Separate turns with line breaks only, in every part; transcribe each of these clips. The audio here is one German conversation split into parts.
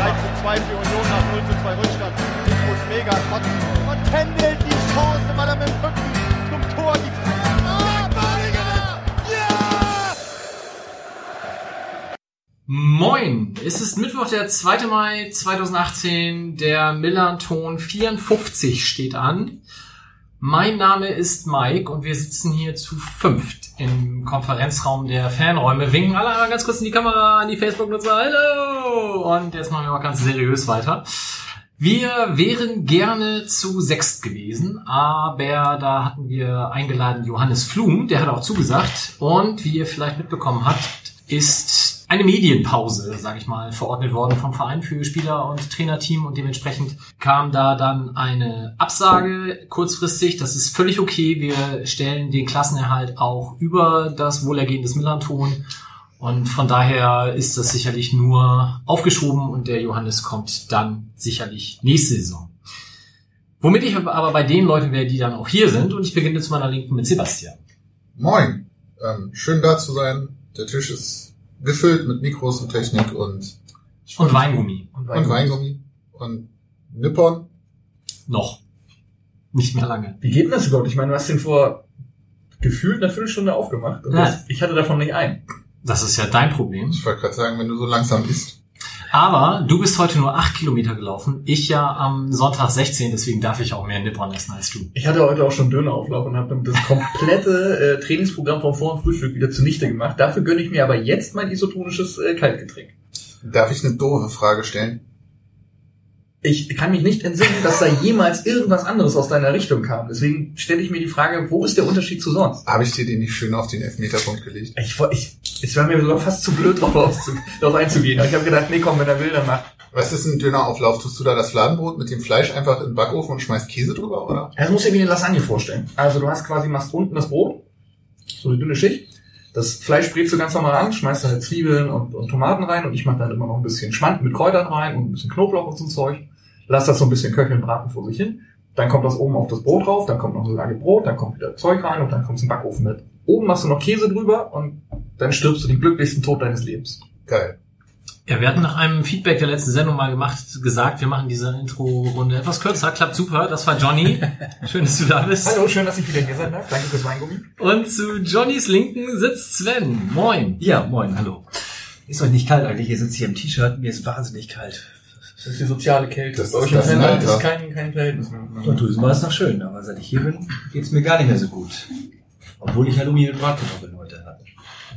3:2 für Union nach 0:2 Rückstand. Mikros mega kotzen und Kendall die Chance, weil er mit dem Rücken zum Tor die
Moin, es ist Mittwoch, der 2. Mai 2018, der Millanton 54 steht an. Mein Name ist Mike und wir sitzen hier zu 5 im Konferenzraum der Fanräume. Winken alle einmal ganz kurz in die Kamera, an die Facebook-Nutzer. Hallo! Und jetzt machen wir mal ganz seriös weiter. Wir wären gerne zu 6 gewesen, aber da hatten wir eingeladen Johannes Flum, der hat auch zugesagt. Und wie ihr vielleicht mitbekommen habt, ist eine Medienpause, sage ich mal, verordnet worden vom Verein für Spieler- und Trainerteam und dementsprechend kam da dann eine Absage kurzfristig. Das ist völlig okay. Wir stellen den Klassenerhalt auch über das Wohlergehen des Millanton und von daher ist das sicherlich nur aufgeschoben und der Johannes kommt dann sicherlich nächste Saison. Womit ich aber bei den Leuten wäre, die dann auch hier sind und ich beginne zu meiner Linken mit Sebastian.
Moin, schön da zu sein. Der Tisch ist gefüllt mit Mikros und Technik und
Weingummi.
Und Weingummi. Und Nippon.
Noch. Nicht mehr lange.
Wie geht denn das überhaupt? Ich meine, du hast den vor gefühlt einer Viertelstunde aufgemacht. Und ich hatte davon nicht einen.
Das ist ja dein Problem.
Ich wollte gerade sagen, wenn du so langsam isst.
Aber du bist heute nur 8 Kilometer gelaufen. Ich ja am Sonntag 16, deswegen darf ich auch mehr Nippon essen als du.
Ich hatte heute auch schon Dönerauflauf und habe dann das komplette Trainingsprogramm vom Vor- und Frühstück wieder zunichte gemacht. Dafür gönne ich mir aber jetzt mein isotonisches Kaltgetränk.
Darf ich eine doofe Frage stellen?
Ich kann mich nicht entsinnen, dass da jemals irgendwas anderes aus deiner Richtung kam. Deswegen stelle ich mir die Frage, wo ist der Unterschied zu sonst?
Habe ich dir den nicht schön auf den Elfmeterpunkt gelegt?
Ich war mir sogar fast zu blöd, darauf einzugehen. Aber ich habe gedacht, nee, komm, wenn er will, dann mach.
Was ist ein Dönerauflauf? Tust du da das Fladenbrot mit dem Fleisch einfach in den Backofen und schmeißt Käse drüber, oder?
Das musst du dir wie eine Lasagne vorstellen. Also du machst unten das Brot, so eine dünne Schicht. Das Fleisch brätst du ganz normal an, schmeißt da halt Zwiebeln und Tomaten rein und ich mache dann immer noch ein bisschen Schmand mit Kräutern rein und ein bisschen Knoblauch und so ein Zeug. Lass das so ein bisschen köcheln, braten vor sich hin. Dann kommt das oben auf das Brot drauf, dann kommt noch eine Lage Brot, dann kommt wieder Zeug rein und dann kommt es im Backofen mit. Oben machst du noch Käse drüber und dann stirbst du den glücklichsten Tod deines Lebens.
Geil.
Ja, wir hatten nach einem Feedback der letzten Sendung mal gesagt, wir machen diese Intro-Runde etwas kürzer. Klappt super, das war Johnny. Schön, dass du da bist.
Hallo, schön, dass ich wieder hier sein darf. Danke fürs Weingummi.
Und zu Johnnys Linken sitzt Sven. Moin.
Ja, moin, hallo. Ist euch nicht kalt eigentlich? Ihr sitzt hier im T-Shirt, mir ist wahnsinnig kalt.
Das ist die soziale Kälte.
Das
bei euch
ist
im
das
Fanland
Alter.
ist kein Verhältnis mehr.
Und drüben war es noch schön, aber seit ich hier bin, geht's mir gar nicht mehr so gut. Obwohl ich Halloumi und Bratkartoffeln heute hatte.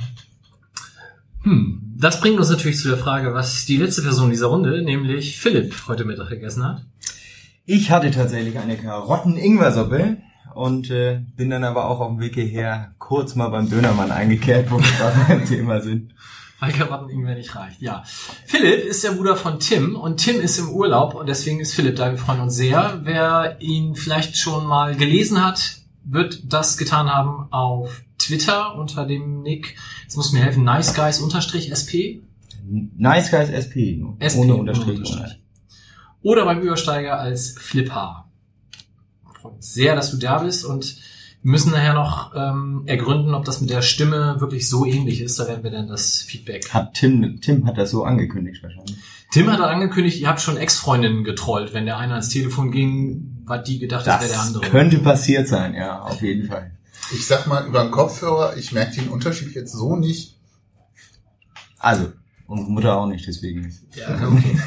Das bringt uns natürlich zu der Frage, was die letzte Person dieser Runde, nämlich Philipp, heute Mittag gegessen hat.
Ich hatte tatsächlich eine Karotten-Ingwer-Suppe und bin dann aber auch auf dem Weg hierher kurz mal beim Dönermann eingekehrt, wo wir gerade beim Thema sind.
Weil Karotten irgendwer nicht reicht, ja. Philipp ist der Bruder von Tim und Tim ist im Urlaub und deswegen ist Philipp da. Wir freuen uns sehr. Wer ihn vielleicht schon mal gelesen hat, wird das getan haben auf Twitter unter dem Nick, jetzt muss mir helfen, niceguys_sp.
Niceguys SP, ohne Unterstrich.
Oder beim Übersteiger als Flipper. Wir freuen uns sehr, dass du da bist und wir müssen nachher noch ergründen, ob das mit der Stimme wirklich so ähnlich ist. Da werden wir dann das Feedback.
Tim hat das so angekündigt wahrscheinlich.
Tim hat angekündigt, ihr habt schon Ex-Freundinnen getrollt. Wenn der eine ans Telefon ging, hat die gedacht, das wäre der andere.
Das könnte passiert sein, ja, auf jeden Fall.
Ich sag mal, über den Kopfhörer, ich merke den Unterschied jetzt so nicht.
Also, unsere Mutter auch nicht, deswegen.
Ja, okay.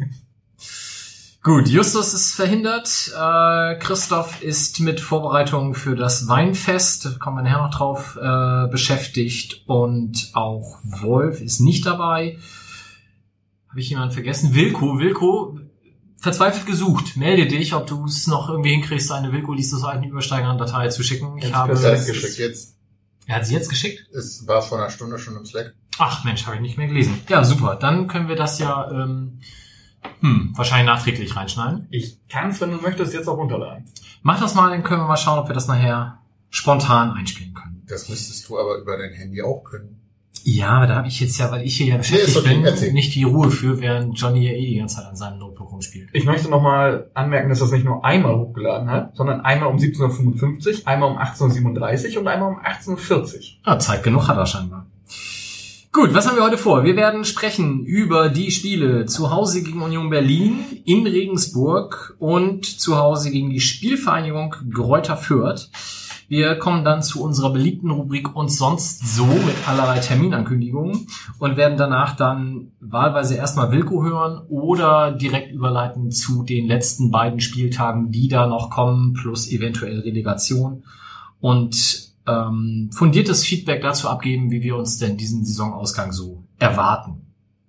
Gut, Justus ist verhindert. Christoph ist mit Vorbereitungen für das Weinfest, da kommen wir nachher noch drauf, beschäftigt. Und auch Wolf ist nicht dabei. Habe ich jemanden vergessen? Wilko, verzweifelt gesucht. Melde dich, ob du es noch irgendwie hinkriegst, eine Wilko-Liste aus alten Übersteigern-Datei zu schicken. Ich habe
Das geschickt jetzt.
Er hat sie jetzt geschickt?
Es war vor einer Stunde schon im Slack.
Ach Mensch, habe ich nicht mehr gelesen. Ja, super. Dann können wir das ja wahrscheinlich nachträglich reinschneiden.
Ich kann es, wenn du möchtest, jetzt auch runterladen.
Mach das mal, dann können wir mal schauen, ob wir das nachher spontan einspielen können.
Das müsstest du aber über dein Handy auch können.
Ja, aber da habe ich jetzt ja, weil ich hier ja beschäftigt
ist okay,
bin,
erzähl.
nicht die Ruhe für, während Johnny ja die ganze Zeit an seinem Notebook rumspielt.
Ich möchte nochmal anmerken, dass das nicht nur einmal hochgeladen hat, sondern einmal um 17:55, einmal um 18:37 und einmal um 18:40.
Ja, Zeit genug hat er scheinbar. Gut, was haben wir heute vor? Wir werden sprechen über die Spiele zu Hause gegen Union Berlin, in Regensburg und zu Hause gegen die Spielvereinigung Greuther Fürth. Wir kommen dann zu unserer beliebten Rubrik und sonst so mit allerlei Terminankündigungen und werden danach dann wahlweise erstmal Wilko hören oder direkt überleiten zu den letzten beiden Spieltagen, die da noch kommen, plus eventuell Relegation und fundiertes Feedback dazu abgeben, wie wir uns denn diesen Saisonausgang so erwarten.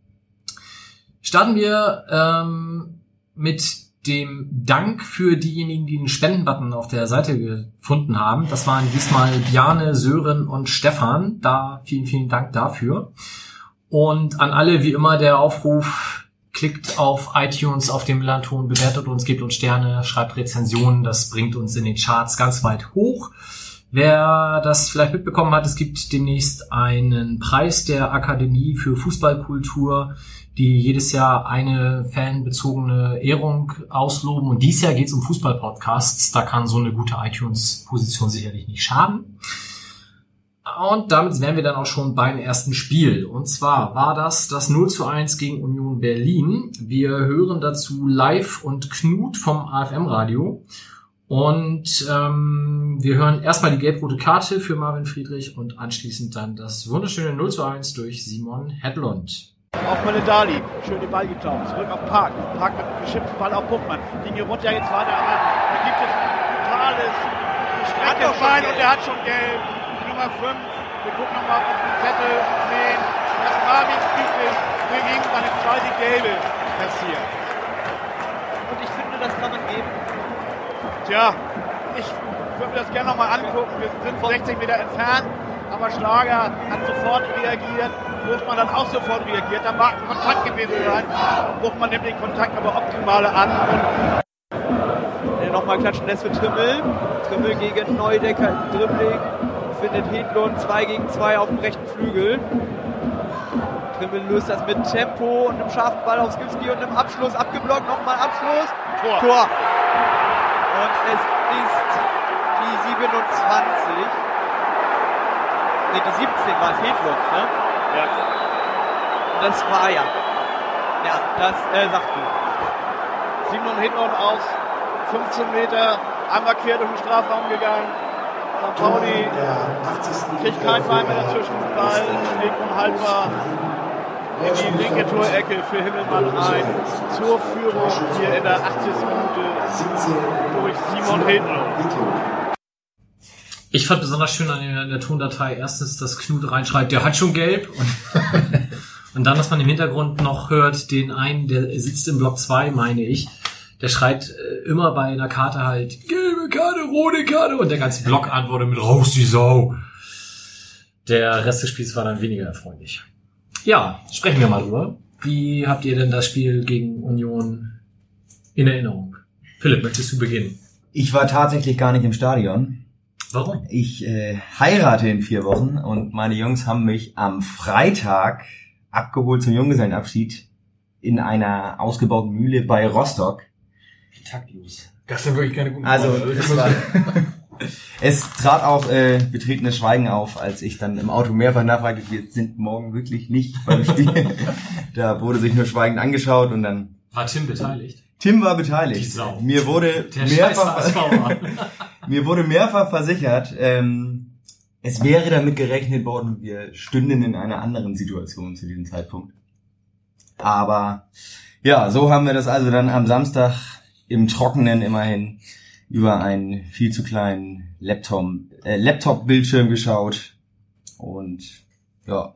Starten wir mit dem Dank für diejenigen, die den Spendenbutton auf der Seite gefunden haben. Das waren diesmal Bjarne, Sören und Stefan. Da vielen, vielen Dank dafür. Und an alle wie immer der Aufruf, klickt auf iTunes, auf den Millanton, bewertet uns, gebt uns Sterne, schreibt Rezensionen. Das bringt uns in den Charts ganz weit hoch. Wer das vielleicht mitbekommen hat, es gibt demnächst einen Preis der Akademie für Fußballkultur, die jedes Jahr eine fanbezogene Ehrung ausloben. Und dieses Jahr geht es um Fußballpodcasts. Da kann so eine gute iTunes-Position sicherlich nicht schaden. Und damit wären wir dann auch schon beim ersten Spiel. Und zwar war das 0:1 gegen Union Berlin. Wir hören dazu Live und Knut vom AFM-Radio. Und wir hören erstmal die gelb-rote Karte für Marvin Friedrich und anschließend dann das wunderschöne 0:1 durch Simon Hedlund.
Auf Meledali, schön den Ball geklaut, zurück auf Park. Park mit einem geschippten Ball auf Buchmann. Linie runter, jetzt weiter, aber da gibt es ein totales Streckbein und der hat schon gelb. Nummer 5, wir gucken nochmal auf den Zettel und sehen, dass Marvin Friedrich gegen seine zweite Gelbe passiert.
Und ich finde, das kann man geben.
Tja, ich würde mir das gerne nochmal angucken. Wir sind 60 Meter entfernt, aber Schlager hat sofort reagiert. Buchmann hat auch sofort reagiert. Da mag ein Kontakt gewesen sein. Buchmann nimmt den Kontakt aber optimale an.
Und nochmal klatschen lässt für Trimmel. Trimmel gegen Neudecker im Dribbling. Findet Hedlund 2 gegen 2 auf dem rechten Flügel. Trimmel löst das mit Tempo und einem scharfen Ball auf Skipski und einem Abschluss. Abgeblockt, nochmal Abschluss. Tor. Und es ist die 27. Ne, die 17 war es, Hedlund, ne?
Ja.
Das war ja. Ja, das sagt du.
Simon Hedlund aus 15 Meter, einmal quer durch den Strafraum gegangen. St. Pauli kriegt kein Bein mehr dazwischen. Ball schlägt unhaltbar in die linke Torecke für Himmelmann ein. Zur Führung hier in der 80. Minute durch Simon Hedlund.
Ich fand besonders schön an der Tondatei erstens, dass Knut reinschreibt, der hat schon gelb. Und dann, dass man im Hintergrund noch hört, den einen, der sitzt im Block 2, meine ich, der schreit immer bei einer Karte halt, gelbe Karte, rote Karte. Und der ganze Block antwortet mit, raus die Sau. Der Rest des Spiels war dann weniger erfreulich. Ja, sprechen wir mal drüber. Wie habt ihr denn das Spiel gegen Union in Erinnerung? Philipp, möchtest du beginnen?
Ich war tatsächlich gar nicht im Stadion.
Warum?
Ich heirate in 4 Wochen und meine Jungs haben mich am Freitag abgeholt zum Junggesellenabschied in einer ausgebauten Mühle bei Rostock.
Taktlos.
Das sind wirklich keine guten
Also,
Freunde.
es trat auch betretenes Schweigen auf, als ich dann im Auto mehrfach nachfragte, wir sind morgen wirklich nicht beim Spiel. Da wurde sich nur schweigend angeschaut und dann...
War Tim beteiligt?
Tim war beteiligt.
Die Sau.
Mir wurde mehrfach versichert, es wäre damit gerechnet worden, wir stünden in einer anderen Situation zu diesem Zeitpunkt. Aber ja, so haben wir das also dann am Samstag im Trockenen immerhin über einen viel zu kleinen Laptop-Bildschirm geschaut. Und ja,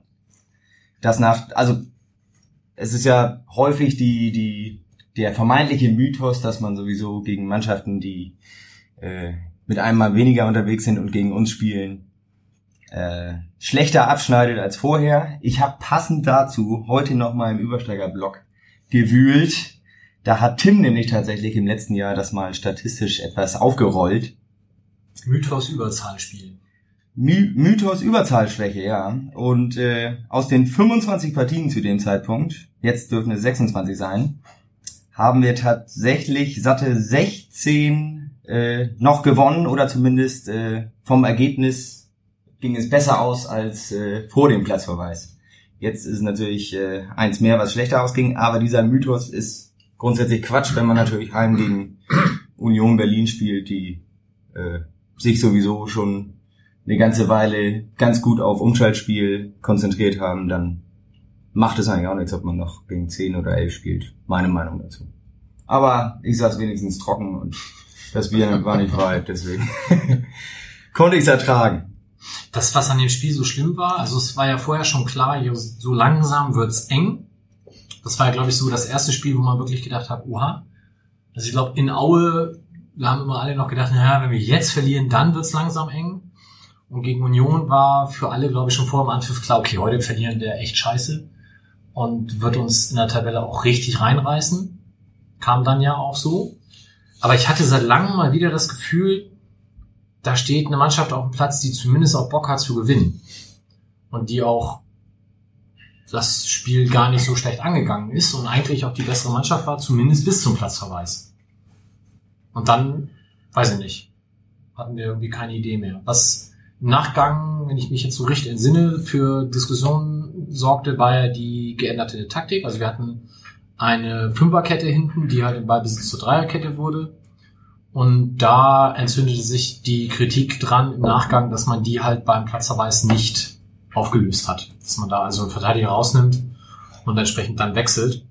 es ist ja häufig der vermeintliche Mythos, dass man sowieso gegen Mannschaften, die mit einem Mal weniger unterwegs sind und gegen uns spielen, schlechter abschneidet als vorher. Ich habe passend dazu heute noch mal im Übersteiger-Blog gewühlt. Da hat Tim nämlich tatsächlich im letzten Jahr das mal statistisch etwas aufgerollt.
Mythos Überzahl spielen.
Mythos Überzahlschwäche, ja. Und aus den 25 Partien zu dem Zeitpunkt, jetzt dürfen es 26 sein, haben wir tatsächlich satte 16 noch gewonnen oder zumindest vom Ergebnis ging es besser aus als vor dem Platzverweis. Jetzt ist es natürlich eins mehr, was schlechter ausging, aber dieser Mythos ist grundsätzlich Quatsch, wenn man natürlich heim gegen Union Berlin spielt, die sich sowieso schon eine ganze Weile ganz gut auf Umschaltspiel konzentriert haben, dann macht es eigentlich auch nichts, ob man noch gegen 10 oder 11 spielt. Meine Meinung dazu. Aber ich saß wenigstens trocken und das Bier war nicht weit, deswegen konnte ich es ertragen.
Das, was an dem Spiel so schlimm war, also es war ja vorher schon klar, so langsam wird's eng. Das war ja, glaube ich, so das erste Spiel, wo man wirklich gedacht hat, oha. Also ich glaube, in Aue, da haben immer alle noch gedacht, naja, wenn wir jetzt verlieren, dann wird's langsam eng. Und gegen Union war für alle, glaube ich, schon vor dem Anpfiff klar, okay, heute verlieren wir echt scheiße und wird uns in der Tabelle auch richtig reinreißen. Kam dann ja auch so. Aber ich hatte seit langem mal wieder das Gefühl, da steht eine Mannschaft auf dem Platz, die zumindest auch Bock hat zu gewinnen. Und die auch das Spiel gar nicht so schlecht angegangen ist und eigentlich auch die bessere Mannschaft war, zumindest bis zum Platzverweis. Und dann, weiß ich nicht, hatten wir irgendwie keine Idee mehr. Was im Nachgang, wenn ich mich jetzt so richtig entsinne, für Diskussionen sorgte, war ja die geänderte Taktik. Also wir hatten eine Fünferkette hinten, die halt im Ballbesitz zur Dreierkette wurde. Und da entzündete sich die Kritik dran im Nachgang, dass man die halt beim Platzverweis nicht aufgelöst hat. Dass man da also einen Verteidiger rausnimmt und entsprechend dann wechselt.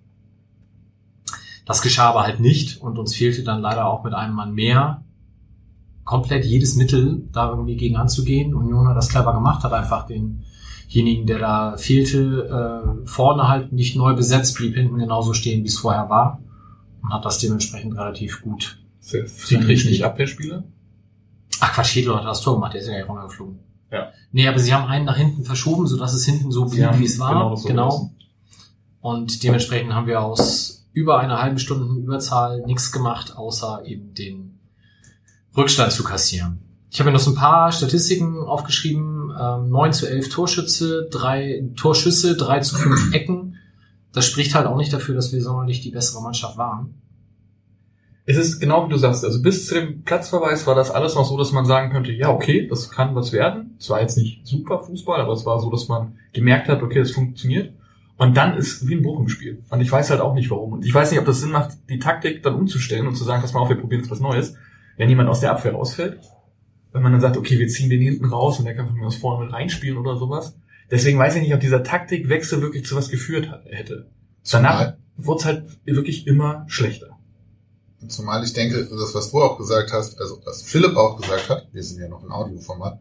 Das geschah aber halt nicht und uns fehlte dann leider auch mit einem Mann mehr komplett jedes Mittel, da irgendwie gegen anzugehen. Union hat das clever gemacht, hat einfach denjenigen, der da fehlte, vorne halt nicht neu besetzt, blieb hinten genauso stehen, wie es vorher war und hat das dementsprechend relativ gut.
Friedrich nicht Abwehrspieler?
Ach Quatsch, Hedler hat das Tor gemacht, der ist ja gar nicht runtergeflogen.
Ja.
Nee, aber sie haben einen nach hinten verschoben, sodass es hinten so blieb, wie es war. Genau. Und dementsprechend haben wir aus über einer halben Stunde Überzahl nichts gemacht, außer eben den Rückstand zu kassieren. Ich habe mir noch so ein paar Statistiken aufgeschrieben. 9:11 Torschüsse, 3 3:5 Ecken. Das spricht halt auch nicht dafür, dass wir sonderlich die bessere Mannschaft waren.
Es ist genau wie du sagst, also bis zu dem Platzverweis war das alles noch so, dass man sagen könnte, ja okay, das kann was werden. Es war jetzt nicht super Fußball, aber es war so, dass man gemerkt hat, okay, das funktioniert. Und dann ist wie ein Bruch im Spiel. Und ich weiß halt auch nicht warum. Und ich weiß nicht, ob das Sinn macht, die Taktik dann umzustellen und zu sagen, pass mal auf, wir probieren jetzt was Neues. Wenn jemand aus der Abwehr rausfällt, wenn man dann sagt, okay, wir ziehen den hinten raus und der kann von mir aus vorne mit reinspielen oder sowas. Deswegen weiß ich nicht, ob dieser Taktikwechsel wirklich zu was geführt hätte. Danach wurde es halt wirklich immer schlechter.
Zumal ich denke, das, was du auch gesagt hast, also was Philipp auch gesagt hat, wir sind ja noch im Audioformat,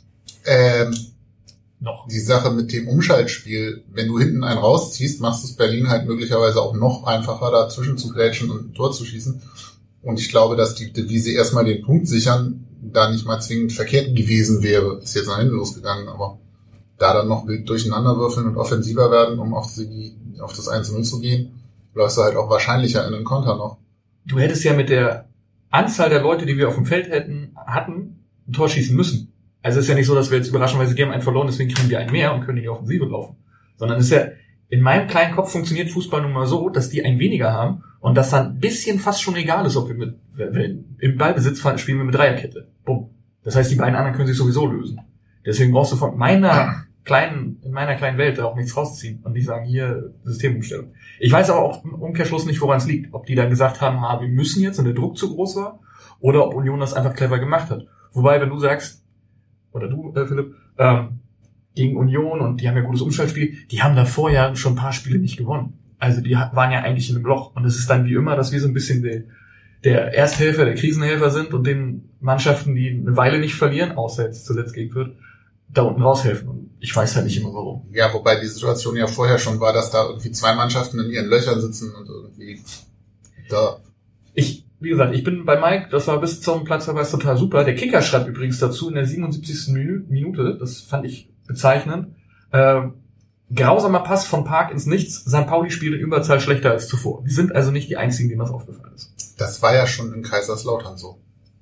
die Sache mit dem Umschaltspiel, wenn du hinten einen rausziehst, machst du es Berlin halt möglicherweise auch noch einfacher, dazwischen zu grätschen und ein Tor zu schießen. Und ich glaube, dass die Devise erstmal den Punkt sichern, da nicht mal zwingend verkehrt gewesen wäre. Ist jetzt nach hinten losgegangen, aber da dann noch wild durcheinander würfeln und offensiver werden, um auf das 1:0 zu gehen, läufst du halt auch wahrscheinlicher in den Konter noch.
Du hättest ja mit der Anzahl der Leute, die wir auf dem Feld hatten, ein Tor schießen müssen. Also es ist ja nicht so, dass wir jetzt überraschenderweise, die haben einen verloren, deswegen kriegen wir einen mehr und können in die Offensive laufen. Sondern es ist ja, in meinem kleinen Kopf funktioniert Fußball nun mal so, dass die einen weniger haben und dass dann ein bisschen fast schon egal ist, ob wir im Ballbesitz spielen wir mit Dreierkette. Bumm. Das heißt, die beiden anderen können sich sowieso lösen. Deswegen brauchst du in meiner kleinen Welt da auch nichts rausziehen und nicht sagen, hier, Systemumstellung. Ich weiß aber auch im Umkehrschluss nicht, woran es liegt. Ob die dann gesagt haben, wir müssen jetzt und der Druck zu groß war, oder ob Union das einfach clever gemacht hat. Wobei, wenn du sagst, oder du, Philipp, gegen Union und die haben ja gutes Umschaltspiel, die haben davor ja schon ein paar Spiele nicht gewonnen. Also die waren ja eigentlich in einem Loch. Und es ist dann wie immer, dass wir so ein bisschen der Ersthelfer, der Krisenhelfer sind und den Mannschaften, die eine Weile nicht verlieren, außer jetzt zuletzt gegen Fürth, da unten raushelfen. Und ich weiß halt nicht immer warum.
Ja, wobei die Situation ja vorher schon war, dass da irgendwie 2 Mannschaften in ihren Löchern sitzen und irgendwie da.
Wie gesagt, ich bin bei Mike, das war bis zum Platzverweis total super. Der Kicker schreibt übrigens dazu in der 77. Minute, das fand ich bezeichnend, grausamer Pass von Park ins Nichts, St. Pauli spielt in Überzahl schlechter als zuvor. Die sind also nicht die einzigen, denen das aufgefallen ist.
Das war ja schon in Kaiserslautern so.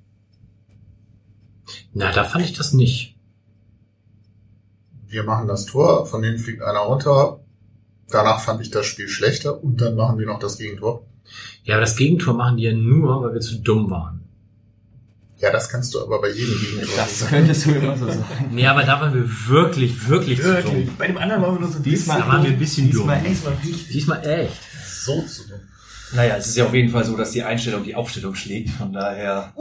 Na, da fand ich das nicht.
Wir machen das Tor, von denen fliegt einer runter, danach fand ich das Spiel schlechter und dann machen wir noch das Gegentor.
Ja, aber das Gegentor machen die ja nur, weil wir zu dumm waren.
Ja, das kannst du aber bei jedem Gegentor.
Das könntest du immer so sagen.
Nee, aber da waren wir wirklich zu dumm.
Bei dem anderen waren wir nur so
Diesmal
waren wir ein bisschen dumm.
Diesmal echt.
So zu dumm.
Naja, es ist ja auf jeden Fall so, dass die Einstellung die Aufstellung schlägt. Von daher.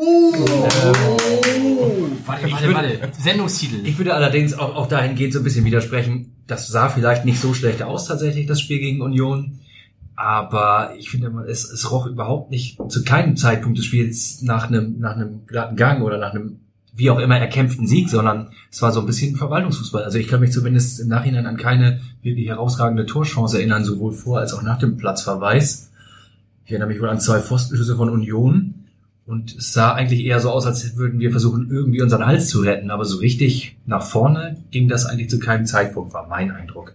Warte. Sendungstitel.
Ich würde allerdings auch dahingehend so ein bisschen widersprechen. Das sah vielleicht nicht so schlecht aus, tatsächlich, das Spiel gegen Union. Aber ich finde, es roch überhaupt nicht zu keinem Zeitpunkt des Spiels nach einem glatten Gang oder nach einem wie auch immer erkämpften Sieg, sondern es war so ein bisschen Verwaltungsfußball. Also ich kann mich zumindest im Nachhinein an keine wirklich herausragende Torchance erinnern, sowohl vor als auch nach dem Platzverweis. Ich erinnere mich wohl an 2 Pfostenschüsse von Union und es sah eigentlich eher so aus, als würden wir versuchen, irgendwie unseren Hals zu retten. Aber so richtig nach vorne ging das eigentlich zu keinem Zeitpunkt, war mein Eindruck.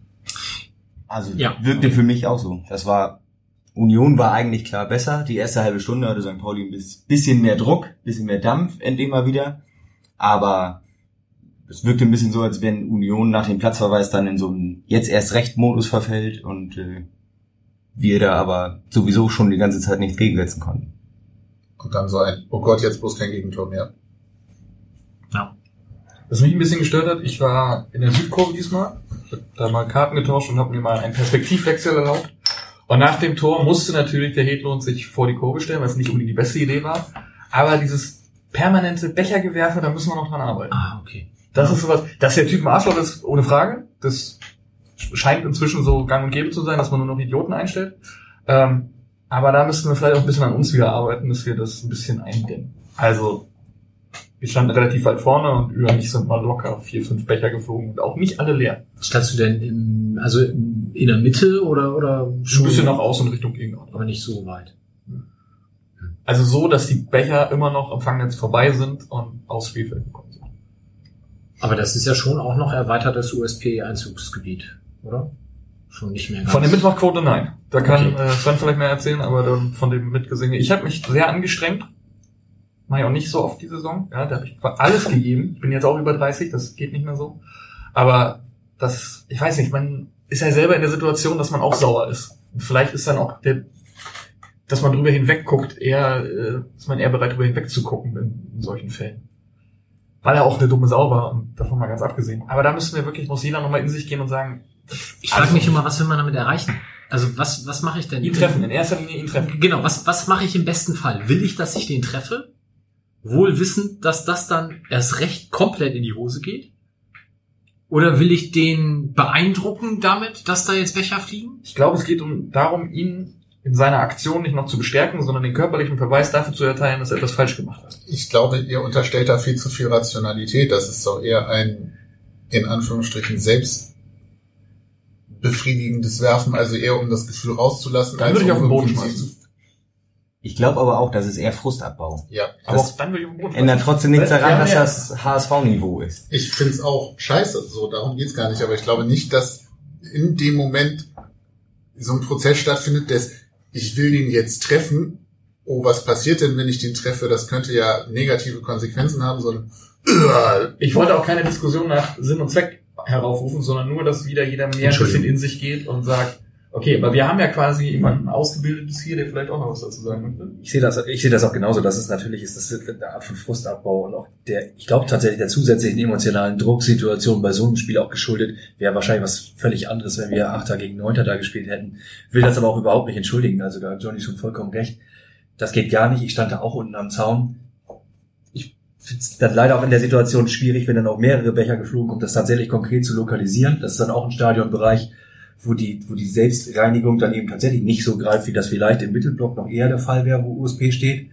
Also wirkte für mich auch so. Union war eigentlich klar besser. Die erste halbe Stunde hatte St. Pauli ein bisschen mehr Druck, bisschen mehr Dampf, endlich mal wieder. Aber es wirkte ein bisschen so, als wenn Union nach dem Platzverweis dann in so einen jetzt erst recht Modus verfällt und wir da aber sowieso schon die ganze Zeit nichts gegensetzen konnten.
Und dann so oh Gott, jetzt bloß kein Gegentor mehr.
Ja.
Was mich ein bisschen gestört hat, ich war in der Südkurve diesmal, ich habe da mal Karten getauscht und habe mir mal einen Perspektivwechsel erlaubt. Und nach dem Tor musste natürlich der Hedlund sich vor die Kurve stellen, was nicht unbedingt die beste Idee war. Aber dieses permanente Bechergewerfe, da müssen wir noch dran arbeiten.
Ah, okay.
Das ist sowas, dass der Typ ein Arschloch ist, ohne Frage. Das scheint inzwischen so gang und gäbe zu sein, dass man nur noch Idioten einstellt. Aber da müssten wir vielleicht auch ein bisschen an uns wieder arbeiten, dass wir das ein bisschen eindämmen. Also, wir standen relativ weit vorne und über mich sind mal locker 4, 5 Becher geflogen und auch nicht alle leer.
Standst du denn in der Mitte oder schon?
Ein bisschen nach außen Richtung Gegner.
Aber nicht so weit.
Also so, dass die Becher immer noch am Fangnetz vorbei sind und aufs Spielfeld gekommen sind.
Aber das ist ja schon auch noch erweitertes USP-Einzugsgebiet, oder? Schon nicht mehr ganz.
Von der Mitmachquote nein. Da kann Sven vielleicht mehr erzählen, aber dann von dem Mitgesingen. Ich habe mich sehr angestrengt. Mache ich auch nicht so oft die Saison. Ja, da habe ich alles gegeben. Ich bin jetzt auch über 30, das geht nicht mehr so. Aber ich weiß nicht, man ist ja selber in der Situation, dass man auch sauer ist. Und vielleicht ist dann auch dass man drüber hinweg guckt, ist man eher bereit, drüber hinweg zu gucken in solchen Fällen. Weil er auch eine dumme Sau war und davon mal ganz abgesehen. Aber da muss jeder nochmal in sich gehen und sagen,
ich frage mich immer, was will man damit erreichen? Also was mache ich denn?
Ihn treffen, in erster Linie ihn treffen.
Genau, was mache ich im besten Fall? Will ich, dass ich den treffe? Wohl wissend, dass das dann erst recht komplett in die Hose geht? Oder will ich den beeindrucken damit, dass da jetzt Becher fliegen?
Ich glaube, es geht darum, ihn in seiner Aktion nicht noch zu bestärken, sondern den körperlichen Verweis dafür zu erteilen, dass er etwas falsch gemacht hat.
Ich glaube, ihr unterstellt da viel zu viel Rationalität. Das ist doch eher ein, in Anführungsstrichen, selbstbefriedigendes Werfen, also eher um das Gefühl rauszulassen.
Dann würde ich auf den Boden schmeißen.
Ich glaube aber auch, das ist eher Frustabbau.
Ja.
Aber auch dann würde ich auf den Boden
ändert trotzdem nichts daran, dass das HSV-Niveau ist.
Ich finde es auch scheiße, so, darum geht's gar nicht. Aber ich glaube nicht, dass in dem Moment so ein Prozess stattfindet, dass ich will den jetzt treffen. Oh, was passiert denn, wenn ich den treffe? Das könnte ja negative Konsequenzen haben, so ein
Ich wollte auch keine Diskussion nach Sinn und Zweck heraufrufen, sondern nur, dass wieder jeder mehr ein bisschen in sich geht und sagt, okay, aber wir haben ja quasi jemanden Ausgebildetes hier, der vielleicht auch noch was dazu sagen möchte.
Ich sehe das auch genauso, dass es natürlich ist, das ist eine Art von Frustabbau und auch ich glaube tatsächlich der zusätzlichen emotionalen Drucksituation bei so einem Spiel auch geschuldet, wäre wahrscheinlich was völlig anderes, wenn wir 8. gegen 9. da gespielt hätten. Will das aber auch überhaupt nicht entschuldigen, also da hat Johnny schon vollkommen recht. Das geht gar nicht, ich stand da auch unten am Zaun. Ich finde es dann leider auch in der Situation schwierig, wenn dann auch mehrere Becher geflogen kommt, das tatsächlich konkret zu lokalisieren. Das ist dann auch ein Stadionbereich, wo die Selbstreinigung dann eben tatsächlich nicht so greift, wie das vielleicht im Mittelblock noch eher der Fall wäre, wo USP steht.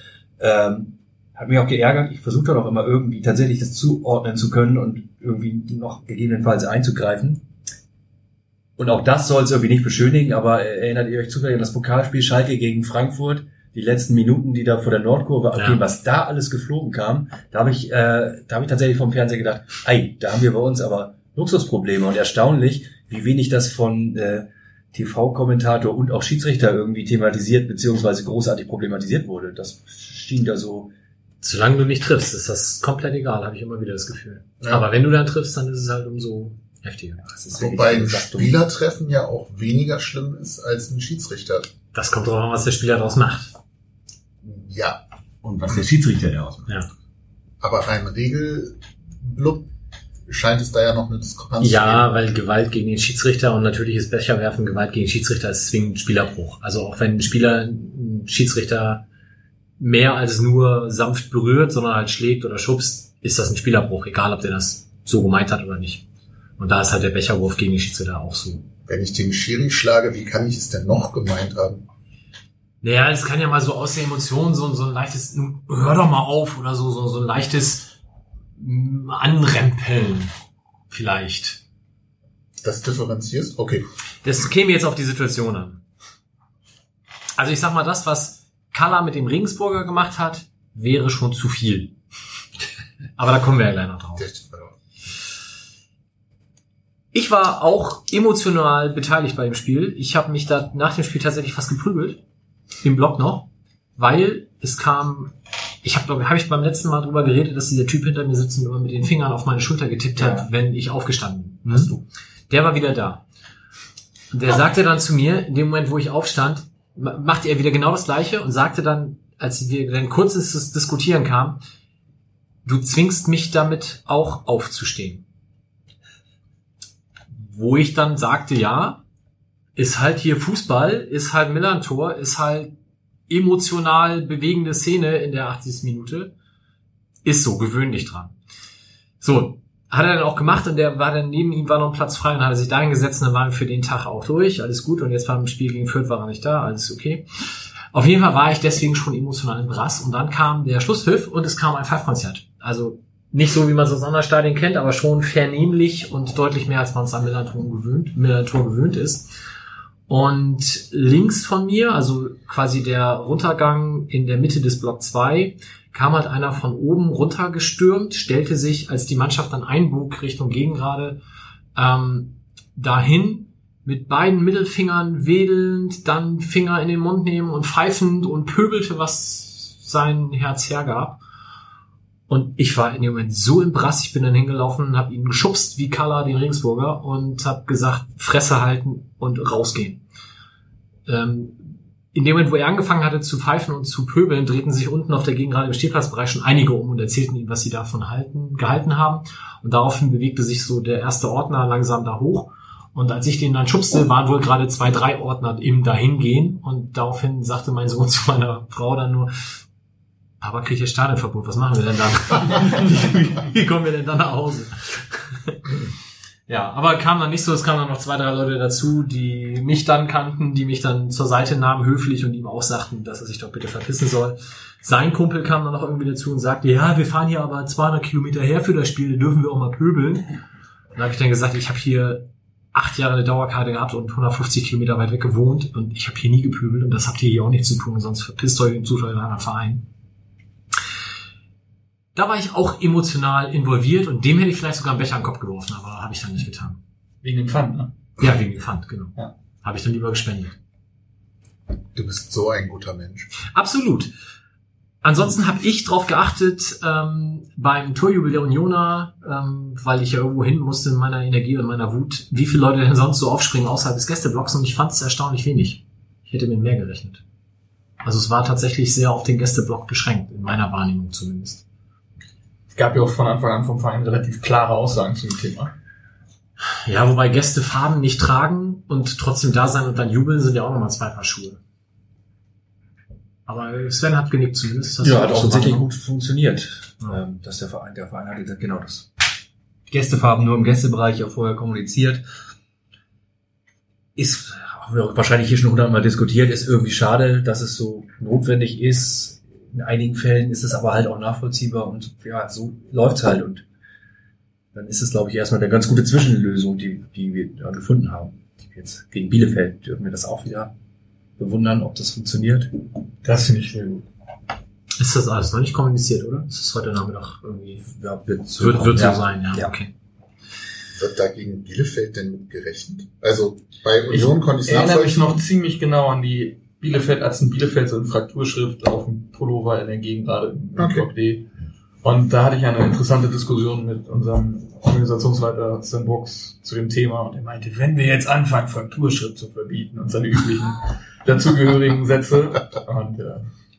Hat mich auch geärgert. Ich versuche dann auch immer irgendwie tatsächlich das zuordnen zu können und irgendwie noch gegebenenfalls einzugreifen. Und auch das soll es irgendwie nicht beschönigen, aber erinnert ihr euch zufällig an das Pokalspiel Schalke gegen Frankfurt? Die letzten Minuten, die da vor der Nordkurve abgehen, was da alles geflogen kam, da habe ich tatsächlich vom Fernseher gedacht, da haben wir bei uns aber Luxusprobleme und erstaunlich, wie wenig das von TV-Kommentator und auch Schiedsrichter irgendwie thematisiert beziehungsweise großartig problematisiert wurde. Das schien da so.
Solange du nicht triffst, ist das komplett egal, habe ich immer wieder das Gefühl.
Ja.
Aber wenn du dann triffst, dann ist es halt umso heftiger.
Wobei ein Spielertreffen ja auch weniger schlimm ist als ein Schiedsrichter.
Das kommt drauf an, was der Spieler daraus macht.
Ja,
Und was der Schiedsrichter da ausmacht.
Ja.
Aber rein Regelblub scheint es da ja noch eine Diskrepanz zu
Ja,
geben.
weil Gewalt gegen den Schiedsrichter und natürliches Becherwerfen, Gewalt gegen den Schiedsrichter ist zwingend Spielerbruch. Also auch wenn ein Spieler einen Schiedsrichter mehr als nur sanft berührt, sondern halt schlägt oder schubst, ist das ein Spielerbruch, egal ob der das so gemeint hat oder nicht. Und da ist halt der Becherwurf gegen den Schiedsrichter auch so.
Wenn ich den Schiri schlage, wie kann ich es denn noch gemeint haben?
Naja, es kann ja mal so aus der Emotion so ein leichtes, hör doch mal auf oder so ein leichtes Anrempeln vielleicht.
Das differenzierst? Okay.
Das käme jetzt auf die Situation an. Also ich sag mal, das, was Kalla mit dem Regensburger gemacht hat, wäre schon zu viel. Aber da kommen wir ja gleich noch drauf. Ich war auch emotional beteiligt bei dem Spiel. Ich habe mich da nach dem Spiel tatsächlich fast geprügelt. Im Block noch. Weil es kam... Habe ich beim letzten Mal drüber geredet, dass dieser Typ hinter mir sitzt und immer mit den Fingern auf meine Schulter getippt hat, wenn ich aufgestanden bin. Hast du? Der war wieder da. Und der sagte dann zu mir, in dem Moment, wo ich aufstand, machte er wieder genau das Gleiche und sagte dann, als wir dann kurz ins Diskutieren kamen, du zwingst mich damit auch aufzustehen. Wo ich dann sagte, ja, ist halt hier Fußball, ist halt Millern-Tor, ist halt emotional bewegende Szene in der 80. Minute. Ist so, gewöhn dich dran. So, hat er dann auch gemacht und der war dann neben ihm, war noch ein Platz frei und hat er sich da hingesetzt und dann waren wir für den Tag auch durch. Alles gut und jetzt beim Spiel gegen Fürth war er nicht da, alles okay. Auf jeden Fall war ich deswegen schon emotional im Brass und dann kam der Schlusspfiff und es kam ein Pfeifkonzert. Also nicht so, wie man es aus anderen Stadien kennt, aber schon vernehmlich und deutlich mehr, als man es am Millern-Tor gewöhnt ist. Und links von mir, also quasi der Runtergang in der Mitte des Block 2, kam halt einer von oben runtergestürmt, stellte sich, als die Mannschaft dann einbog Richtung Gegengrade, dahin mit beiden Mittelfingern wedelnd, dann Finger in den Mund nehmen und pfeifend und pöbelte, was sein Herz hergab. Und ich war in dem Moment so im Brass, ich bin dann hingelaufen und habe ihn geschubst wie Kalla, den Regensburger, und habe gesagt, Fresse halten und rausgehen. In dem Moment, wo er angefangen hatte zu pfeifen und zu pöbeln, drehten sich unten auf der Gegengrade im Stehplatzbereich schon einige um und erzählten ihm, was sie davon gehalten haben. Und daraufhin bewegte sich so der erste Ordner langsam da hoch. Und als ich den dann schubste, waren wohl gerade 2, 3 Ordner im Dahingehen. Und daraufhin sagte mein Sohn zu meiner Frau dann nur, aber kriege ich jetzt Stadionverbot, was machen wir denn dann? Wie kommen wir denn dann nach Hause? Ja, aber kam dann nicht so, es kamen dann noch 2, 3 Leute dazu, die mich dann kannten, die mich dann zur Seite nahmen, höflich, und ihm auch sagten, dass er sich doch bitte verpissen soll. Sein Kumpel kam dann noch irgendwie dazu und sagte, ja, wir fahren hier aber 200 Kilometer her für das Spiel, da dürfen wir auch mal pöbeln. Und dann habe ich dann gesagt, ich habe hier 8 Jahre eine Dauerkarte gehabt und 150 Kilometer weit weg gewohnt und ich habe hier nie gepöbelt und das habt ihr hier auch nicht zu tun, sonst verpisst euch und sucht euch einen anderen Verein. Da war ich auch emotional involviert und dem hätte ich vielleicht sogar einen Becher an den Kopf geworfen, aber habe ich dann nicht getan.
Wegen dem Pfand, ne?
Ja, wegen dem Pfand, genau.
Ja.
Habe ich dann lieber gespendet.
Du bist so ein guter Mensch.
Absolut. Ansonsten habe ich drauf geachtet, beim Torjubel der Unioner, weil ich ja irgendwo hin musste in meiner Energie und meiner Wut, wie viele Leute denn sonst so aufspringen außerhalb des Gästeblocks, und ich fand es erstaunlich wenig. Ich hätte mit mehr gerechnet. Also es war tatsächlich sehr auf den Gästeblock beschränkt, in meiner Wahrnehmung zumindest.
Es gab ja auch von Anfang an vom Verein relativ klare Aussagen zum Thema.
Ja, wobei Gäste Farben nicht tragen und trotzdem da sein und dann jubeln, sind ja auch nochmal 2 Paar Schuhe. Aber Sven hat genickt zumindest.
Ja, hat auch tatsächlich gut funktioniert.
Ja.
Dass der Verein hat gesagt, genau das.
Gästefarben nur im Gästebereich auch vorher kommuniziert.
Ist, haben wir auch wahrscheinlich hier schon 100-mal diskutiert, ist irgendwie schade, dass es so notwendig ist. In einigen Fällen ist es aber halt auch nachvollziehbar und ja, so läuft's halt, und dann ist es, glaube ich, erstmal eine ganz gute Zwischenlösung, die wir da gefunden haben. Jetzt gegen Bielefeld dürfen wir das auch wieder bewundern, ob das funktioniert.
Das finde ich sehr gut.
Ist das alles noch nicht kommuniziert, oder? Ist das heute Nachmittag irgendwie?
Ja,
Wird so sein, ja. Okay.
Wird da gegen Bielefeld denn mit gerechnet? Also bei Union konnte ich es
erinnere mich
nachvollziehen.
noch ziemlich genau an die Bielefeld so eine Frakturschrift auf dem Pullover in der Gegengrade im Block D. Und da hatte ich eine interessante Diskussion mit unserem Organisationsleiter Sven Brooks zu dem Thema, und er meinte, wenn wir jetzt anfangen, Frakturschrift zu verbieten und seine üblichen dazugehörigen Sätze, und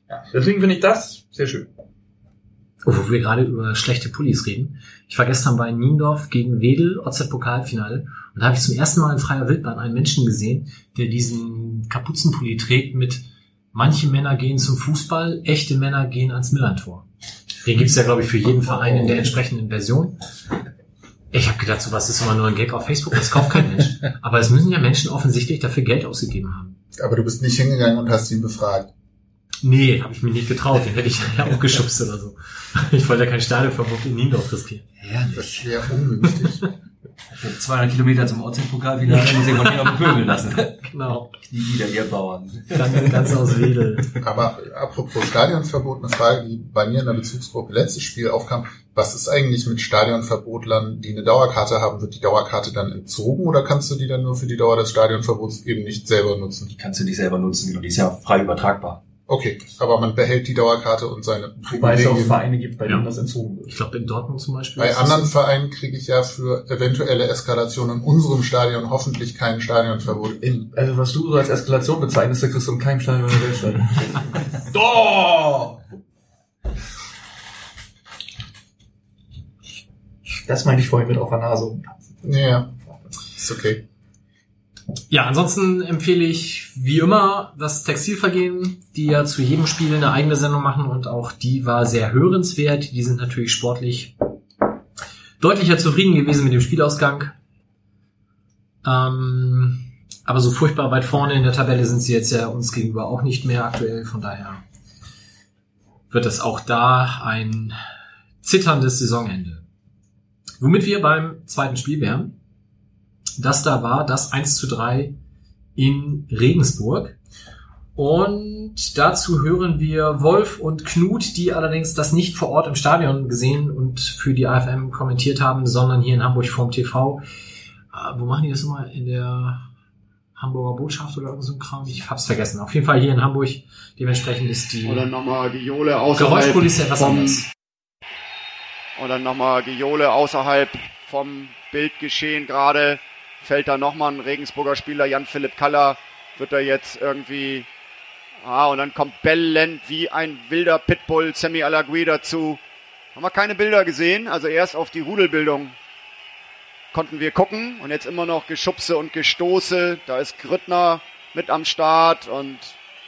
Ja, deswegen finde ich das sehr schön.
Wo wir gerade über schlechte Pullis reden. Ich war gestern bei Niendorf gegen Wedel, OZ-Pokalfinale, und da habe ich zum ersten Mal in freier Wildbahn einen Menschen gesehen, der diesen Kapuzenpulli trägt mit manche Männer gehen zum Fußball, echte Männer gehen ans Millantor. Den gibt's ja, glaube ich, für jeden Verein in der entsprechenden Version. Ich habe gedacht, sowas ist immer nur ein Gag auf Facebook, das kauft kein Mensch. Aber es müssen ja Menschen offensichtlich dafür Geld ausgegeben haben.
Aber du bist nicht hingegangen und hast ihn befragt.
Nee, habe ich mich nicht getraut. Den hätte ich ja auch geschubst oder so. Ich wollte ja kein Stadionverbot in Niendorf riskieren.
Das wäre ungünstig.
200 Kilometer zum Ortspokal-Finale muss ich von hier noch bepöbeln lassen.
Genau.
Die wieder ihr Bauern.
Ganz aus Wedel.
Aber apropos Stadionverbot, eine Frage, die bei mir in der Bezugsgruppe letztes Spiel aufkam. Was ist eigentlich mit Stadionverbotlern, die eine Dauerkarte haben? Wird die Dauerkarte dann entzogen oder kannst du die dann nur für die Dauer des Stadionverbots eben nicht selber nutzen?
Die kannst du nicht selber nutzen, und die ist ja frei übertragbar.
Okay, aber man behält die Dauerkarte und seine
Wobei es auch
Privilegien.
Vereine gibt, bei denen das entzogen wird.
Ich glaube, in Dortmund zum Beispiel.
Bei anderen Vereinen kriege ich ja für eventuelle Eskalationen in unserem Stadion hoffentlich kein Stadionverbot.
Also was du so als Eskalation bezeichnest, da kriegst du in keinem Stadion in der Welt statt. Doch! Das meinte ich vorhin mit auf der Nase.
Ja, ist okay.
Ja, ansonsten empfehle ich wie immer das Textilvergehen, die ja zu jedem Spiel eine eigene Sendung machen, und auch die war sehr hörenswert. Die sind natürlich sportlich deutlicher zufrieden gewesen mit dem Spielausgang. Aber so furchtbar weit vorne in der Tabelle sind sie jetzt ja uns gegenüber auch nicht mehr aktuell. Von daher wird es auch da ein zitterndes Saisonende. Womit wir beim zweiten Spiel wären. Das da war das 1:3 in Regensburg. Und dazu hören wir Wolf und Knut, die allerdings das nicht vor Ort im Stadion gesehen und für die AFM kommentiert haben, sondern hier in Hamburg vorm TV. Wo machen die das immer? In der Hamburger Botschaft oder so ein Kram? Ich hab's vergessen. Auf jeden Fall hier in Hamburg. Dementsprechend ist die
Oder nochmal Giole außerhalb
Geräuschkulisse etwas anders.
Oder nochmal Giole außerhalb vom Bildgeschehen gerade. Fällt da nochmal ein Regensburger Spieler, Jan-Philipp Kaller, wird da jetzt irgendwie... und dann kommt bellend wie ein wilder Pitbull Semi Alagui dazu. Haben wir keine Bilder gesehen, also erst auf die Rudelbildung konnten wir gucken und jetzt immer noch Geschubse und Gestoße. Da ist Grüttner mit am Start und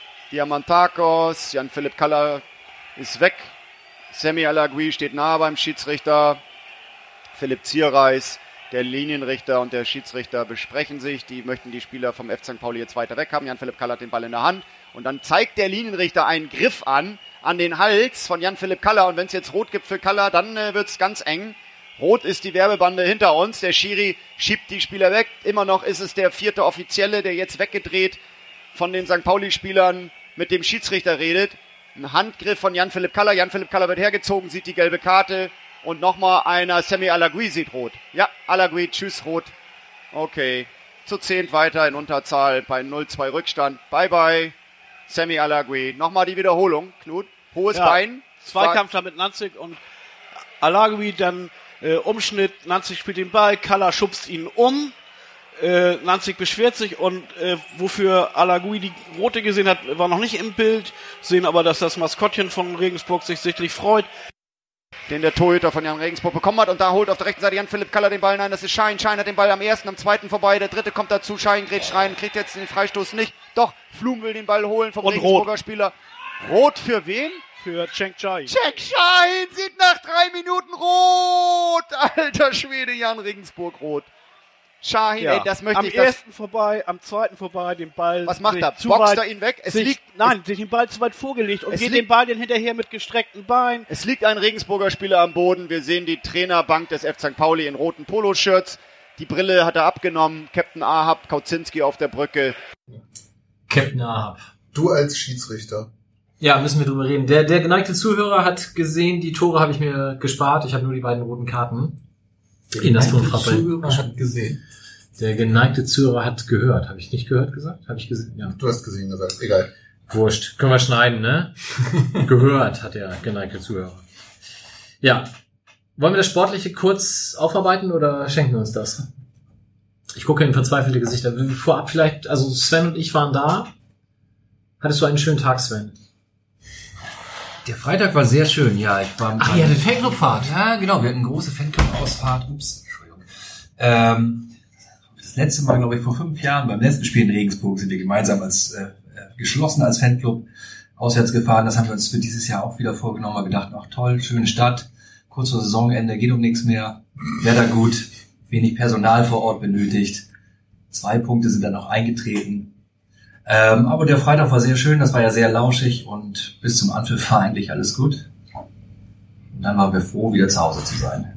Diamantakos, Jan-Philipp Kaller ist weg. Semi Alagui steht nahe beim Schiedsrichter. Philipp Zierreis, der Linienrichter und der Schiedsrichter besprechen sich. Die möchten die Spieler vom FC St. Pauli jetzt weiter weg haben. Jan-Philipp Kaller hat den Ball in der Hand. Und dann zeigt der Linienrichter einen Griff an den Hals von Jan-Philipp Kaller. Und wenn es jetzt rot gibt für Kaller, dann wird's ganz eng. Rot ist die Werbebande hinter uns. Der Schiri schiebt die Spieler weg. Immer noch ist es der 4. Offizielle, der jetzt weggedreht von den St. Pauli-Spielern mit dem Schiedsrichter redet. Ein Handgriff von Jan-Philipp Kaller. Jan-Philipp Kaller wird hergezogen, sieht die gelbe Karte. Und nochmal einer, Semi Alagui sieht rot. Ja, Alagui, tschüss, rot. Okay, zu 10 weiter in Unterzahl bei 0-2 Rückstand. Bye, bye, Semi Alagui. Nochmal die Wiederholung, Knut. Hohes Bein.
Zweikampf da mit Nanzig und Alagui, dann Umschnitt. Nanzig spielt den Ball, Kaller schubst ihn um. Nanzig beschwert sich und wofür Alagui die rote gesehen hat, war noch nicht im Bild. Sehen aber, dass das Maskottchen von Regensburg sich sichtlich freut.
Den der Torhüter von Jan Regensburg bekommen hat. Und da holt auf der rechten Seite Jan-Philipp Kaller den Ball. Nein, das ist Schein. Schein hat den Ball am ersten, am zweiten vorbei. Der dritte kommt dazu. Schein grätscht rein, kriegt jetzt den Freistoß nicht. Doch, Flum will den Ball holen vom
und
Regensburger Spieler. Rot für wen?
Für Cenk Chai.
Cenk Chai sieht nach 3 Minuten rot. Alter Schwede, Jan Regensburg rot. Shahin, ey, das möchte ich...
Am ersten vorbei, am zweiten vorbei, den Ball...
Was macht er? Boxt er ihn weg?
Sich den Ball zu weit vorgelegt und geht den Ball den hinterher mit gestreckten Beinen.
Es liegt ein Regensburger Spieler am Boden. Wir sehen die Trainerbank des FC St. Pauli in roten Poloshirts. Die Brille hat er abgenommen. Captain Ahab, Kauzinski auf der Brücke.
Captain Ahab.
Du als Schiedsrichter.
Ja, müssen wir drüber reden. Der geneigte Zuhörer hat gesehen, die Tore habe ich mir gespart. Ich habe nur die beiden roten Karten.
Der geneigte Zuhörer hat gesehen.
Der geneigte Zuhörer hat gehört. Habe ich nicht gehört gesagt? Habe ich gesehen? Ja.
Du hast gesehen gesagt. Egal.
Wurscht. Können wir schneiden, ne? Gehört hat der geneigte Zuhörer. Ja. Wollen wir das Sportliche kurz aufarbeiten oder schenken wir uns das? Ich gucke in verzweifelte Gesichter. Vorab vielleicht, also Sven und ich waren da. Hattest du einen schönen Tag, Sven?
Der Freitag war sehr schön, ja. Ich war
Ach, ihr hattet Fanclubfahrt.
Ja, genau, wir hatten eine große Fanclub-Ausfahrt. Entschuldigung. Das letzte Mal, glaube ich, vor 5 Jahren beim letzten Spiel in Regensburg sind wir gemeinsam geschlossen als Fanclub auswärts gefahren. Das haben wir uns für dieses Jahr auch wieder vorgenommen. Wir gedacht, ach toll, schöne Stadt, kurz vor Saisonende, geht um nichts mehr, Wetter gut, wenig Personal vor Ort benötigt. 2 Punkte sind dann auch eingetreten. Aber der Freitag war sehr schön, das war ja sehr lauschig und bis zum Anpfiff war eigentlich alles gut. Und dann waren wir froh, wieder zu Hause zu sein.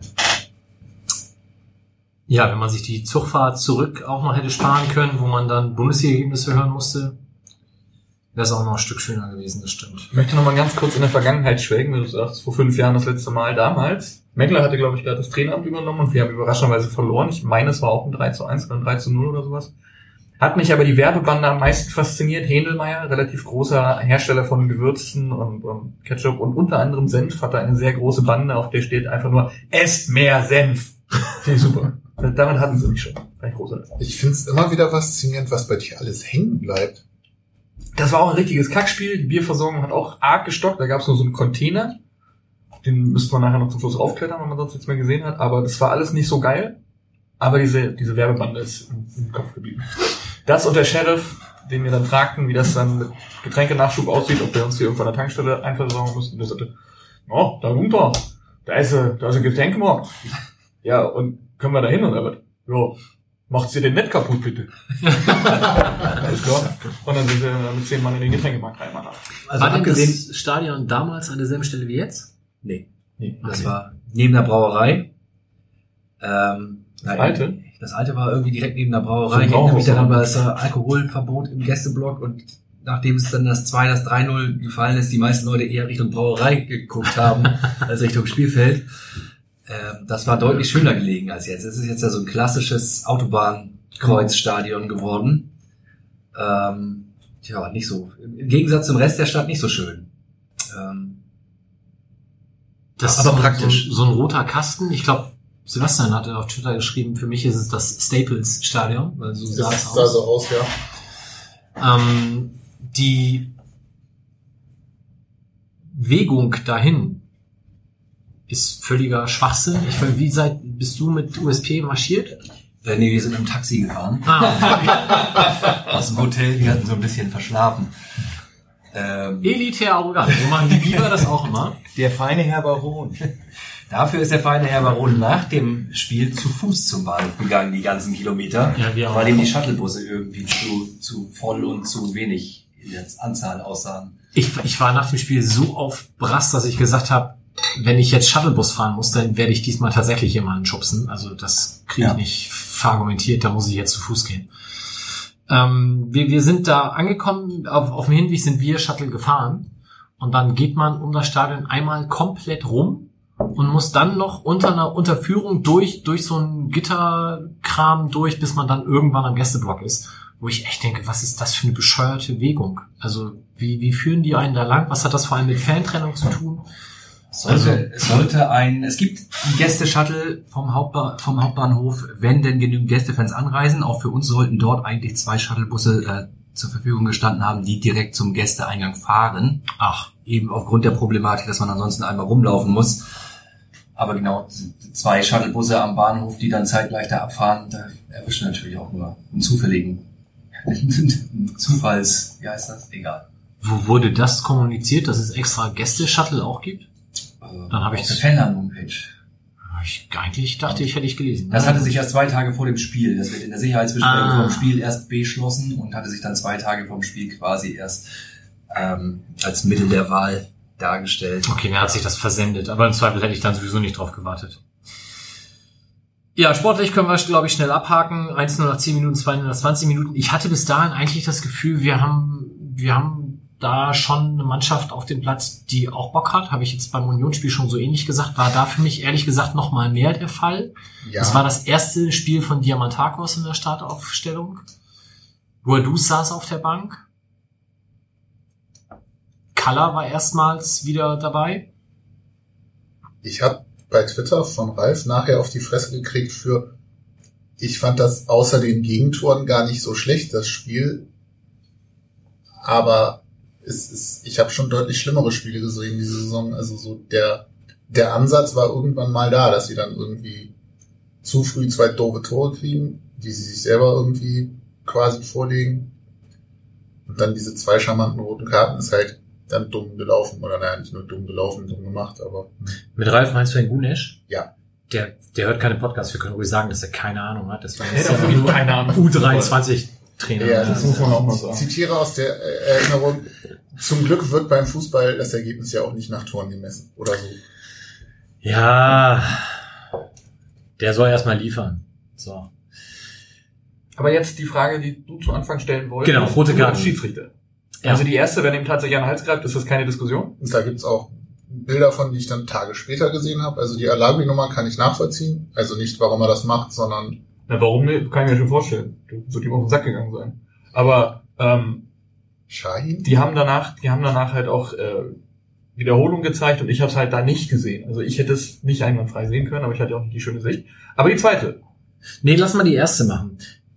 Ja, wenn man sich die Zugfahrt zurück auch noch hätte sparen können, wo man dann Bundesliga-Ergebnisse hören musste, wäre es auch noch ein Stück schöner gewesen, das stimmt.
Ich möchte noch mal ganz kurz in der Vergangenheit schwelgen, wenn du sagst, vor 5 Jahren das letzte Mal damals. Meckler hatte, glaube ich, gerade das Traineramt übernommen und wir haben überraschenderweise verloren. Ich meine, es war auch ein 3:1 oder ein 3:0 oder sowas. Hat mich aber die Werbebande am meisten fasziniert. Händelmeier, relativ großer Hersteller von Gewürzen und Ketchup und unter anderem Senf, hat da eine sehr große Bande, auf der steht einfach nur, esst mehr Senf. Finde ich super. Damit hatten sie mich schon.
Ich finde es immer wieder faszinierend, was bei dir alles hängen bleibt.
Das war auch ein richtiges Kackspiel. Die Bierversorgung hat auch arg gestockt. Da gab es nur so einen Container. Den müsste man nachher noch zum Schluss raufklettern, wenn man sonst nichts mehr gesehen hat. Aber das war alles nicht so geil. Aber diese Werbebande ist im Kopf geblieben. Das und der Sheriff, den wir dann fragten, wie das dann mit Getränkenachschub aussieht, ob wir uns hier irgendwo an der Tankstelle einversorgen mussten. Der sagte, oh, da runter, da ist ein Getränkemarkt. Ja, und können wir da hin? Und er wird, ja, macht's ihr den nicht kaputt, bitte. Alles klar. Und dann sind wir mit 10 Mann in den Getränkemarkt rein.
Also war denn das Stadion damals an derselben Stelle wie jetzt?
Nee. Das war neben der Brauerei. Das alte war irgendwie direkt neben der Brauerei. Ich erinnere mich daran, war es Alkoholverbot im Gästeblock und nachdem es dann das 3-0 gefallen ist, die meisten Leute eher Richtung Brauerei geguckt haben, als Richtung Spielfeld. Das war deutlich schöner gelegen als jetzt. Es ist jetzt ja so ein klassisches Autobahnkreuzstadion geworden. Nicht so. Im Gegensatz zum Rest der Stadt nicht so schön.
Das ist aber praktisch. So ein roter Kasten. Ich glaube, Sebastian hatte auf Twitter geschrieben, für mich ist es das Staples-Stadion, weil so sah es aus.
Sah so aus, ja.
Die Bewegung dahin ist völliger Schwachsinn. Wie bist du mit USP marschiert?
Nee, wir sind im Taxi gefahren. Aus dem Hotel, die hatten so ein bisschen verschlafen.
Elitär arrogant. So machen die Biber das auch immer.
Der feine Herr Baron.
Dafür ist der feine Herr Baron nach dem Spiel zu Fuß zum Bahnhof gegangen, die ganzen Kilometer.
Ja,
weil ihm die Shuttlebusse irgendwie zu voll und zu wenig in der Anzahl aussahen.
Ich war nach dem Spiel so auf Brass, dass ich gesagt habe, wenn ich jetzt Shuttlebus fahren muss, dann werde ich diesmal tatsächlich jemanden schubsen. Also das kriege ich nicht verargumentiert, da muss ich jetzt zu Fuß gehen. Wir sind da angekommen, auf dem Hinweg sind wir Shuttle gefahren und dann geht man um das Stadion einmal komplett rum und muss dann noch unter einer Unterführung durch so einen Gitterkram durch, bis man dann irgendwann am Gästeblock ist. Wo ich echt denke, was ist das für eine bescheuerte Bewegung? Also wie führen die einen da lang? Was hat das vor allem mit Fantrennung zu tun?
Es gibt einen Gäste-Shuttle vom Hauptbahnhof, wenn denn genügend Gästefans anreisen. Auch für uns sollten dort eigentlich 2 Shuttlebusse zur Verfügung gestanden haben, die direkt zum Gästeeingang fahren. Eben aufgrund der Problematik, dass man ansonsten einmal rumlaufen muss. Aber genau, 2 Shuttlebusse am Bahnhof, die dann zeitgleich da abfahren, da erwischen natürlich auch nur einen zufälligen Zufalls, wie heißt das? Egal.
Wo wurde das kommuniziert, dass es extra Gäste-Shuttle auch gibt? Dann habe ich
das Fanland-Homepage.
Eigentlich dachte ich, hätte ich gelesen.
Das hatte sich erst 2 Tage vor dem Spiel. Das wird in der Sicherheitsbesprechung vor dem Spiel erst beschlossen und hatte sich dann 2 Tage vor dem Spiel quasi erst als Mittel der Wahl dargestellt.
Okay, dann hat sich das versendet. Aber im Zweifel hätte ich dann sowieso nicht drauf gewartet. Ja, sportlich können wir, glaube ich, schnell abhaken. 1-0 nach 10 Minuten, 2-0 nach 20 Minuten. Ich hatte bis dahin eigentlich das Gefühl, wir haben da schon eine Mannschaft auf dem Platz, die auch Bock hat. Habe ich jetzt beim Unionsspiel schon so ähnlich gesagt. War da für mich ehrlich gesagt noch mal mehr der Fall. Ja. Das war das erste Spiel von Diamantakos in der Startaufstellung. Guadus saß auf der Bank. Kalla war erstmals wieder dabei.
Ich habe bei Twitter von Ralf nachher auf die Fresse gekriegt ich fand das außer den Gegentoren gar nicht so schlecht, das Spiel. Aber ich habe schon deutlich schlimmere Spiele gesehen diese Saison. Also so der Ansatz war irgendwann mal da, dass sie dann irgendwie zu früh 2 doofe Tore kriegen, die sie sich selber irgendwie quasi vorlegen. Und dann diese 2 charmanten roten Karten ist halt dann dumm gelaufen. Oder naja, nicht nur dumm gelaufen, dumm gemacht, aber...
Mit Ralf meinst du den Gunesch?
Ja.
Der hört keine Podcasts. Wir können ruhig sagen, dass er keine Ahnung hat. Das war jetzt
keine Ahnung.
U23-Trainer.
Ja,
das muss man auch mal sagen.
Ich zitiere aus der Erinnerung, zum Glück wird beim Fußball das Ergebnis ja auch nicht nach Toren gemessen. Oder so.
Ja, der soll erstmal liefern. So.
Aber jetzt die Frage, die du zu Anfang stellen wolltest.
Genau, rote Karten.
Schiedsrichter.
Ja.
Also die erste, wenn ihm tatsächlich an den Hals greift, ist das keine Diskussion?
Und da gibt's auch Bilder von, die ich dann Tage später gesehen habe. Also die Alagui-Nummer kann ich nachvollziehen. Also nicht, warum er das macht, sondern...
Na, warum nicht? Kann ich mir schon vorstellen. Du wird ihm auf den Sack gegangen sein. Aber
Shahin?
die haben danach halt auch Wiederholung gezeigt und ich habe es halt da nicht gesehen. Also ich hätte es nicht einwandfrei sehen können, aber ich hatte auch nicht die schöne Sicht. Aber die zweite.
Nee, lass mal die erste machen.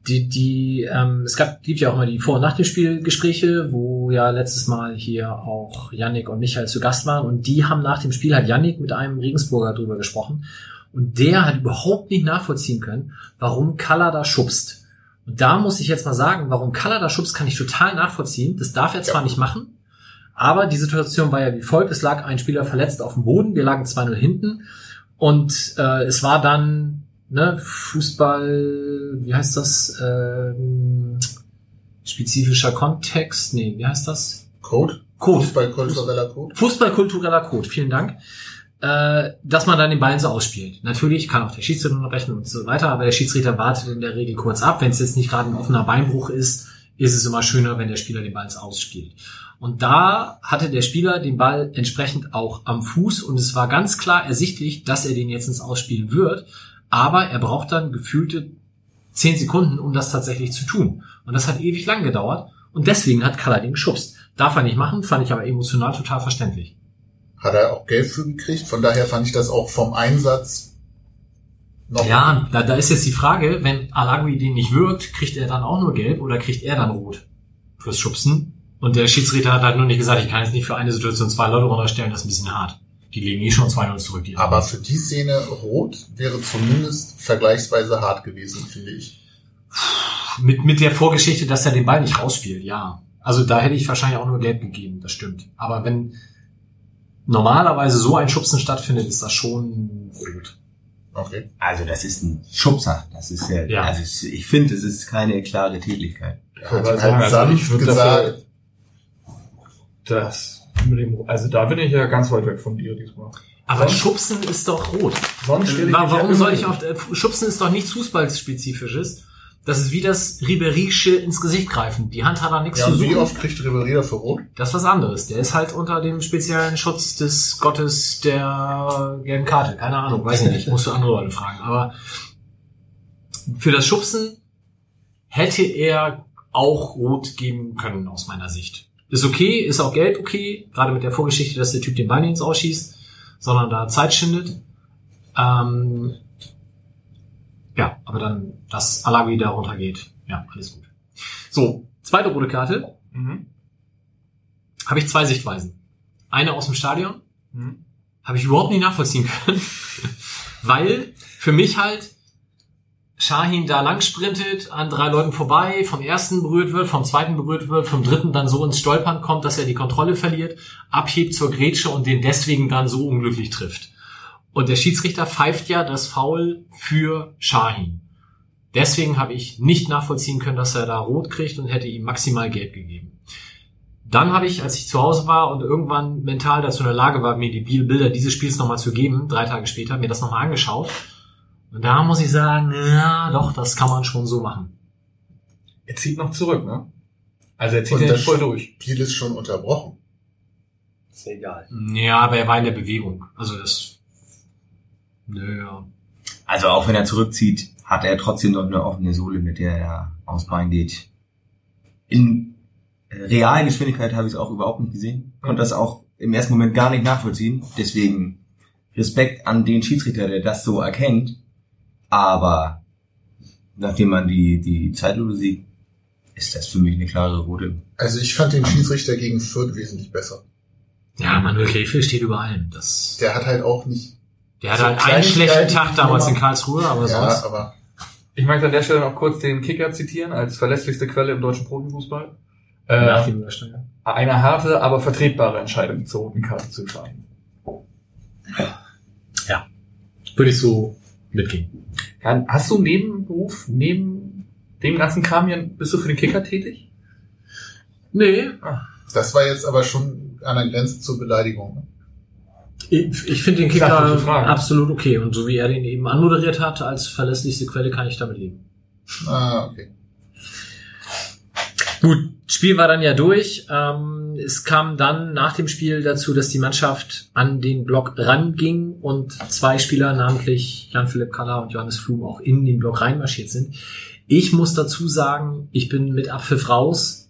Es gibt ja auch immer die Vor- und Nach dem Spiel Gespräche, wo ja letztes Mal hier auch Yannick und Michael zu Gast waren und die haben nach dem Spiel, hat Yannick mit einem Regensburger drüber gesprochen und der hat überhaupt nicht nachvollziehen können, warum Kalla da schubst. Und da muss ich jetzt mal sagen, warum Kalla da schubst, kann ich total nachvollziehen. Das darf er zwar nicht machen, aber die Situation war ja wie folgt. Es lag ein Spieler verletzt auf dem Boden, wir lagen 2-0 hinten und es war dann Fußball, wie heißt das? Spezifischer Kontext? Nee, wie heißt das?
Code. Fußballkultureller Code.
Fußballkultureller Code, vielen Dank. Dass man dann den Ball so ausspielt. Natürlich kann auch der Schiedsrichter noch rechnen und so weiter, aber der Schiedsrichter wartet in der Regel kurz ab. Wenn es jetzt nicht gerade ein offener Beinbruch ist, ist es immer schöner, wenn der Spieler den Ball ausspielt. Und da hatte der Spieler den Ball entsprechend auch am Fuß und es war ganz klar ersichtlich, dass er den jetzt ins Ausspielen wird. Aber er braucht dann gefühlte 10 Sekunden, um das tatsächlich zu tun. Und das hat ewig lang gedauert. Und deswegen hat Kalla den geschubst. Darf er nicht machen, fand ich aber emotional total verständlich.
Hat er auch Geld für gekriegt. Von daher fand ich das auch vom Einsatz noch...
Ja, da ist jetzt die Frage, wenn Alagui den nicht wirkt, kriegt er dann auch nur Gelb oder kriegt er dann Rot fürs Schubsen? Und der Schiedsrichter hat halt nur nicht gesagt, ich kann jetzt nicht für eine Situation 2 Leute runterstellen, das ist ein bisschen hart. Die legen schon 2-0 zurück.
Aber für die Szene rot wäre zumindest vergleichsweise hart gewesen, finde ich.
Mit der Vorgeschichte, dass er den Ball nicht rausspielt, ja. Also da hätte ich wahrscheinlich auch nur Gelb gegeben, das stimmt. Aber wenn normalerweise so ein Schubsen stattfindet, ist das schon rot.
Okay.
Also das ist ein Schubser. Das ist ja. Also ich finde, es ist keine klare Tätigkeit.
Ja, also
ich würde dafür, also da bin ich ja ganz weit weg von dir diesmal.
Aber Schubsen ist doch rot. Warum soll ich Schubsen ist doch nichts Fußballspezifisches. Das ist wie das Ribéry'sche ins Gesicht greifen. Die Hand hat da nichts zu suchen.
Wie oft kriegt Ribéry dafür rot?
Das ist was anderes. Der ist halt unter dem speziellen Schutz des Gottes der gelben Karte. Keine Ahnung, weiß ich nicht. Musst du andere Leute fragen. Aber für das Schubsen hätte er auch rot geben können, aus meiner Sicht. Ist okay, ist auch gelb okay. Gerade mit der Vorgeschichte, dass der Typ den Ball nicht ins Ausschießt, sondern da Zeit schindet. Ja, aber dann, dass Alagui da runtergeht. Ja, alles gut. So, zweite rote Karte. Habe ich 2 Sichtweisen. Eine aus dem Stadion. Habe ich überhaupt nicht nachvollziehen können. Weil für mich halt Shahin da lang sprintet, an 3 Leuten vorbei, vom ersten berührt wird, vom zweiten berührt wird, vom dritten dann so ins Stolpern kommt, dass er die Kontrolle verliert, abhebt zur Grätsche und den deswegen dann so unglücklich trifft. Und der Schiedsrichter pfeift ja das Foul für Shahin. Deswegen habe ich nicht nachvollziehen können, dass er da rot kriegt und hätte ihm maximal gelb gegeben. Dann habe ich, als ich zu Hause war und irgendwann mental dazu in der Lage war, mir die Bilder dieses Spiels nochmal zu geben, 3 Tage später, mir das nochmal angeschaut. Und da muss ich sagen, ja, doch, das kann man schon so machen.
Er zieht noch zurück, ne? Also er zieht ja nicht voll durch.
Das Spiel ist schon unterbrochen.
Ist egal.
Ja, aber er war in der Bewegung. Also das... Naja.
Also auch wenn er zurückzieht, hat er trotzdem noch eine offene Sohle, mit der er aufs Bein geht. In realen Geschwindigkeit habe ich es auch überhaupt nicht gesehen. Konnte das auch im ersten Moment gar nicht nachvollziehen. Deswegen Respekt an den Schiedsrichter, der das so erkennt. Aber nachdem man die Zeitlupe sieht, ist das für mich eine klare rote.
Also ich fand den Schiedsrichter gegen Fürth wesentlich besser.
Ja, Manuel Gräfe steht über allem.
Der hat halt auch nicht...
Der hatte halt einen schlechten Tag damals in Karlsruhe, aber
ja,
sonst...
aber
Ich möchte an der Stelle noch kurz den Kicker zitieren, als verlässlichste Quelle im deutschen Profifußball.
Nach dem Übersteiger.
Eine harte, aber vertretbare Entscheidung zur roten Karte zu entscheiden.
Ja, würde ich so mitgehen.
Ja, hast du Nebenberuf, neben dem ganzen Kram hier, bist du für den Kicker tätig?
Nee.
das war jetzt aber schon an der Grenze zur Beleidigung. Ne?
Ich finde den Kicker absolut okay. Und so wie er den eben anmoderiert hat, als verlässlichste Quelle, kann ich damit leben.
Ah, okay.
Gut, Spiel war dann ja durch. Es kam dann nach dem Spiel dazu, dass die Mannschaft an den Block ranging und zwei Spieler, namentlich Jan-Philipp Kaller und Johannes Flum, auch in den Block reinmarschiert sind. Ich muss dazu sagen, ich bin mit Abpfiff raus,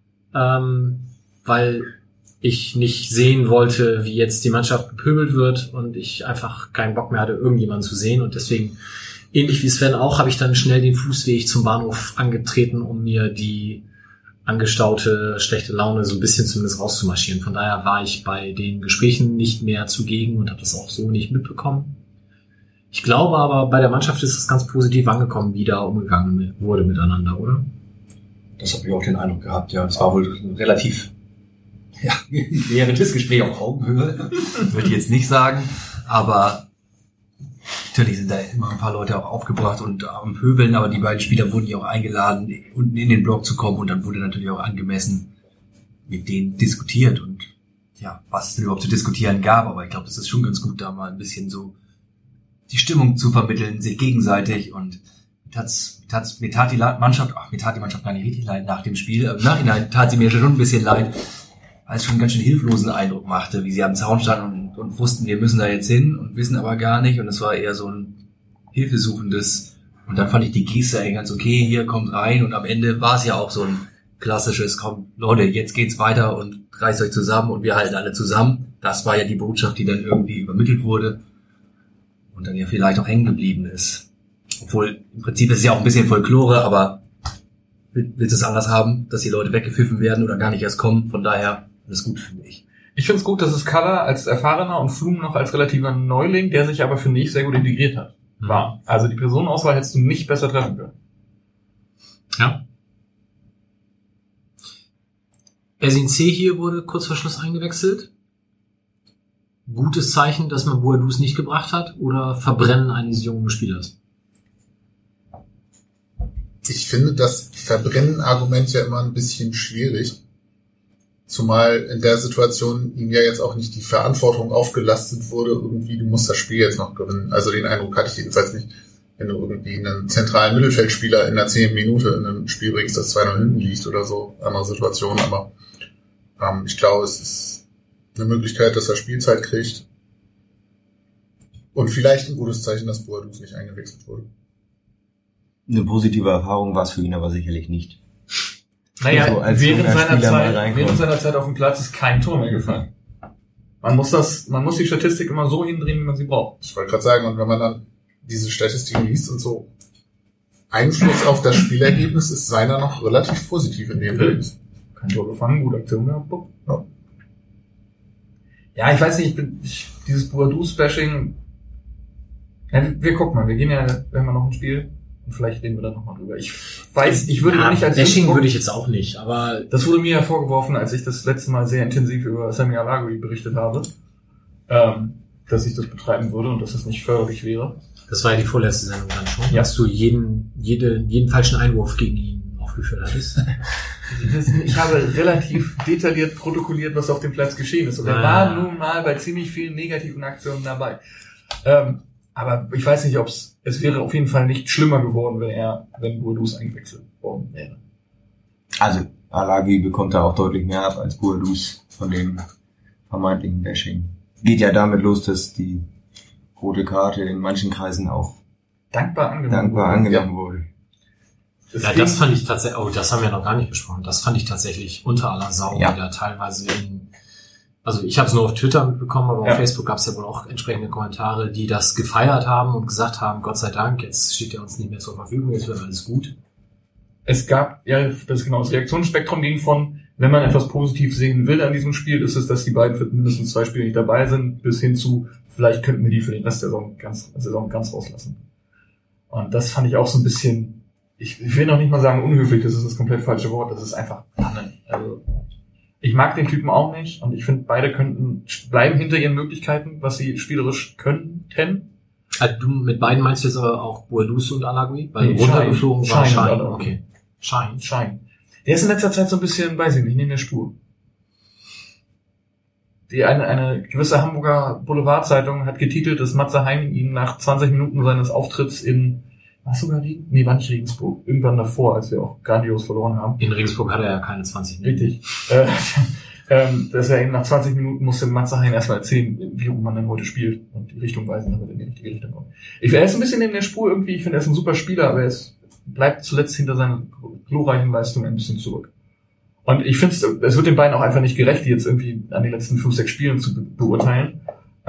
weil ich nicht sehen wollte, wie jetzt die Mannschaft bepöbelt wird und ich einfach keinen Bock mehr hatte, irgendjemanden zu sehen. Und deswegen, ähnlich wie Sven auch, habe ich dann schnell den Fußweg zum Bahnhof angetreten, um mir die angestaute schlechte Laune so ein bisschen zumindest rauszumarschieren. Von daher war ich bei den Gesprächen nicht mehr zugegen und habe das auch so nicht mitbekommen. Ich glaube aber, bei der Mannschaft ist es ganz positiv angekommen, wie da umgegangen wurde miteinander, oder?
Das habe ich auch den Eindruck gehabt, ja. Es war wohl relativ während Gespräch auf Augenhöhe, würde ich jetzt nicht sagen, aber natürlich sind da immer ein paar Leute auch aufgebracht und am Pöbeln, aber die beiden Spieler wurden ja auch eingeladen, unten in den Block zu kommen und dann wurde natürlich auch angemessen mit denen diskutiert und ja, was es denn überhaupt zu diskutieren gab, aber ich glaube, es ist schon ganz gut, da mal ein bisschen so die Stimmung zu vermitteln, sich gegenseitig und mir tat die Mannschaft gar nicht richtig leid nach dem Spiel, im Nachhinein tat sie mir schon ein bisschen leid, weil es schon einen ganz schön hilflosen Eindruck machte, wie sie am Zaun standen und wussten, wir müssen da jetzt hin und wissen aber gar nicht. Und es war eher so ein hilfesuchendes. Und dann fand ich die Geste eigentlich ganz okay, hier kommt rein. Und am Ende war es ja auch so ein klassisches, komm Leute, jetzt geht's weiter und reißt euch zusammen und wir halten alle zusammen. Das war ja die Botschaft, die dann irgendwie übermittelt wurde und dann ja vielleicht auch hängen geblieben ist. Obwohl, im Prinzip ist es ja auch ein bisschen Folklore, aber willst du es anders haben, dass die Leute weggepfiffen werden oder gar nicht erst kommen? Von daher alles gut, finde ich.
Ich finde es gut, dass es Kaller als erfahrener und Flum noch als relativer Neuling, der sich aber, finde ich, sehr gut integriert hat, war. Also die Personenauswahl hättest du nicht besser treffen können.
Ja. Ersin C. hier wurde kurz vor Schluss eingewechselt. Gutes Zeichen, dass man Boadus nicht gebracht hat oder Verbrennen eines jungen Spielers?
Ich finde das Verbrennen-Argument ja immer ein bisschen schwierig. Zumal in der Situation ihm ja jetzt auch nicht die Verantwortung aufgelastet wurde, irgendwie, du musst das Spiel jetzt noch gewinnen. Also den Eindruck hatte ich jedenfalls nicht, wenn du irgendwie einen zentralen Mittelfeldspieler in der 10. Minute in einem Spiel bringst, das 2-0 hinten liegt oder so, andere Situation. Aber ich glaube, es ist eine Möglichkeit, dass er Spielzeit kriegt. Und vielleicht ein gutes Zeichen, dass Boadus nicht eingewechselt wurde.
Eine positive Erfahrung war es für ihn aber sicherlich nicht.
Naja,
so,
während seiner Zeit auf dem Platz ist kein Tor mehr gefallen. Man muss die Statistik immer so hindrehen, wie man sie braucht.
Ich wollte gerade sagen, und wenn man dann diese Statistiken liest und so, Einfluss auf das Spielergebnis ist seiner noch relativ positiv in dem Bild.
Kein Tor gefangen, gute Aktion gehabt. Ja, ich weiß nicht, dieses Boadus-Bashing, wir gucken mal, wir haben noch ein Spiel. Und vielleicht reden wir da nochmal drüber. Ich würde nicht als
Bashing würde ich jetzt auch nicht, aber
das wurde mir ja vorgeworfen, als ich das letzte Mal sehr intensiv über Sami Alagui berichtet habe, dass ich das betreiben würde und dass das nicht förderlich wäre.
Das war ja die vorletzte Sendung dann schon, dass du jeden falschen Einwurf gegen ihn aufgeführt hattest.
Ich habe relativ detailliert protokolliert, was auf dem Platz geschehen ist. Und er war nun mal bei ziemlich vielen negativen Aktionen dabei. Aber ich weiß nicht, es wäre auf jeden Fall nicht schlimmer geworden, wenn Boadus eingewechselt worden wäre.
Also, Alagi bekommt da auch deutlich mehr ab als Boadus von dem vermeintlichen Bashing. Geht ja damit los, dass die rote Karte in manchen Kreisen auch dankbar angenommen wurde.
Ja, das fand ich tatsächlich, das haben wir noch gar nicht besprochen, das fand ich tatsächlich unter aller Sau, ja. Wieder teilweise also ich habe es nur auf Twitter mitbekommen, aber auf Facebook gab es ja wohl auch entsprechende Kommentare, die das gefeiert haben und gesagt haben, Gott sei Dank, jetzt steht er uns nicht mehr zur Verfügung, jetzt wird alles gut.
es gab, ja, das Reaktionsspektrum ging von, wenn man etwas positiv sehen will an diesem Spiel, ist es, dass die beiden für mindestens 2 Spiele nicht dabei sind, bis hin zu, vielleicht könnten wir die für den Rest der Saison ganz rauslassen. Und das fand ich auch so ein bisschen, ich will noch nicht mal sagen unhöflich, das ist das komplett falsche Wort, das ist einfach Panne. Also, ich mag den Typen auch nicht und ich finde, beide bleiben hinter ihren Möglichkeiten, was sie spielerisch könnten.
Also du mit beiden meinst du jetzt aber auch Boadus und Alagui? Weil
Nee,
runtergeflogen war
Schein.
Schein. Okay. Schein.
Der ist in letzter Zeit so ein bisschen, weiß ich nicht, neben der Spur. Eine gewisse Hamburger Boulevardzeitung hat getitelt, dass Matze Hein ihn nach 20 Minuten seines Auftritts war nicht Regensburg, irgendwann davor, als wir auch grandios verloren haben.
In Regensburg hatte er ja keine 20 Minuten.
Richtig. Dass er eben nach 20 Minuten musste Matze Hein erstmal erzählen, wie man denn heute spielt und die Richtung weisen, damit er in die richtige Richtung kommt. Er ist ein bisschen neben der Spur irgendwie, ich finde, er ist ein super Spieler, aber bleibt zuletzt hinter seinen glorreichen Leistungen ein bisschen zurück. Und ich finde, es wird den beiden auch einfach nicht gerecht, die jetzt irgendwie an den letzten 5-6 Spielen zu beurteilen.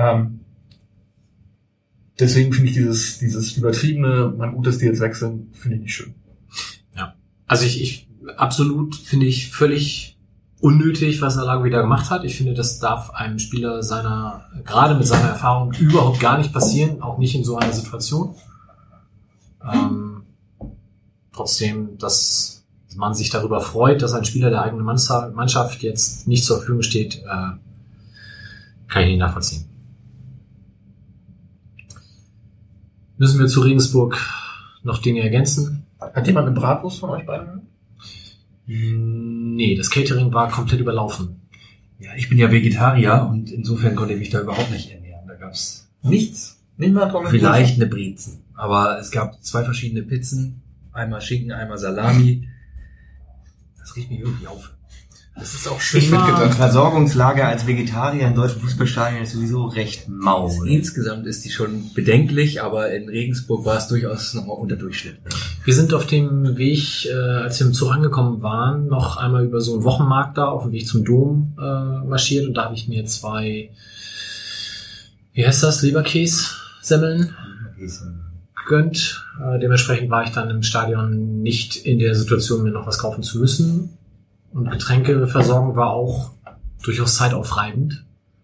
Deswegen finde ich dieses übertriebene, man gut, dass die jetzt weg sind, finde ich nicht schön.
Ja. Also ich absolut finde ich völlig unnötig, was Alagui da gemacht hat. Ich finde, das darf einem Spieler gerade mit seiner Erfahrung überhaupt gar nicht passieren, auch nicht in so einer Situation. Trotzdem, dass man sich darüber freut, dass ein Spieler der eigenen Mannschaft jetzt nicht zur Verfügung steht, kann ich nicht nachvollziehen. Müssen wir zu Regensburg noch Dinge ergänzen?
Hat jemand eine Bratwurst von euch beiden?
Nee, das Catering war komplett überlaufen.
Ja, ich bin ja Vegetarier und insofern konnte ich mich da überhaupt nicht ernähren. Da gab's
Nichts. Nicht mal
vielleicht eine Brezen. Aber es gab 2 verschiedene Pizzen. Einmal Schinken, einmal Salami. Das riecht mich irgendwie auf.
Das ist auch schön
Die
mitgedacht.
Versorgungslage als Vegetarier in deutschen Fußballstadien ist sowieso recht mau.
Insgesamt ist die schon bedenklich, aber in Regensburg war es durchaus nochmal unter Durchschnitt.
Wir sind auf dem Weg, als wir im Zug angekommen waren, noch einmal über so einen Wochenmarkt da auf dem Weg zum Dom marschiert und da habe ich mir 2, wie heißt das, Leberkäse-Semmeln gegönnt. Dementsprechend war ich dann im Stadion nicht in der Situation, mir noch was kaufen zu müssen. Und Getränkeversorgung war auch durchaus zeitaufreibend.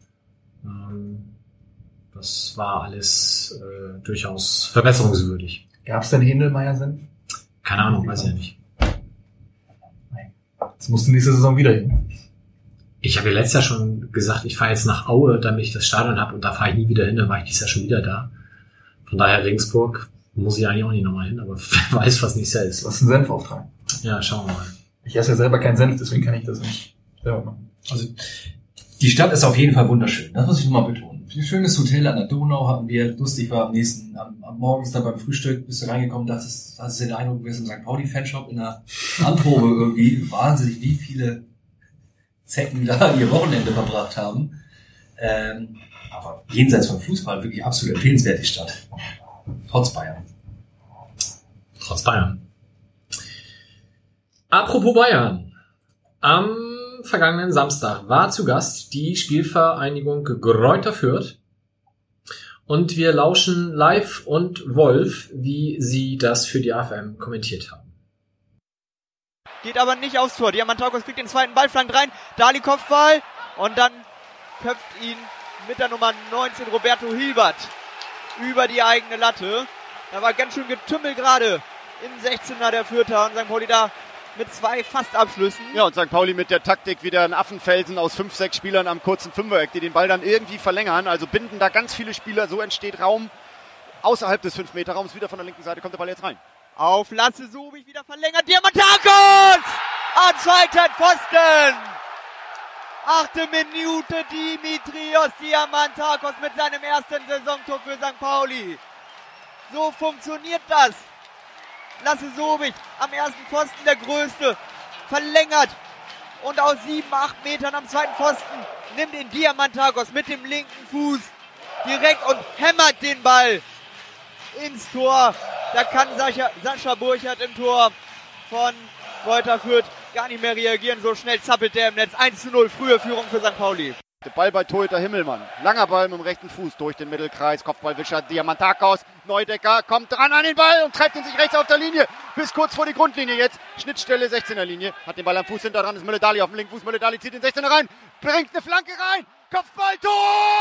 Das war alles durchaus verbesserungswürdig.
Gab's denn Hindelmeier-Senf?
Keine Ahnung, weiß ich ja nicht.
Jetzt musst du nächste Saison wieder hin.
Ich habe ja letztes Jahr schon gesagt, ich fahre jetzt nach Aue, damit ich das Stadion habe und da fahre ich nie wieder hin, dann war ich dieses Jahr schon wieder da. Von daher Regensburg muss ich eigentlich auch nicht nochmal hin, aber wer weiß, was nächstes Jahr ist.
Du hast einen Senfauftrag.
Ja, schauen wir mal.
Ich esse ja selber keinen Senf, deswegen kann ich das nicht selber machen.
Also die Stadt ist auf jeden Fall wunderschön. Das muss ich nochmal betonen. Ein schönes Hotel an der Donau hatten wir. Lustig war am morgens da beim Frühstück, bist du reingekommen, hast du den Eindruck, du bist im St. Pauli-Fanshop in der Anprobe irgendwie. Wahnsinnig, wie viele Zecken da ihr Wochenende verbracht haben. Aber jenseits vom Fußball wirklich absolut empfehlenswert, die Stadt. Trotz Bayern.
Apropos Bayern. Am vergangenen Samstag war zu Gast die Spielvereinigung Greuther Fürth. Und wir lauschen Live und Wolf, wie sie das für die AFM kommentiert haben.
Geht aber nicht aufs Tor. Diamantakos kriegt den zweiten Ball, flankt rein. Dali Kopfball. Und dann köpft ihn mit der Nummer 19 Roberto Hilbert über die eigene Latte. Da war ganz schön Getümmel gerade im 16er der Fürther und St. Pauli da mit 2 Fastabschlüssen.
Ja, und St. Pauli mit der Taktik wieder ein Affenfelsen aus 5-6 Spielern am kurzen Fünfereck, die den Ball dann irgendwie verlängern. Also binden da ganz viele Spieler, so entsteht Raum außerhalb des 5-Meter-Raums. Wieder von der linken Seite kommt der Ball jetzt rein.
Auf Lasse Subich wieder verlängert. Diamantakos! An zweiten Pfosten! 8. Minute, Dimitrios Diamantakos mit seinem ersten Saisontor für St. Pauli. So funktioniert das. Lasse Sobich am ersten Pfosten der Größte, verlängert und aus 7-8 Metern am zweiten Pfosten nimmt ihn Diamantakos mit dem linken Fuß direkt und hämmert den Ball ins Tor. Da kann Sascha Burchert im Tor von Greuther Fürth gar nicht mehr reagieren. So schnell zappelt der im Netz. 1:0 frühe Führung für St. Pauli.
Der Ball bei Torhüter Himmelmann. Langer Ball mit dem rechten Fuß durch den Mittelkreis. Kopfballwischer Diamantakos. Neudecker kommt dran an den Ball und treibt ihn sich rechts auf der Linie. Bis kurz vor die Grundlinie jetzt. Schnittstelle 16er Linie. Hat den Ball am Fuß hinter dran. Ist Mölle-Dali auf dem linken Fuß. Mölle-Dali zieht den 16er rein. Bringt eine Flanke rein. Kopfball, Tor!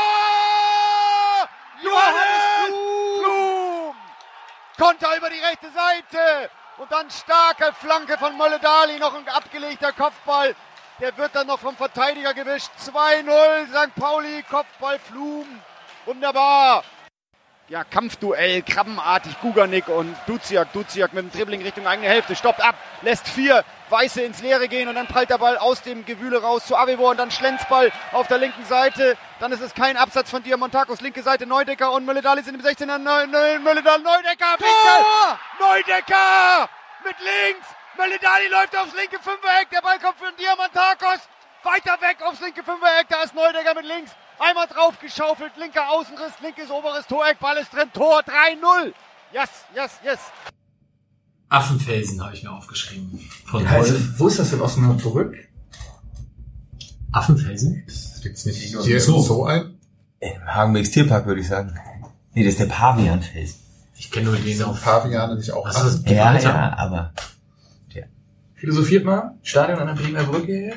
Johannes Blum! Konter über die rechte Seite. Und dann starke Flanke von Mölle-Dali. Noch ein abgelegter Kopfball. Der wird dann noch vom Verteidiger gewischt. 2-0, St. Pauli, Kopfball, Flum. Wunderbar. Ja, Kampfduell, krabbenartig, Guganik und Duziak mit dem Dribbling Richtung eigene Hälfte. Stoppt ab, lässt 4 Weiße ins Leere gehen und dann prallt der Ball aus dem Gewühle raus zu Avivor und dann Schlenzball auf der linken Seite. Dann ist es kein Absatz von Diamantakos. Linke Seite Neudecker und Mölle-Dali sind im 16er. Mölle-Dali, Neudecker, Winkel! Neudecker! Mit links! Mölle-Dali läuft aufs linke Fünfereck, der Ball kommt für den Diamantakos, weiter weg aufs linke Fünfereck, da ist Neudecker mit links, einmal drauf geschaufelt, linker Außenriss, linkes oberes Toreck, Ball ist drin, Tor 3-0. Yes.
Affenfelsen habe ich mir aufgeschrieben. Von
Wo ist das denn Osnabrück?
Affenfelsen?
Das gibt's nicht hier so ein?
Im Hagenbecks Tierpark würde ich sagen. Nee, das ist der Pavianfelsen.
Ich kenne nur den auf
Paviane nicht auch.
Ja, aber...
Philosophiert mal, Stadion an der Bremer Brücke hier.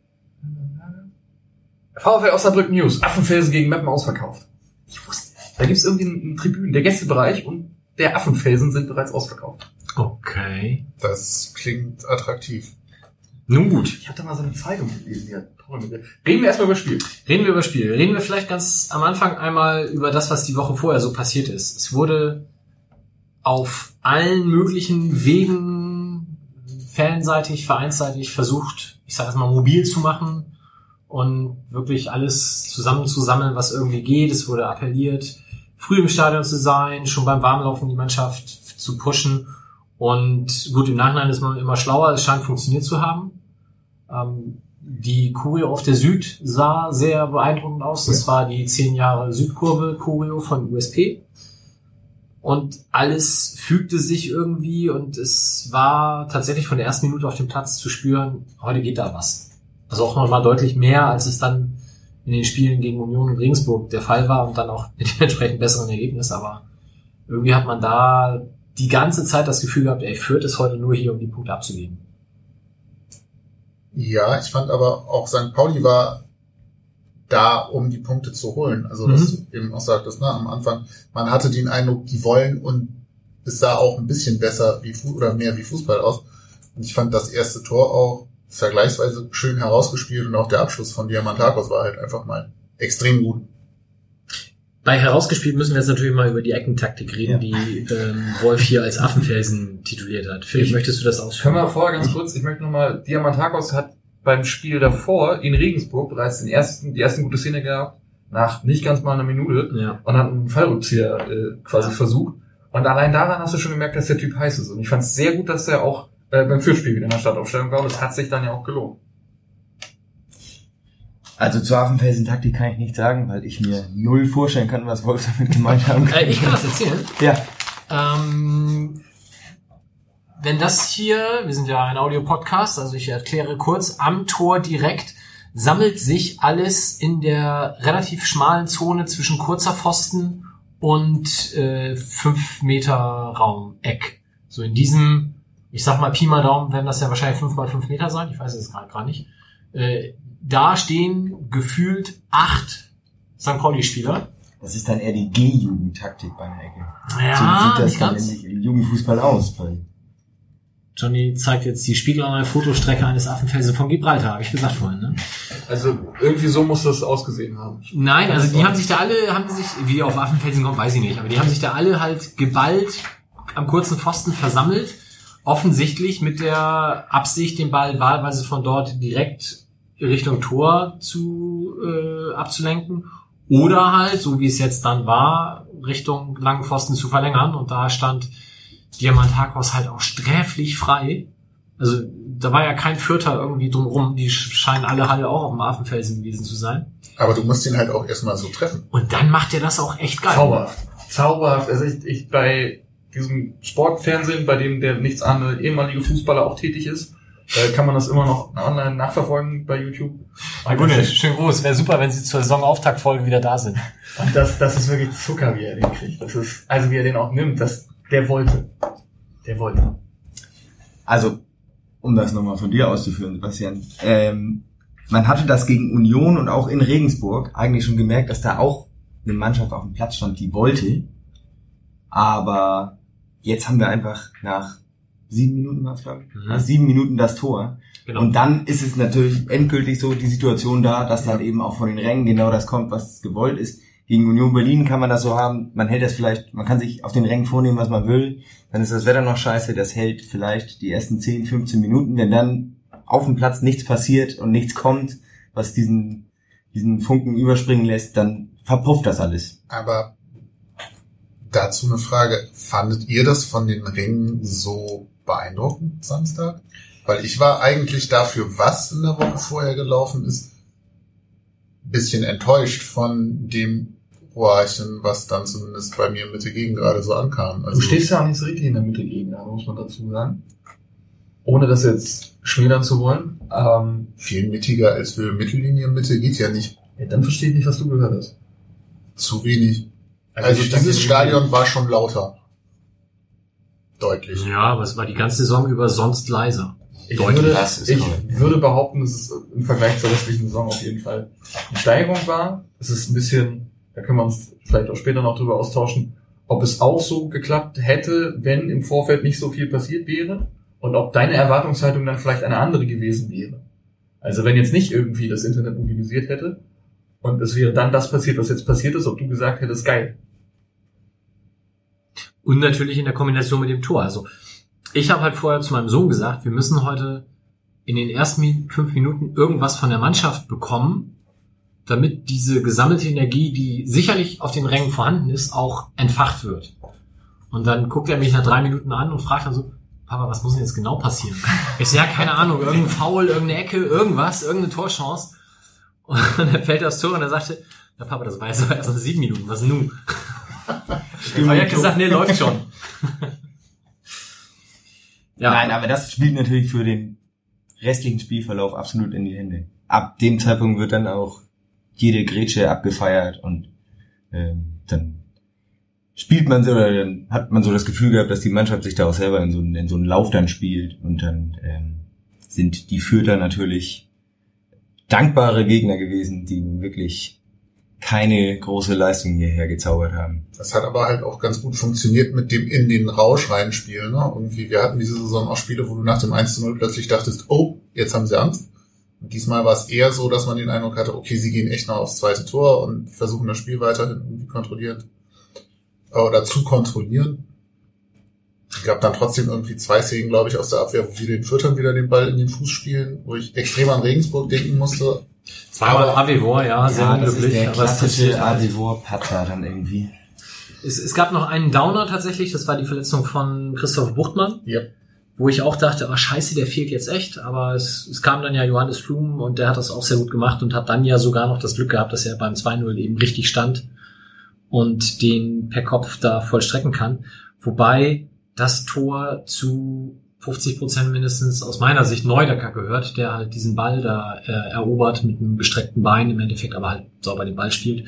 VfL Osnabrück News, Affenfelsen gegen Meppen ausverkauft. Ich wusste, da gibt's irgendwie einen Tribünen, der Gästebereich und der Affenfelsen sind bereits ausverkauft.
Okay.
Das klingt attraktiv.
Nun gut.
Ich habe da mal so eine Zeitung gelesen. Ja, reden wir erstmal über Spiel.
Reden wir vielleicht ganz am Anfang einmal über das, was die Woche vorher so passiert ist. Es wurde auf allen möglichen Wegen fanseitig, vereinsseitig versucht, ich sage jetzt mal mobil zu machen und wirklich alles zusammenzusammeln, was irgendwie geht. Es wurde appelliert, früh im Stadion zu sein, schon beim Warmlaufen die Mannschaft zu pushen und gut, im Nachhinein ist man immer schlauer, es scheint funktioniert zu haben. Die Choreo auf der Süd sah sehr beeindruckend aus, das war die 10 Jahre Südkurve Choreo von USP. Und alles fügte sich irgendwie und es war tatsächlich von der ersten Minute auf dem Platz zu spüren, heute geht da was. Also auch nochmal deutlich mehr, als es dann in den Spielen gegen Union und Regensburg der Fall war und dann auch mit dem entsprechend besseren Ergebnis. Aber irgendwie hat man da die ganze Zeit das Gefühl gehabt, Fürth ist heute nur hier, um die Punkte abzugeben.
Ja, ich fand aber auch St. Pauli war da, um die Punkte zu holen. Also, dass du eben auch sagtest, am Anfang, man hatte den Eindruck, die wollen und es sah auch ein bisschen besser mehr wie Fußball aus. Und ich fand das erste Tor auch vergleichsweise schön herausgespielt und auch der Abschluss von Diamantakos war halt einfach mal extrem gut.
Bei herausgespielt müssen wir jetzt natürlich mal über die Eckentaktik reden, die Wolf hier als Affenfelsen tituliert hat. Philipp, möchtest du das ausführen?
Können wir vorher ganz kurz, ich möchte nochmal, Diamantakos hat beim Spiel davor in Regensburg bereits die erste gute Szene gehabt, nach nicht ganz mal einer Minute, und hat einen Fallrückzieher quasi versucht. Und allein daran hast du schon gemerkt, dass der Typ heiß ist. Und ich fand es sehr gut, dass er auch beim Fürth-Spiel wieder in der Startaufstellung war. Und das hat sich dann ja auch gelohnt.
Also zur Affenfelsen-Taktik kann ich nicht sagen, weil ich mir null vorstellen kann, was Wolf damit gemeint haben kann.
Ich kann das erzählen.
Ja.
Wenn das hier, wir sind ja ein Audio-Podcast, also ich erkläre kurz, am Tor direkt sammelt sich alles in der relativ schmalen Zone zwischen kurzer Pfosten und 5 Meter Raum, Eck. So in diesem, ich sag mal Pi mal Daumen, werden das ja wahrscheinlich 5 mal 5 Meter sein, ich weiß es gerade gar nicht. Da stehen gefühlt 8 St. Pauli-Spieler.
Das ist dann eher die G-Jugend-Taktik bei der Ecke.
Ja,
so sieht das
nicht
dann
ganz.
endlich im Jugendfußball aus.
Johnny zeigt jetzt die spiegelneue Fotostrecke eines Affenfelsen von Gibraltar, habe ich gesagt vorhin, ne?
Also irgendwie so muss das ausgesehen haben.
Nein, also die haben sich, wie die auf Affenfelsen kommen, weiß ich nicht, aber die haben sich da alle halt geballt am kurzen Pfosten versammelt, offensichtlich mit der Absicht, den Ball wahlweise von dort direkt Richtung Tor abzulenken oder halt, so wie es jetzt dann war, Richtung langen Pfosten zu verlängern und da stand Diamantakos halt auch sträflich frei. Also da war ja kein Vierter irgendwie drumrum, die scheinen alle auch auf dem Affenfelsen gewesen zu sein.
Aber du musst ihn halt auch erstmal so treffen.
Und dann macht er das auch echt geil.
Zauberhaft. Also bei diesem Sportfernsehen, bei dem der nichtsahnende ehemalige Fußballer auch tätig ist, kann man das immer noch online nachverfolgen bei YouTube.
Schön groß. Wäre super, wenn Sie zur Saisonauftaktfolge wieder da sind.
Und das ist wirklich Zucker, wie er den kriegt. Das ist, also wie er den auch nimmt, der wollte.
Also, um das nochmal von dir auszuführen, Sebastian, man hatte das gegen Union und auch in Regensburg eigentlich schon gemerkt, dass da auch eine Mannschaft auf dem Platz stand, die wollte. Aber jetzt haben wir einfach nach 7 Minuten, nach 7 Minuten das Tor. Genau. Und dann ist es natürlich endgültig so die Situation da, dass dann eben auch von den Rängen genau das kommt, was gewollt ist. Gegen Union Berlin kann man das so haben, man hält das vielleicht, man kann sich auf den Rängen vornehmen, was man will. Dann ist das Wetter noch scheiße, das hält vielleicht die ersten 10, 15 Minuten. Wenn dann auf dem Platz nichts passiert und nichts kommt, was diesen Funken überspringen lässt, dann verpufft das alles.
Aber dazu eine Frage. Fandet ihr das von den Rängen so beeindruckend Samstag? Weil ich war eigentlich dafür, was in der Woche vorher gelaufen ist, ein bisschen enttäuscht von dem Rohrchen, was dann zumindest bei mir Mitte Gegend gerade so ankam. Also,
du stehst ja auch nicht so richtig in der Mitte Gegend, muss man dazu sagen. Ohne das jetzt schmälern zu wollen.
Viel mittiger als Höhe Mittellinie Mitte geht ja nicht.
Ja, dann verstehe ich nicht, was du gehört hast.
Zu wenig. Also dieses Stadion war schon lauter. Deutlich.
Ja, aber es war die ganze Saison über sonst leiser.
Ich würde behaupten, dass es im Vergleich zur restlichen Saison auf jeden Fall eine Steigerung war. Es ist ein bisschen, da können wir uns vielleicht auch später noch drüber austauschen, ob es auch so geklappt hätte, wenn im Vorfeld nicht so viel passiert wäre und ob deine Erwartungshaltung dann vielleicht eine andere gewesen wäre. Also wenn jetzt nicht irgendwie das Internet mobilisiert hätte und es wäre dann das passiert, was jetzt passiert ist, ob du gesagt hättest, geil.
Und natürlich in der Kombination mit dem Tor. Also ich habe halt vorher zu meinem Sohn gesagt, wir müssen heute in den ersten 5 Minuten irgendwas von der Mannschaft bekommen, damit diese gesammelte Energie, die sicherlich auf den Rängen vorhanden ist, auch entfacht wird. Und dann guckt er mich nach 3 Minuten an und fragt dann so, Papa, was muss denn jetzt genau passieren? Ich so, ja, keine Ahnung, irgendein Foul, irgendeine Ecke, irgendwas, irgendeine Torchance. Und dann fällt er aufs Tor und er sagte, ja Papa, das war jetzt aber erst nach 7 Minuten, was nun? Er hat gesagt, nee, läuft schon.
Ja. Nein, aber das spielt natürlich für den restlichen Spielverlauf absolut in die Hände. Ab dem Zeitpunkt wird dann auch jede Grätsche abgefeiert und dann spielt man so, oder dann hat man so das Gefühl gehabt, dass die Mannschaft sich da auch selber in so einen Lauf dann spielt und dann sind die Fürther natürlich dankbare Gegner gewesen, die wirklich keine große Leistung hierher gezaubert haben.
Das hat aber halt auch ganz gut funktioniert mit dem in den Rausch reinspielen. Ne? Irgendwie, wir hatten diese Saison auch Spiele, wo du nach dem 1:0 plötzlich dachtest, oh, jetzt haben sie Angst. Und diesmal war es eher so, dass man den Eindruck hatte, okay, sie gehen echt noch aufs zweite Tor und versuchen das Spiel weiterhin irgendwie kontrolliert oder zu kontrollieren. Es gab dann trotzdem irgendwie 2 Szenen, glaube ich, aus der Abwehr, wo wir den Fürthern wieder den Ball in den Fuß spielen, wo ich extrem an Regensburg denken musste.
Zweimal Avivor, ja, sehr unglücklich.
Der klassische Avivor-Patzer dann irgendwie.
Es gab noch einen Downer tatsächlich, das war die Verletzung von Christoph Buchtmann.
Ja.
Wo ich auch dachte, oh scheiße, der fehlt jetzt echt. Aber es kam dann ja Johannes Flum und der hat das auch sehr gut gemacht und hat dann ja sogar noch das Glück gehabt, dass er beim 2:0 eben richtig stand und den per Kopf da vollstrecken kann. Wobei das Tor zu 50% mindestens aus meiner Sicht Neudecker gehört, der halt diesen Ball da erobert mit einem gestreckten Bein, im Endeffekt aber halt sauber den Ball spielt.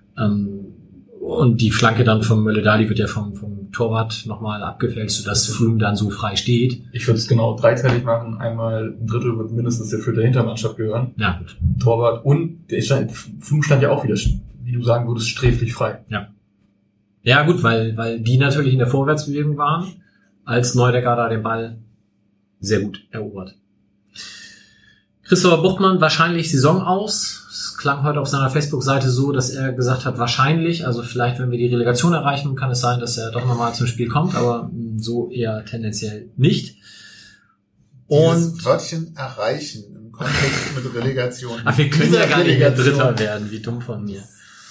Und die Flanke dann vom Mölle-Dali wird ja vom Torwart nochmal abgefälscht, sodass Flum dann so frei steht.
Ich würde es genau dreiteilig machen. Einmal ein Drittel wird mindestens der Fürther Hintermannschaft gehören.
Ja, gut.
Torwart und Flum stand ja auch wieder, wie du sagen würdest, sträflich frei.
Ja. Ja, gut, weil die natürlich in der Vorwärtsbewegung waren, als Neudecker da den Ball sehr gut erobert. Christopher Buchtmann wahrscheinlich Saison aus. Es klang heute auf seiner Facebook-Seite so, dass er gesagt hat, wahrscheinlich, also vielleicht, wenn wir die Relegation erreichen, kann es sein, dass er doch nochmal zum Spiel kommt, aber so eher tendenziell nicht. Und
dieses Wörtchen erreichen im Kontext mit Relegation.
Ach, wir können ja gar nicht mehr Dritter werden, wie dumm von mir.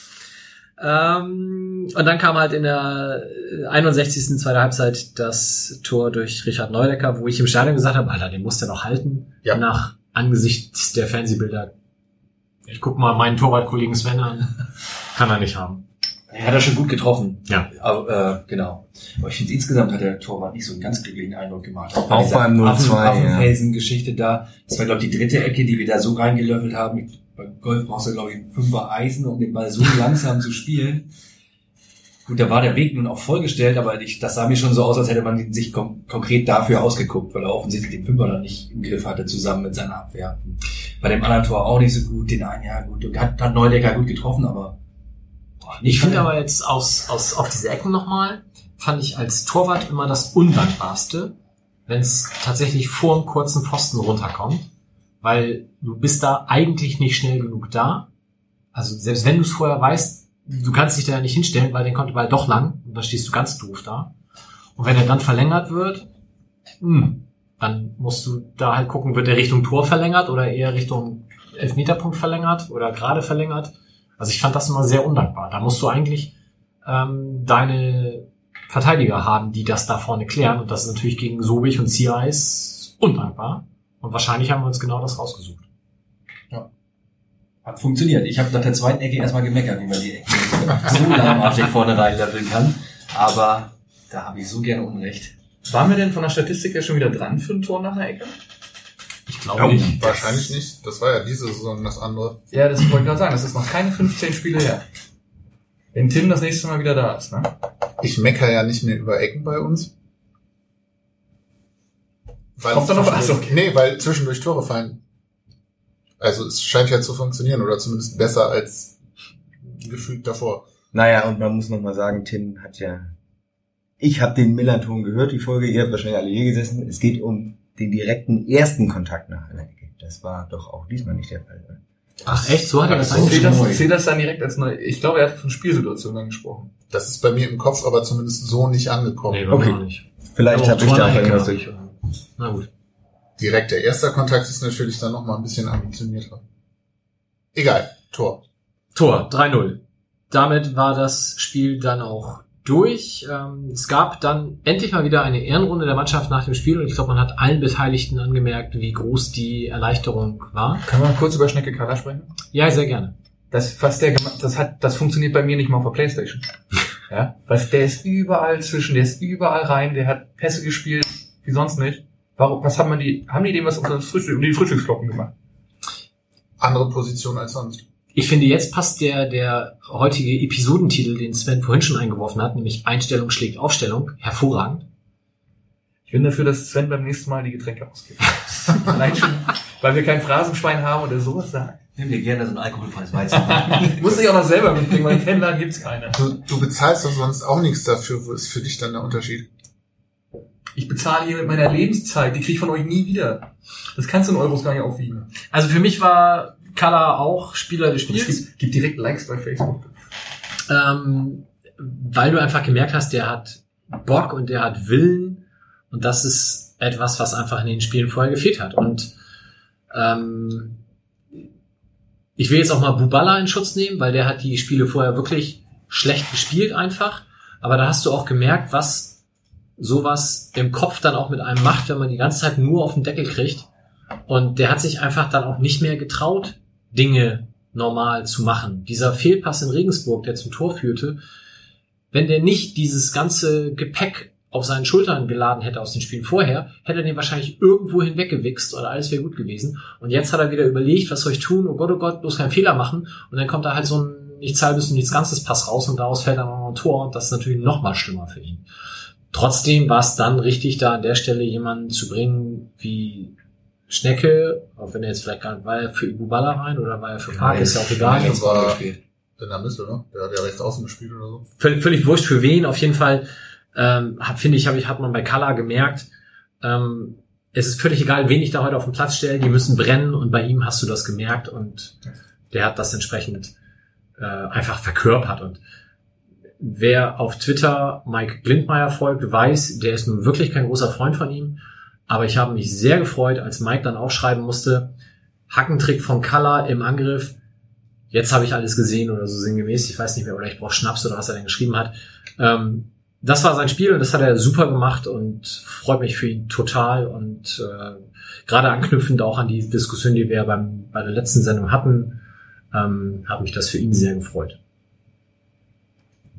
Und dann kam halt in der 61. zweiter Halbzeit das Tor durch Richard Neudecker, wo ich im Stadion gesagt habe, Alter, den muss der noch halten. Ja. Nach angesichts der Fernsehbilder. Ich guck mal meinen Torwartkollegen Sven an. Kann er nicht haben.
Er hat er schon gut getroffen.
Ja.
Aber, genau. Aber ich finde, insgesamt hat der Torwart nicht so einen ganz glücklichen Eindruck gemacht.
Auch beim 0-2,
Affenfelsen-Geschichte da. Das war, glaube ich, die dritte Ecke, die wir da so reingelöffelt haben. Beim Golf brauchst du, glaube ich, ein 5er Eisen, um den Ball so langsam zu spielen. Gut, da war der Weg nun auch vollgestellt, aber das sah mir schon so aus, als hätte man ihn sich konkret dafür ausgeguckt, weil er offensichtlich den Fünfer dann nicht im Griff hatte, zusammen mit seiner Abwehr. Bei dem anderen Tor auch nicht so gut, den einen, ja gut, hat Neudecker gut getroffen, aber
ich finde aber jetzt auf diese Ecken nochmal, fand ich als Torwart immer das Undankbarste, wenn es tatsächlich vor einem kurzen Pfosten runterkommt, weil du bist da eigentlich nicht schnell genug da. Also selbst wenn du es vorher weißt, du kannst dich da ja nicht hinstellen, weil den kommt der Ball doch lang und dann stehst du ganz doof da. Und wenn er dann verlängert wird, dann musst du da halt gucken, wird der Richtung Tor verlängert oder eher Richtung Elfmeterpunkt verlängert oder gerade verlängert. Also ich fand das immer sehr undankbar. Da musst du eigentlich deine Verteidiger haben, die das da vorne klären. Und das ist natürlich gegen Sobich und Ziereis undankbar. Und wahrscheinlich haben wir uns genau das rausgesucht.
Ja. Hat funktioniert. Ich habe nach der zweiten Ecke erstmal gemeckert, wie man die Ecke so lahmarschig vorne reinlöffeln kann. Aber da habe ich so gerne Unrecht.
Waren wir denn von der Statistik ja schon wieder dran für ein Tor nach einer Ecke?
Ich glaube nicht.
Wahrscheinlich nicht. Das war ja diese Saison das andere.
Ja, das wollte ich gerade sagen. Das ist noch keine 15 Spiele her. Wenn Tim das nächste Mal wieder da ist, ne?
Ich meckere ja nicht mehr über Ecken bei uns.
Kommt da noch was? Okay.
Nee, weil zwischendurch Tore fallen. Also es scheint ja zu funktionieren oder zumindest besser als gefühlt davor.
Naja, und man muss noch mal sagen, Tim hat ja... Ich habe den Millanton gehört, die Folge. Ihr habt wahrscheinlich alle hier gesessen. Es geht um den direkten ersten Kontakt nach einer Ecke. Das war doch auch diesmal nicht der Fall.
Ach echt? So hat er das
eigentlich Zählt das dann direkt als neu? Ich glaube, er hat von Spielsituationen angesprochen.
Das ist bei mir im Kopf aber zumindest so nicht angekommen.
Nee, okay. Nicht.
Vielleicht habe ich da auch irgendwas durch.
Na gut.
Direkt der erste Kontakt ist natürlich dann nochmal ein bisschen ambitionierter. Egal, Tor.
3-0. Damit war das Spiel dann auch durch. Es gab dann endlich mal wieder eine Ehrenrunde der Mannschaft nach dem Spiel und ich glaube, man hat allen Beteiligten angemerkt, wie groß die Erleichterung war.
Können wir kurz über Schnecke Kaller sprechen?
Ja, sehr gerne.
Das funktioniert bei mir nicht mal auf der Playstation. Ja, weil der ist überall überall rein, der hat Pässe gespielt, wie sonst nicht. Warum, haben die dem was unter die Frühstücksflocken gemacht?
Andere Position als sonst.
Ich finde, jetzt passt der heutige Episodentitel, den Sven vorhin schon eingeworfen hat, nämlich Einstellung schlägt Aufstellung, hervorragend.
Ich bin dafür, dass Sven beim nächsten Mal die Getränke ausgibt. Allein schon, weil wir kein Phrasenschwein haben oder sowas sagen.
Nimm dir gerne so ein alkoholfreies Weizen.
Muss ich auch noch selber mitbringen, weil im Fanladen gibt's keine.
Du bezahlst doch sonst auch nichts dafür. Wo ist für dich dann der Unterschied?
Ich bezahle hier mit meiner Lebenszeit, die krieg ich von euch nie wieder. Das kannst du in Euros gar nicht aufwiegen.
Also für mich war Kaller auch Spieler des Spiels.
Es gibt direkt Likes bei Facebook.
Weil du einfach gemerkt hast, der hat Bock und der hat Willen und das ist etwas, was einfach in den Spielen vorher gefehlt hat. Und ich will jetzt auch mal Bubala in Schutz nehmen, weil der hat die Spiele vorher wirklich schlecht gespielt einfach. Aber da hast du auch gemerkt, was sowas im Kopf dann auch mit einem macht, wenn man die ganze Zeit nur auf den Deckel kriegt. Und der hat sich einfach dann auch nicht mehr getraut, Dinge normal zu machen. Dieser Fehlpass in Regensburg, der zum Tor führte, wenn der nicht dieses ganze Gepäck auf seinen Schultern geladen hätte aus den Spielen vorher, hätte er den wahrscheinlich irgendwo hinweggewichst oder alles wäre gut gewesen. Und jetzt hat er wieder überlegt, was soll ich tun? Oh Gott, bloß keinen Fehler machen. Und dann kommt da halt so ein nichts halbes und nichts ganzes Pass raus und daraus fällt dann noch ein Tor und das ist natürlich noch mal schlimmer für ihn. Trotzdem war es dann richtig, da an der Stelle jemanden zu bringen wie Schnecke, auch wenn er jetzt vielleicht gar nicht, war er für Ibubala rein oder war er für Park, ist ja auch egal.
Das war in der Mitte, ne? Der hat ja rechts außen gespielt oder so.
Völlig wurscht für wen, auf jeden Fall, hat man bei Kalla gemerkt, es ist völlig egal, wen ich da heute auf den Platz stelle, die müssen brennen und bei ihm hast du das gemerkt und der hat das entsprechend einfach verkörpert und wer auf Twitter Mike Glindmeier folgt, weiß, der ist nun wirklich kein großer Freund von ihm. Aber ich habe mich sehr gefreut, als Mike dann auch schreiben musste, Hackentrick von Kalla im Angriff. Jetzt habe ich alles gesehen oder so sinngemäß. Ich weiß nicht mehr, oder ich brauche Schnaps oder was er denn geschrieben hat. Das war sein Spiel und das hat er super gemacht und freut mich für ihn total. Und gerade anknüpfend auch an die Diskussion, die wir bei der letzten Sendung hatten, hat mich das für ihn sehr gefreut.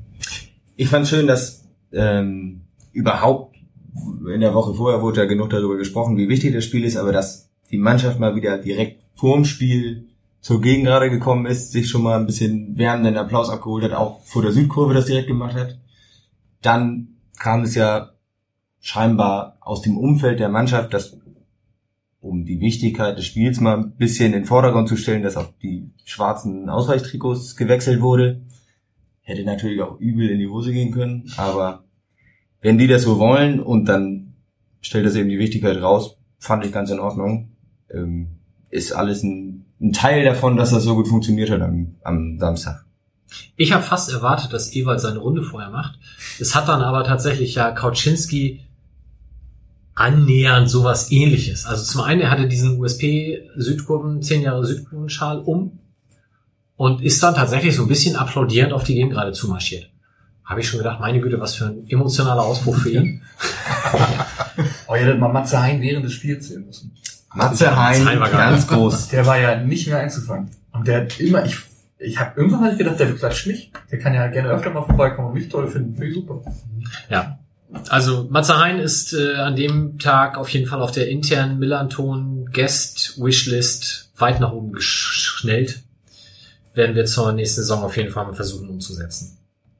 Ich fand schön, dass überhaupt in der Woche vorher wurde ja genug darüber gesprochen, wie wichtig das Spiel ist, aber dass die Mannschaft mal wieder direkt vorm Spiel zur Gegengrade gekommen ist, sich schon mal ein bisschen wärmenden Applaus abgeholt hat, auch vor der Südkurve das direkt gemacht hat. Dann kam es ja scheinbar aus dem Umfeld der Mannschaft, dass, um die Wichtigkeit des Spiels mal ein bisschen in den Vordergrund zu stellen, dass auf die schwarzen Ausweichtrikots gewechselt wurde. Hätte natürlich auch übel in die Hose gehen können, aber wenn die das so wollen und dann stellt das eben die Wichtigkeit raus, fand ich ganz in Ordnung. Ist alles ein Teil davon, dass das so gut funktioniert hat am Samstag.
Ich habe fast erwartet, dass Ewald seine Runde vorher macht. Es hat dann aber tatsächlich ja Kauczynski annähernd sowas Ähnliches. Also zum einen, er hatte diesen USP-Südkurven, 10 Jahre Südkurvenschal um und ist dann tatsächlich so ein bisschen applaudierend auf die Gegengrade zumarschiert. Habe ich schon gedacht, meine Güte, was für ein emotionaler Ausbruch für ihn.
Oh, ihr hättet mal Matze Hein während des Spiels sehen müssen.
Matze Hein war ganz groß.
Der war ja nicht mehr einzufangen. Und der hat immer, irgendwann habe ich gedacht, der klatscht nicht. Der kann ja gerne öfter mal vorbeikommen und mich toll finden. Finde ich super.
Ja. Also Matze Hein ist an dem Tag auf jeden Fall auf der internen Millanton Guest Wishlist weit nach oben geschnellt. Werden wir zur nächsten Saison auf jeden Fall mal versuchen umzusetzen.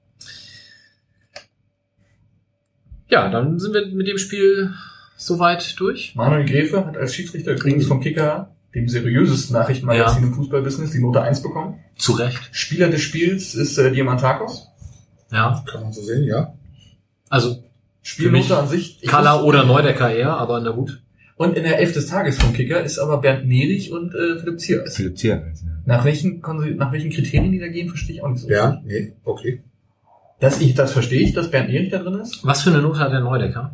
Ja, dann sind wir mit dem Spiel soweit durch.
Manuel Gräfe hat als Schiedsrichter übrigens vom Kicker, dem seriösesten Nachrichtenmagazin im Fußballbusiness, die Note 1 bekommen.
Zu Recht.
Spieler des Spiels ist Diamantakos.
Ja.
Kann man so sehen, ja.
Also
Spielnote an sich.
Kalla oder Neudecker eher, aber na gut.
Und in der 11 des Tages vom Kicker ist aber Bernd Nerich und Philipp Zierl.
Philipp Zierl.
Nach welchen Kriterien die da gehen, verstehe ich auch nicht so.
Ja, nee, okay.
Das verstehe ich, dass Bernd Nerich da drin ist.
Was für eine Note hat der Neudecker?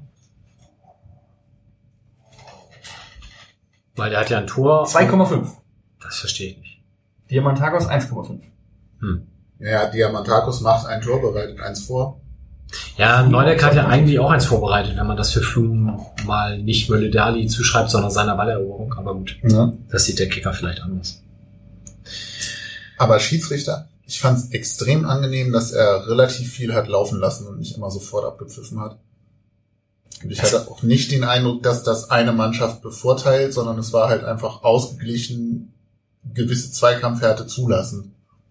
Weil der hat ja ein Tor.
2,5.
Das verstehe ich nicht.
Diamantakos 1,5.
Ja, Diamantakos macht ein Tor, bereitet eins vor.
Ja, Neudecker hat ja eigentlich auch eins vorbereitet, wenn man das für Flum mal nicht Mölle-Dali zuschreibt, sondern seiner Balleroberung. Aber gut,
Ja.
das sieht der Kicker vielleicht anders.
Aber Schiedsrichter, ich fand es extrem angenehm, dass er relativ viel hat laufen lassen und nicht immer sofort abgepfiffen hat. Und ich hatte auch nicht den Eindruck, dass das eine Mannschaft bevorteilt, sondern es war halt einfach ausgeglichen, gewisse Zweikampfhärte zulassen.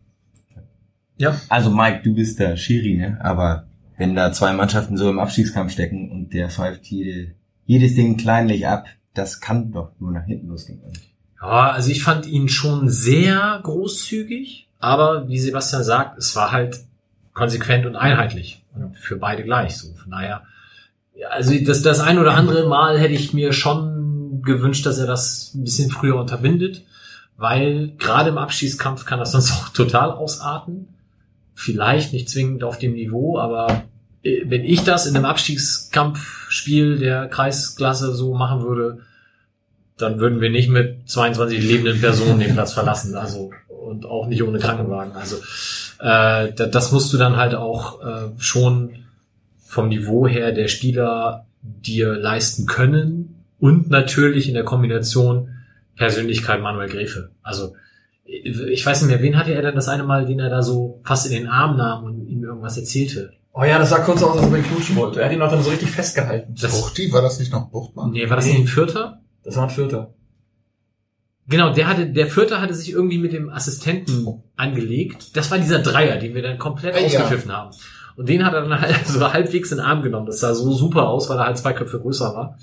Ja. Also Mike, du bist der Schiri, ne? Aber wenn da zwei Mannschaften so im Abstiegskampf stecken und der pfeift jedes Ding kleinlich ab, das kann doch nur nach hinten losgehen.
Ja, also ich fand ihn schon sehr großzügig, aber wie Sebastian sagt, es war halt konsequent und einheitlich und für beide gleich so. Von daher, ja, also das ein oder andere Mal hätte ich mir schon gewünscht, dass er das ein bisschen früher unterbindet, weil gerade im Abstiegskampf kann das sonst auch total ausarten. Vielleicht nicht zwingend auf dem Niveau, aber wenn ich das in einem Abstiegskampfspiel der Kreisklasse so machen würde, dann würden wir nicht mit 22 lebenden Personen den Platz verlassen, also und auch nicht ohne Krankenwagen. Also das musst du dann halt auch schon vom Niveau her der Spieler dir leisten können und natürlich in der Kombination Persönlichkeit Manuel Gräfe. Also ich weiß nicht mehr, wen hatte er denn das eine Mal, den er da so fast in den Arm nahm und ihm irgendwas erzählte?
Oh ja, das sah kurz aus, als ob er ihn knutschen wollte. Er hat ihn auch dann so richtig festgehalten.
Buchti, war das nicht noch Buchtmann?
Nee, war das nicht ein Vierter?
Das war ein Vierter.
Genau, der Vierter hatte sich irgendwie mit dem Assistenten angelegt. Das war dieser Dreier, den wir dann komplett ausgepfiffen haben. Und den hat er dann halt so halbwegs in den Arm genommen. Das sah so super aus, weil er halt 2 Köpfe größer war.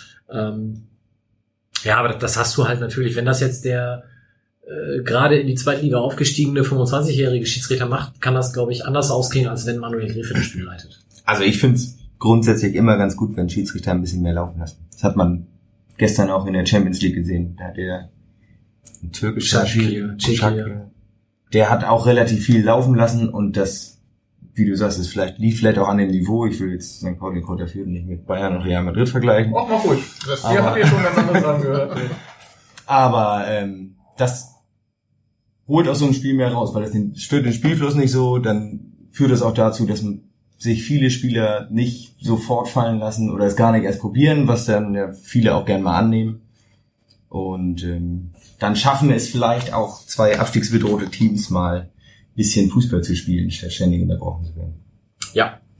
Ja, aber das hast du halt natürlich, wenn das jetzt der gerade in die Zweitliga aufgestiegene 25-jährige Schiedsrichter macht, kann das, glaube ich, anders ausgehen, als wenn Manuel Gräfe das Spiel leitet.
Also ich finde es grundsätzlich immer ganz gut, wenn Schiedsrichter ein bisschen mehr laufen lassen. Das hat man gestern auch in der Champions League gesehen. Da hat der ein türkischer Schiedsrichter, der hat auch relativ viel laufen lassen und das, wie du sagst, lief vielleicht auch an dem Niveau. Ich will jetzt St. Pauli Kräuter Fürth nicht mit Bayern und Real Madrid vergleichen.
Mach mal ruhig. Wir haben hier schon ganz andere Sachen gehört.
Aber das holt aus so einem Spiel mehr raus, weil das stört den Spielfluss nicht so, dann führt das auch dazu, dass sich viele Spieler nicht sofort fallen lassen oder es gar nicht erst probieren, was dann ja viele auch gerne mal annehmen. Und dann schaffen es vielleicht auch 2 abstiegsbedrohte Teams mal ein bisschen Fußball zu spielen, statt ständig unterbrochen zu werden.
Ja,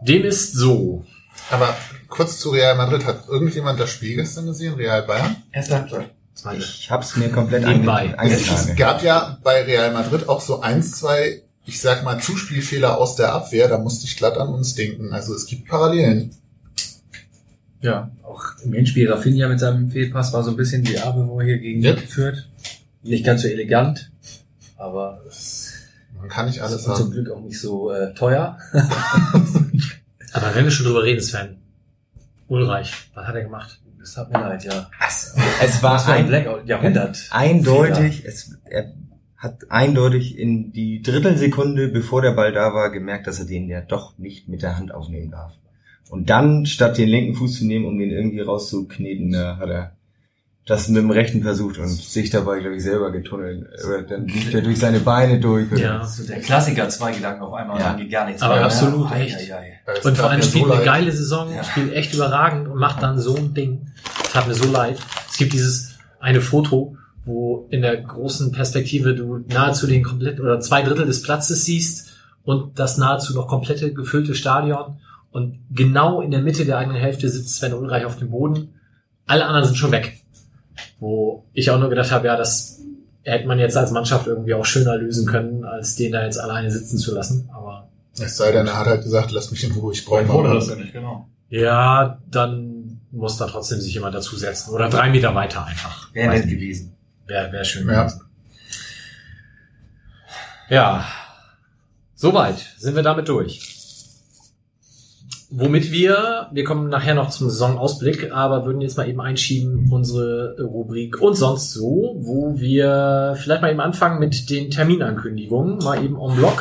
Dem ist so.
Aber kurz zu Real Madrid. Hat irgendjemand das Spiel gestern gesehen? Real Bayern?
Erste Halbzeit.
Ich hab's mir komplett
Nebenbei.
Es gab ja bei Real Madrid auch so 1, 2, ich sag mal, Zuspielfehler aus der Abwehr. Da musste ich glatt an uns denken. Also es gibt Parallelen.
Ja, auch im Hinspiel Rafinha mit seinem Fehlpass war so ein bisschen die Arme, wo er hier gegen geführt. Nicht ganz so elegant, aber
man kann nicht alles
und
haben.
zum Glück auch nicht so teuer.
Aber wenn wir schon drüber reden, Sven. Ulreich, was hat er gemacht?
Das tat mir leid, ja.
Es war
ein Blackout, Jahrhundert.
Eindeutig, er hat eindeutig in die Drittelsekunde, bevor der Ball da war, gemerkt, dass er den ja doch nicht mit der Hand aufnehmen darf. Und dann, statt den linken Fuß zu nehmen, um den irgendwie rauszukneten, da hat er das mit dem rechten versucht und sich dabei, glaube ich, selber getunnelt. Dann lief er durch seine Beine durch.
Ja.
So der Klassiker, 2 Gedanken auf einmal, dann geht gar nichts
Aber
mehr.
absolut,
Ja.
echt.
Das
Und
tat
vor allem
mir so
spielt eine
leid.
geile Saison,
Ja.
spielt echt überragend und macht dann so ein Ding. Das tat mir so leid. Es gibt dieses eine Foto, wo in der großen Perspektive du nahezu den kompletten oder 2/3 des Platzes siehst und das nahezu noch komplette gefüllte Stadion. Und genau in der Mitte der eigenen Hälfte sitzt Sven Ulreich auf dem Boden. Alle anderen sind schon weg. Wo ich auch nur gedacht habe, ja, das hätte man jetzt als Mannschaft irgendwie auch schöner lösen können, als den da jetzt alleine sitzen zu lassen. Aber
Es sei denn, er hat halt gesagt, lass mich in Ruhe, ich brauche
Wurde
mal.
das ja nicht, genau.
ja, dann muss da trotzdem sich jemand dazusetzen. Oder 3 Meter weiter einfach.
Wäre nett gewesen.
Wäre schön
Ja.
gewesen. Ja, soweit sind wir damit durch. Womit wir kommen nachher noch zum Saisonausblick, aber würden jetzt mal eben einschieben unsere Rubrik und sonst so, wo wir vielleicht mal eben anfangen mit den Terminankündigungen, mal eben en bloc.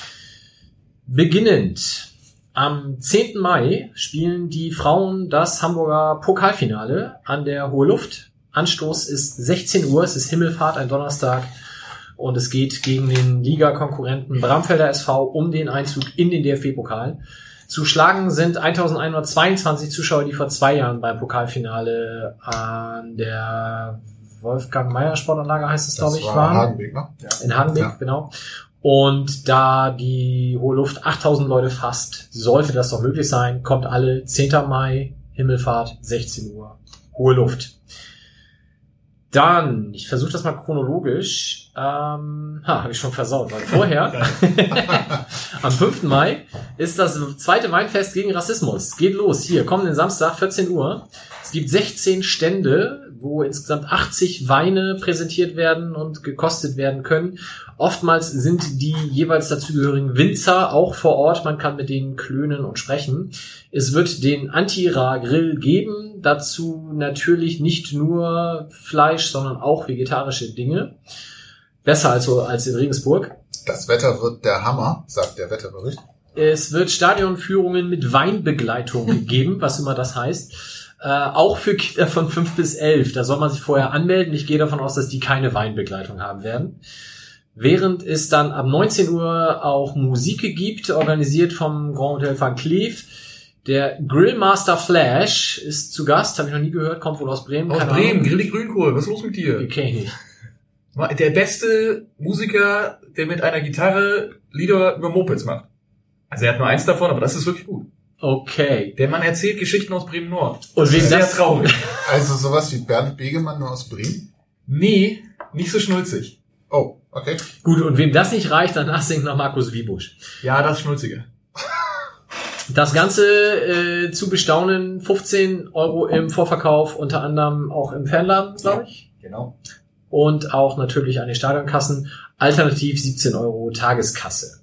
Beginnend am 10. Mai spielen die Frauen das Hamburger Pokalfinale an der Hohe Luft. Anstoß ist 16 Uhr, es ist Himmelfahrt, ein Donnerstag. Und es geht gegen den Ligakonkurrenten Bramfelder SV um den Einzug in den DFB-Pokal. Zu schlagen sind 1122 Zuschauer, die vor 2 Jahren beim Pokalfinale an der Wolfgang-Meyer-Sportanlage, heißt es, glaube ich, waren.
Hagenbeek, ne?
In Hagenbeek,
Ja.
genau. Und da die Hohe Luft 8000 Leute fasst, sollte das doch möglich sein. Kommt alle 10. Mai, Himmelfahrt, 16 Uhr, Hohe Luft. Dann, ich versuche das mal chronologisch. Habe ich schon versaut, weil vorher, am 5. Mai, ist das 2. Weinfest gegen Rassismus. Geht los, hier, kommenden Samstag, 14 Uhr. Es gibt 16 Stände, wo insgesamt 80 Weine präsentiert werden und gekostet werden können. Oftmals sind die jeweils dazugehörigen Winzer auch vor Ort. Man kann mit denen klönen und sprechen. Es wird den Anti-Ra-Grill geben. Dazu natürlich nicht nur Fleisch, sondern auch vegetarische Dinge. Besser als in Regensburg.
Das Wetter wird der Hammer, sagt der Wetterbericht.
Es wird Stadionführungen mit Weinbegleitung geben, was immer das heißt. Auch für Kinder von 5 bis 11. Da soll man sich vorher anmelden. Ich gehe davon aus, dass die keine Weinbegleitung haben werden. Während es dann ab 19 Uhr auch Musik gibt, organisiert vom Grand Hotel Van Cleef. Der Grillmaster Flash ist zu Gast, habe ich noch nie gehört, kommt wohl aus Bremen.
Aus
keine
Bremen,
Ahnung.
Grillig Grünkohl, was ist los mit dir?
Okay, nicht.
Der beste Musiker, der mit einer Gitarre Lieder über Mopeds macht. Also er hat nur eins davon, aber das ist wirklich gut.
Okay.
Der Mann erzählt Geschichten aus Bremen-Nord.
Und wem
Sehr
das
traurig.
Also sowas wie Bernd Begemann nur aus Bremen?
Nee, nicht so schnulzig.
Oh, okay.
Gut, und wem das nicht reicht, danach singt noch Markus Wiebusch.
Ja, das ist schnulziger.
Das Ganze zu bestaunen, 15 Euro im Vorverkauf, unter anderem auch im Fanladen, glaube ich.
Genau.
Und auch natürlich an den Stadionkassen. Alternativ 17 Euro Tageskasse.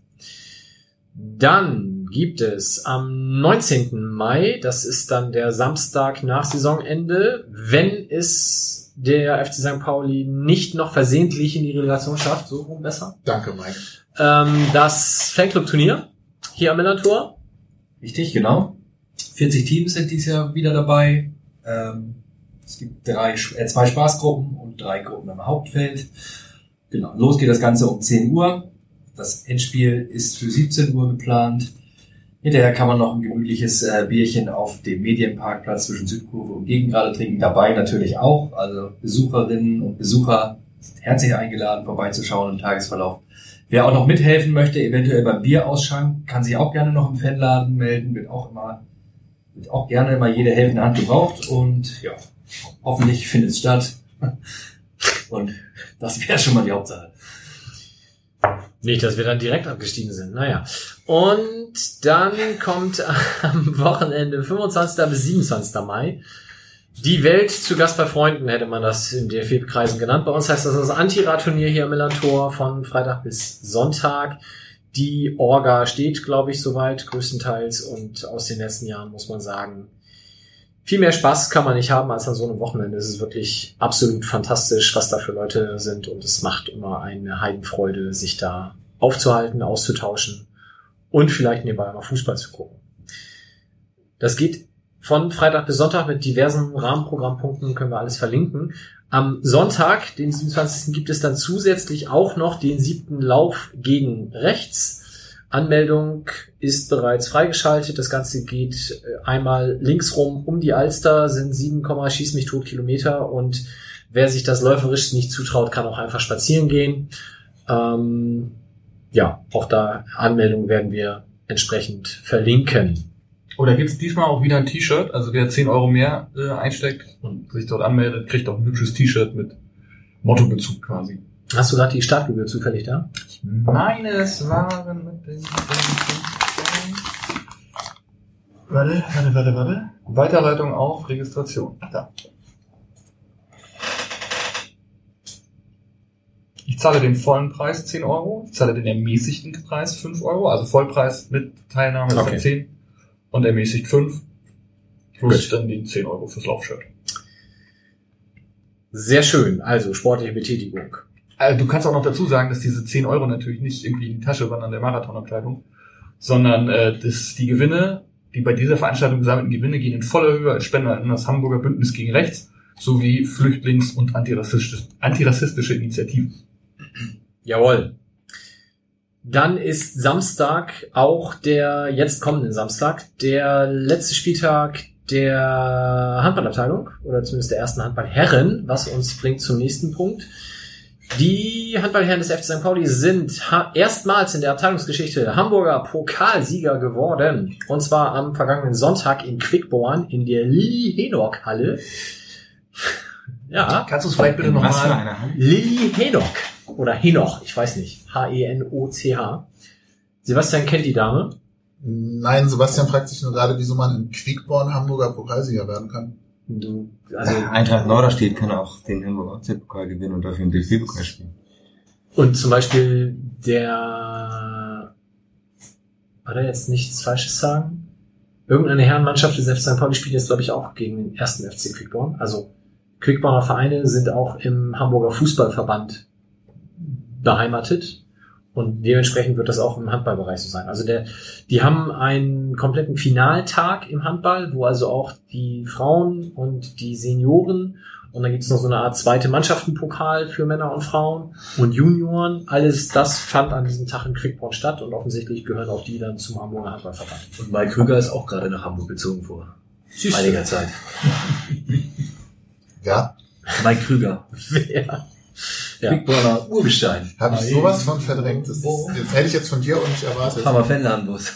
Dann gibt es am 19. Mai, das ist dann der Samstag nach Saisonende, wenn es der FC St. Pauli nicht noch versehentlich in die Relegation schafft, so rum besser,
Danke, Mike.
das Fanclub-Turnier hier am Millantor.
Richtig, genau. 40 Teams sind dieses Jahr wieder dabei. Es gibt 2 Spaßgruppen und 3 Gruppen im Hauptfeld. Genau. Los geht das Ganze um 10 Uhr. Das Endspiel ist für 17 Uhr geplant. Hinterher kann man noch ein gemütliches Bierchen auf dem Medienparkplatz zwischen Südkurve und Gegengrade trinken. Dabei natürlich auch. Also Besucherinnen und Besucher sind herzlich eingeladen, vorbeizuschauen im Tagesverlauf. Wer auch noch mithelfen möchte, eventuell beim Bierausschank, kann sich auch gerne noch im Fanladen melden, wird auch gerne mal jede helfende Hand gebraucht und ja, hoffentlich findet es statt. Und das wäre schon mal die Hauptsache.
Nicht, dass wir dann direkt abgestiegen sind. Naja. Und dann kommt am Wochenende 25. bis 27. Mai die Welt zu Gast bei Freunden, hätte man das in DFB-Kreisen genannt. Bei uns heißt das Anti-Rad-Turnier hier im Millantor von Freitag bis Sonntag. Die Orga steht, glaube ich, soweit größtenteils. Und aus den letzten Jahren muss man sagen, viel mehr Spaß kann man nicht haben als an so einem Wochenende. Es ist wirklich absolut fantastisch, was da für Leute sind. Und es macht immer eine Heidenfreude, sich da aufzuhalten, auszutauschen und vielleicht nebenbei mal Fußball zu gucken. Das geht von Freitag bis Sonntag mit diversen Rahmenprogrammpunkten, können wir alles verlinken. Am Sonntag, den 27. gibt es dann zusätzlich auch noch den 7. Lauf gegen rechts. Anmeldung ist bereits freigeschaltet. Das Ganze geht einmal linksrum um die Alster, sind 7, schieß mich tot Kilometer. Und wer sich das läuferisch nicht zutraut, kann auch einfach spazieren gehen. Ja, auch da Anmeldung werden wir entsprechend verlinken.
Oder gibt's diesmal auch wieder ein T-Shirt? Also wer 10 Euro mehr einsteckt und sich dort anmeldet, kriegt auch ein hübsches T-Shirt mit Mottobezug quasi.
Hast du gerade die Startgebühr zufällig da?
Ich meine, es waren mit den... Warte. Weiterleitung auf Registration. Da. Ich zahle den vollen Preis 10 Euro. Ich zahle den ermäßigten Preis 5 Euro. Also Vollpreis mit Teilnahme ist dann 10 und ermäßigt 5. Plus dann die 10 Euro fürs Laufshirt.
Sehr schön. Also sportliche Betätigung.
Du kannst auch noch dazu sagen, dass diese 10 Euro natürlich nicht irgendwie in die Tasche wandern der Marathonabteilung, sondern dass die Gewinne, die bei dieser Veranstaltung gesammelten Gewinne, gehen in voller Höhe als Spender in das Hamburger Bündnis gegen Rechts sowie Flüchtlings- und antirassistische Initiativen.
Jawohl. Dann ist Samstag auch jetzt kommenden Samstag, der letzte Spieltag der Handballabteilung oder zumindest der ersten Handballherren, was uns bringt zum nächsten Punkt. Die Handballherren des FC St. Pauli sind erstmals in der Abteilungsgeschichte Hamburger Pokalsieger geworden. Und zwar am vergangenen Sonntag in Quickborn in der Lilly-Henoch-Halle. Ja.
Kannst du es vielleicht bitte nochmal?
Lilly-Henoch. Oder Henoch, ich weiß nicht. H-E-N-O-C-H. Sebastian kennt die Dame.
Nein, Sebastian fragt sich nur gerade, wieso man in Quickborn Hamburger Pokalsieger werden kann.
Eintracht Norderstedt kann auch den Hamburger Ostseepokal gewinnen und dafür den DFB-Pokal spielen.
Und zum Beispiel war da jetzt nichts Falsches sagen? Irgendeine Herrenmannschaft des FC St. Pauli spielt jetzt, glaube ich, auch gegen den ersten FC Quickborn. Also Quickborner Vereine sind auch im Hamburger Fußballverband beheimatet. Und dementsprechend wird das auch im Handballbereich so sein. Also die haben einen kompletten Finaltag im Handball, wo also auch die Frauen und die Senioren und dann gibt's noch so eine Art zweite Mannschaftenpokal für Männer und Frauen und Junioren. Alles das fand an diesem Tag in Quickborn statt und offensichtlich gehören auch die dann zum Hamburger Handballverband.
Und Mike Krüger ist auch gerade nach Hamburg gezogen vor einiger Zeit.
Ja.
Mike Krüger.
Wer? Ja.
Quickborner Urgestein.
Habe ich sowas von verdrängt. Das hätte ich jetzt von dir auch nicht erwartet.
Hammer Fanladenbus.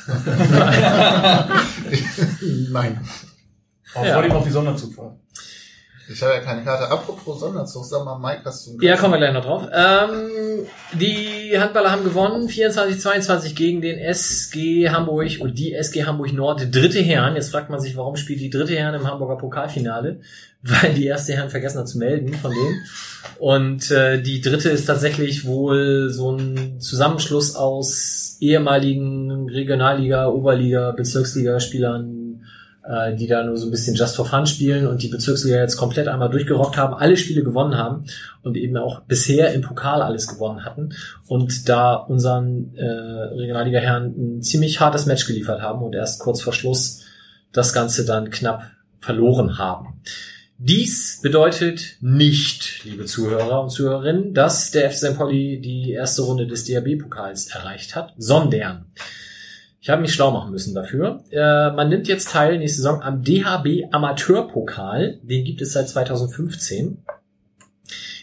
Nein.
Aber vor allem auf die Sonderzugfahrt.
Ich habe ja keine Karte. Apropos Sonderzug, sag mal, Mike, hast du einen
Ja, kommen wir gleich noch drauf. Die Handballer haben gewonnen, 24-22 gegen den SG Hamburg und die SG Hamburg Nord, dritte Herren. Jetzt fragt man sich, warum spielt die dritte Herren im Hamburger Pokalfinale? Weil die erste Herren vergessen hat zu melden von denen. Und die dritte ist tatsächlich wohl so ein Zusammenschluss aus ehemaligen Regionalliga, Oberliga, Bezirksliga-Spielern, die da nur so ein bisschen just for fun spielen und die Bezirksliga jetzt komplett einmal durchgerockt haben, alle Spiele gewonnen haben und eben auch bisher im Pokal alles gewonnen hatten und da unseren Regionalliga-Herren ein ziemlich hartes Match geliefert haben und erst kurz vor Schluss das Ganze dann knapp verloren haben. Dies bedeutet nicht, liebe Zuhörer und Zuhörerinnen, dass der FC St. Pauli die erste Runde des DHB-Pokals erreicht hat, sondern ich habe mich schlau machen müssen dafür. Man nimmt jetzt teil nächste Saison am DHB Amateurpokal. Den gibt es seit 2015.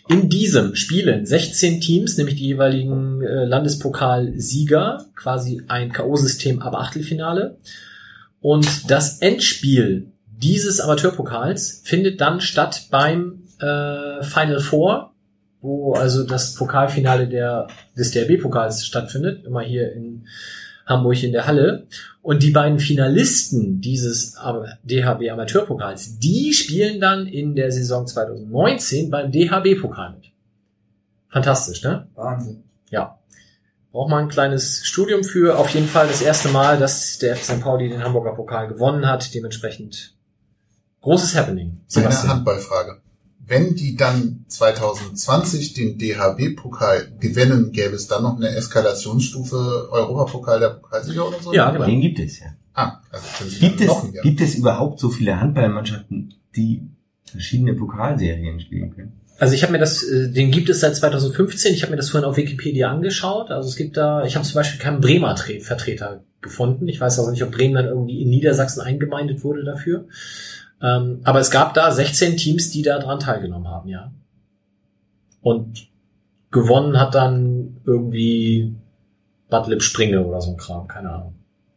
In diesem spielen 16 Teams, nämlich die jeweiligen Landespokalsieger, quasi ein K.O.-System ab Achtelfinale. Und das Endspiel dieses Amateurpokals findet dann statt beim Final Four, wo also das Pokalfinale des DHB-Pokals stattfindet, immer hier in Hamburg in der Halle. Und die beiden Finalisten dieses DHB Amateurpokals, die spielen dann in der Saison 2019 beim DHB-Pokal mit. Fantastisch, ne?
Wahnsinn.
Ja. Braucht man ein kleines Studium für. Auf jeden Fall das erste Mal, dass der FC St. Pauli den Hamburger Pokal gewonnen hat. Dementsprechend großes Happening.
Eine Handballfrage. Wenn die dann 2020 den DHB-Pokal gewinnen, gäbe es dann noch eine Eskalationsstufe Europapokal der Pokalsieger oder so?
Ja, genau.
Den gibt es, ja.
Also
Gibt es überhaupt so viele Handballmannschaften, die verschiedene Pokalserien spielen können?
Also ich habe mir den gibt es seit 2015. Ich habe mir das vorhin auf Wikipedia angeschaut. Also es gibt ich habe zum Beispiel keinen Bremer Vertreter gefunden. Ich weiß auch nicht, ob Bremen dann irgendwie in Niedersachsen eingemeindet wurde dafür. Aber es gab da 16 Teams, die da dran teilgenommen haben, ja. Und gewonnen hat dann irgendwie Bad Lippspringe oder so ein Kram, keine Ahnung.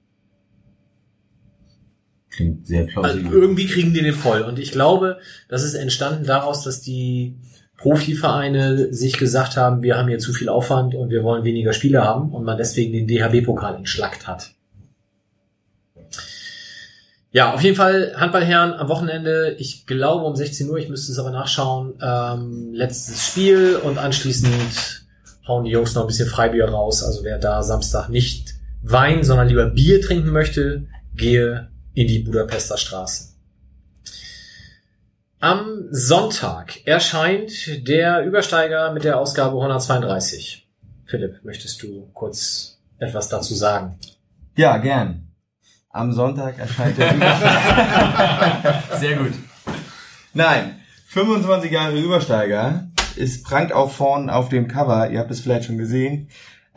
Klingt sehr plausibel.
Also irgendwie kriegen die den voll. Und ich glaube, das ist entstanden daraus, dass die Profivereine sich gesagt haben, wir haben hier zu viel Aufwand und wir wollen weniger Spieler haben und man deswegen den DHB-Pokal entschlackt hat. Ja, auf jeden Fall Handballherren am Wochenende, ich glaube um 16 Uhr, ich müsste es aber nachschauen, letztes Spiel und anschließend hauen die Jungs noch ein bisschen Freibier raus. Also wer da Samstag nicht Wein, sondern lieber Bier trinken möchte, gehe in die Budapester Straße. Am Sonntag erscheint der Übersteiger mit der Ausgabe 132. Philipp, möchtest du kurz etwas dazu sagen?
Ja, gern. Am Sonntag erscheint der Übersteiger.
Sehr gut.
Nein, 25 Jahre Übersteiger. Es prangt auch vorn auf dem Cover. Ihr habt es vielleicht schon gesehen.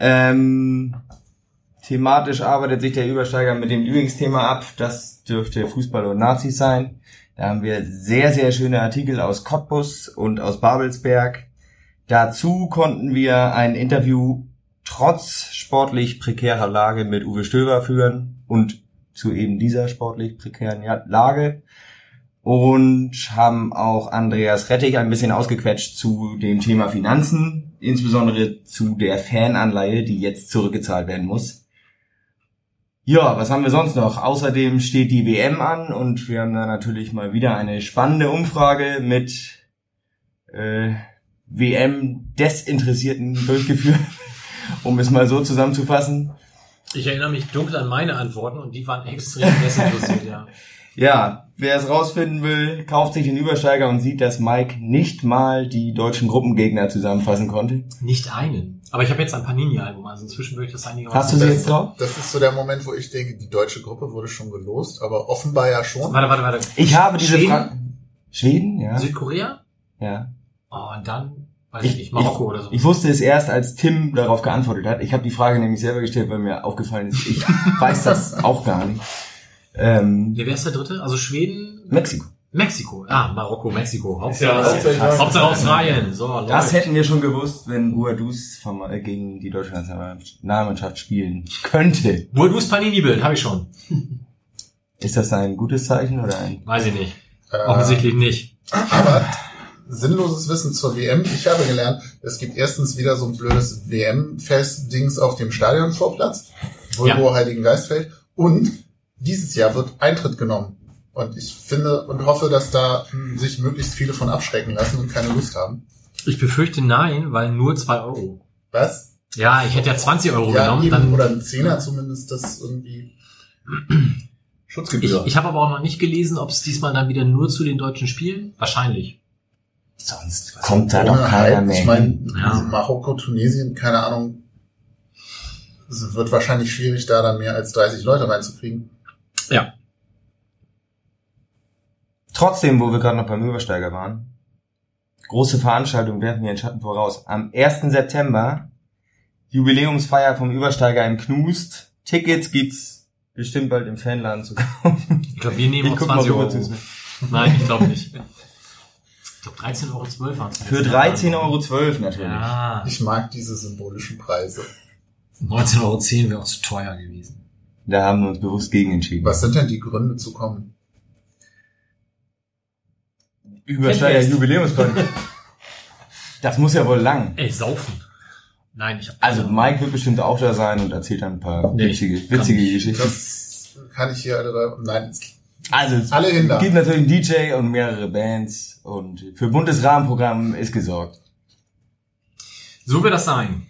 Thematisch arbeitet sich der Übersteiger mit dem Lieblingsthema ab. Das dürfte Fußball und Nazis sein. Da haben wir sehr, sehr schöne Artikel aus Cottbus und aus Babelsberg. Dazu konnten wir ein Interview trotz sportlich prekärer Lage mit Uwe Stöver führen und zu eben dieser sportlich prekären Lage und haben auch Andreas Rettig ein bisschen ausgequetscht zu dem Thema Finanzen, insbesondere zu der Fananleihe, die jetzt zurückgezahlt werden muss. Ja, was haben wir sonst noch? Außerdem steht die WM an und wir haben da natürlich mal wieder eine spannende Umfrage mit WM-Desinteressierten durchgeführt, um es mal so zusammenzufassen.
Ich erinnere mich dunkel an meine Antworten und die waren extrem desinteressiert, ja.
Ja, wer es rausfinden will, kauft sich den Übersteiger und sieht, dass Mike nicht mal die deutschen Gruppengegner zusammenfassen konnte.
Nicht einen. Aber ich habe jetzt ein Panini-Album, also inzwischen würde ich das einigermaßen...
Hast du sie jetzt drauf?
Das ist so der Moment, wo ich denke, die deutsche Gruppe wurde schon gelost, aber offenbar ja schon.
Warte.
Ich habe diese
Schweden?
Frage... Schweden, ja.
Südkorea?
Ja.
Oh, und dann... Weiß ich nicht, Marokko oder so.
Ich wusste es erst, als Tim darauf geantwortet hat. Ich habe die Frage nämlich selber gestellt, weil mir aufgefallen ist, ich weiß das auch gar nicht.
Ja, wer ist der dritte? Also Schweden? Mexiko. Ah, Marokko, Mexiko. Hauptsache Australien. So,
das hätten wir schon gewusst, wenn Boadus gegen die deutsche Nationalmannschaft spielen könnte.
Boadus Panini-Bild, habe ich schon.
Ist das ein gutes Zeichen oder ein...
Weiß ich nicht. Offensichtlich nicht.
Aber... sinnloses Wissen zur WM. Ich habe gelernt, es gibt erstens wieder so ein blödes WM-Fest-Dings auf dem Stadionvorplatz, wo Heiligengeist fällt. Und dieses Jahr wird Eintritt genommen. Und ich finde und hoffe, dass da sich möglichst viele von abschrecken lassen und keine Lust haben.
Ich befürchte nein, weil nur 2 €.
Was?
Ja, ich hätte ja 20 €
Ja,
genommen.
eben,
Dann
oder ein Zehner zumindest, das irgendwie Schutzgebühr.
Ich habe aber auch noch nicht gelesen, ob es diesmal dann wieder nur zu den deutschen Spielen. Wahrscheinlich.
Sonst kommt da doch keiner mehr.
Ich meine, Marokko, Tunesien, keine Ahnung. Es wird wahrscheinlich schwierig, da dann mehr als 30 Leute reinzukriegen.
Ja.
Trotzdem, wo wir gerade noch beim Übersteiger waren, große Veranstaltung, werfen wir den Schatten voraus. Am 1. September, Jubiläumsfeier vom Übersteiger im Knust. Tickets gibt's bestimmt bald im Fanladen zu kaufen.
Ich glaube, wir nehmen auch 20 €. Nein, ich glaube nicht. Ich glaube 13,12 € waren es.
Für 13,12 € natürlich.
Ja.
Ich mag diese symbolischen Preise.
19,10 € wäre auch zu teuer gewesen.
Da haben wir uns bewusst gegen entschieden.
Was sind denn die Gründe zu kommen?
Übersteiger Jubiläumsparty. Das muss ja wohl lang.
Ey, saufen. Nein, ich hab
Also Mike wird bestimmt auch da sein und erzählt dann ein paar witzige Geschichten.
Das kann ich hier alle... Nein,
Also
alle hin da.
Es gibt natürlich einen DJ und mehrere Bands und für buntes Rahmenprogramm ist gesorgt.
So wird das sein.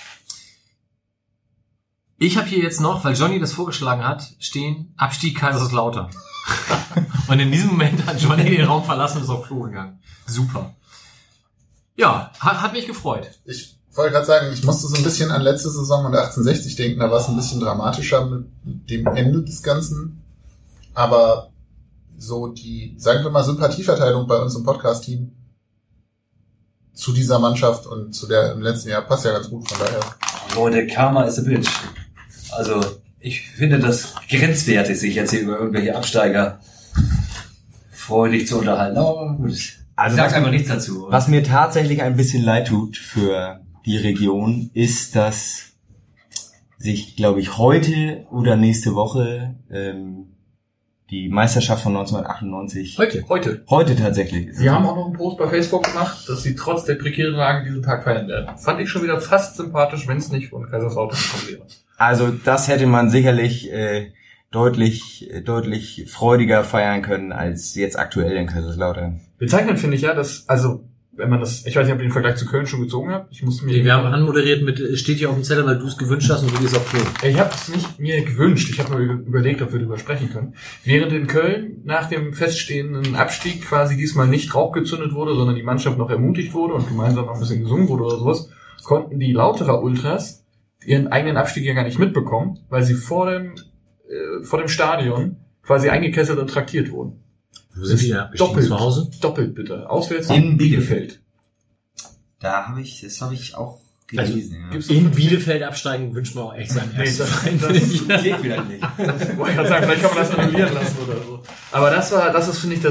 Ich habe hier jetzt noch, weil Johnny das vorgeschlagen hat, stehen Abstieg Kaiserslautern. Und in diesem Moment hat Johnny den Raum verlassen und ist auf Klo gegangen. Super. Ja, hat mich gefreut.
Ich wollte gerade sagen, ich musste so ein bisschen an letzte Saison und 1860 denken, da war es ein bisschen dramatischer mit dem Ende des Ganzen. Aber so die, sagen wir mal, Sympathieverteilung bei uns im Podcast-Team zu dieser Mannschaft und zu der im letzten Jahr passt ja ganz gut, von daher.
Leute, Karma is a bitch. Also, ich finde das grenzwertig, sich jetzt hier über irgendwelche Absteiger freudig zu unterhalten. Aber gut,
Also
ich sag einfach nichts dazu.
Was mir tatsächlich ein bisschen leid tut für die Region, ist, dass sich, glaube ich, heute oder nächste Woche die Meisterschaft von 1998 heute tatsächlich.
Sie haben auch noch einen Post bei Facebook gemacht, dass sie trotz der prekären Lage diesen Tag feiern werden. Fand ich schon wieder fast sympathisch, wenn es nicht von Kaiserslautern gekommen wäre.
Also das hätte man sicherlich deutlich freudiger feiern können als jetzt aktuell in Kaiserslautern.
Bezeichnend finde ich ja, dass, also wenn man das, ich weiß nicht, ob ihr den Vergleich zu Köln schon gezogen habt. Ich musste mir
Wir haben anmoderiert mit, steht hier auf dem Zettel, weil du es gewünscht hast und du gehst auf Klo.
Ich habe es nicht mir gewünscht, ich habe nur überlegt, ob wir darüber sprechen können. Während in Köln nach dem feststehenden Abstieg quasi diesmal nicht Rauch gezündet wurde, sondern die Mannschaft noch ermutigt wurde und gemeinsam noch ein bisschen gesungen wurde oder sowas, konnten die Lauterer Ultras ihren eigenen Abstieg ja gar nicht mitbekommen, weil sie vor dem Stadion quasi eingekesselt und traktiert wurden.
Wo sind die abgestiegen? Zu Hause?
Doppelt bitte. Auswärts
In
Bielefeld.
Das habe ich auch gelesen.
Also, in Bielefeld absteigen wünscht man auch echt sein
Nee, das
geht wieder nicht.
Wollte ich gerade sagen, vielleicht kann man das annullieren lassen oder so. Aber das ist, finde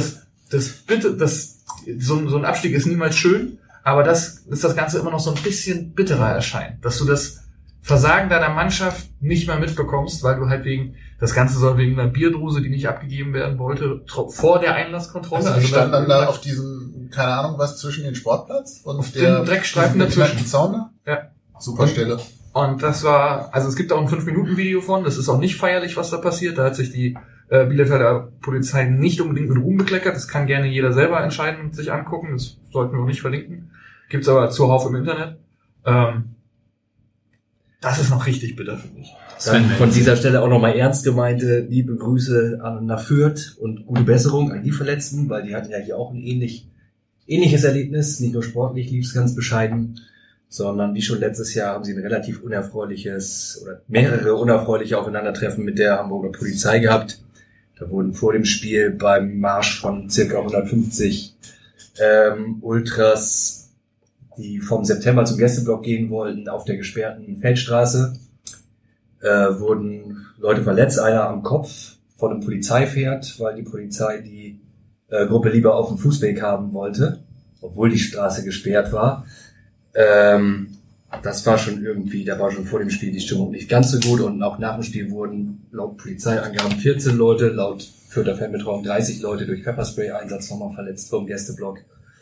ich, so ein Abstieg ist niemals schön, aber das ist das Ganze immer noch so ein bisschen bitterer erscheint, dass du das Versagen deiner Mannschaft nicht mehr mitbekommst, weil du halt das Ganze soll wegen einer Bierdose, die nicht abgegeben werden wollte, vor der Einlasskontrolle.
Also stand dann da auf diesem, keine Ahnung was, zwischen den Sportplatz und
auf der Dreckstreifen dazwischen.
Zaun?
Ja.
Super Stelle.
Und das war, also es gibt auch ein 5-Minuten-Video von, das ist auch nicht feierlich, was da passiert. Da hat sich die Bielefelder Polizei nicht unbedingt mit Ruhm bekleckert. Das kann gerne jeder selber entscheiden und sich angucken. Das sollten wir auch nicht verlinken. Gibt's aber zuhauf im Internet. Das ist noch richtig bitter, finde ich.
Dann von dieser Stelle auch nochmal ernst gemeinte liebe Grüße nach Fürth und gute Besserung an die Verletzten, weil die hatten ja hier auch ein ähnliches Erlebnis. Nicht nur sportlich lief es ganz bescheiden, sondern wie schon letztes Jahr haben sie ein relativ unerfreuliches oder mehrere unerfreuliche Aufeinandertreffen mit der Hamburger Polizei gehabt. Da wurden vor dem Spiel beim Marsch von circa 150 Ultras, die vom September zum Gästeblock gehen wollten, auf der gesperrten Feldstraße, wurden Leute verletzt, einer am Kopf von einem Polizeipferd, weil die Polizei die Gruppe lieber auf dem Fußweg haben wollte, obwohl die Straße gesperrt war. Das war schon irgendwie, da war schon vor dem Spiel die Stimmung nicht ganz so gut und auch nach dem Spiel wurden laut Polizeiangaben 14 Leute, laut Fürther Fanbetreuung 30 Leute durch Pfefferspray-Einsatz nochmal verletzt vom Gästeblock.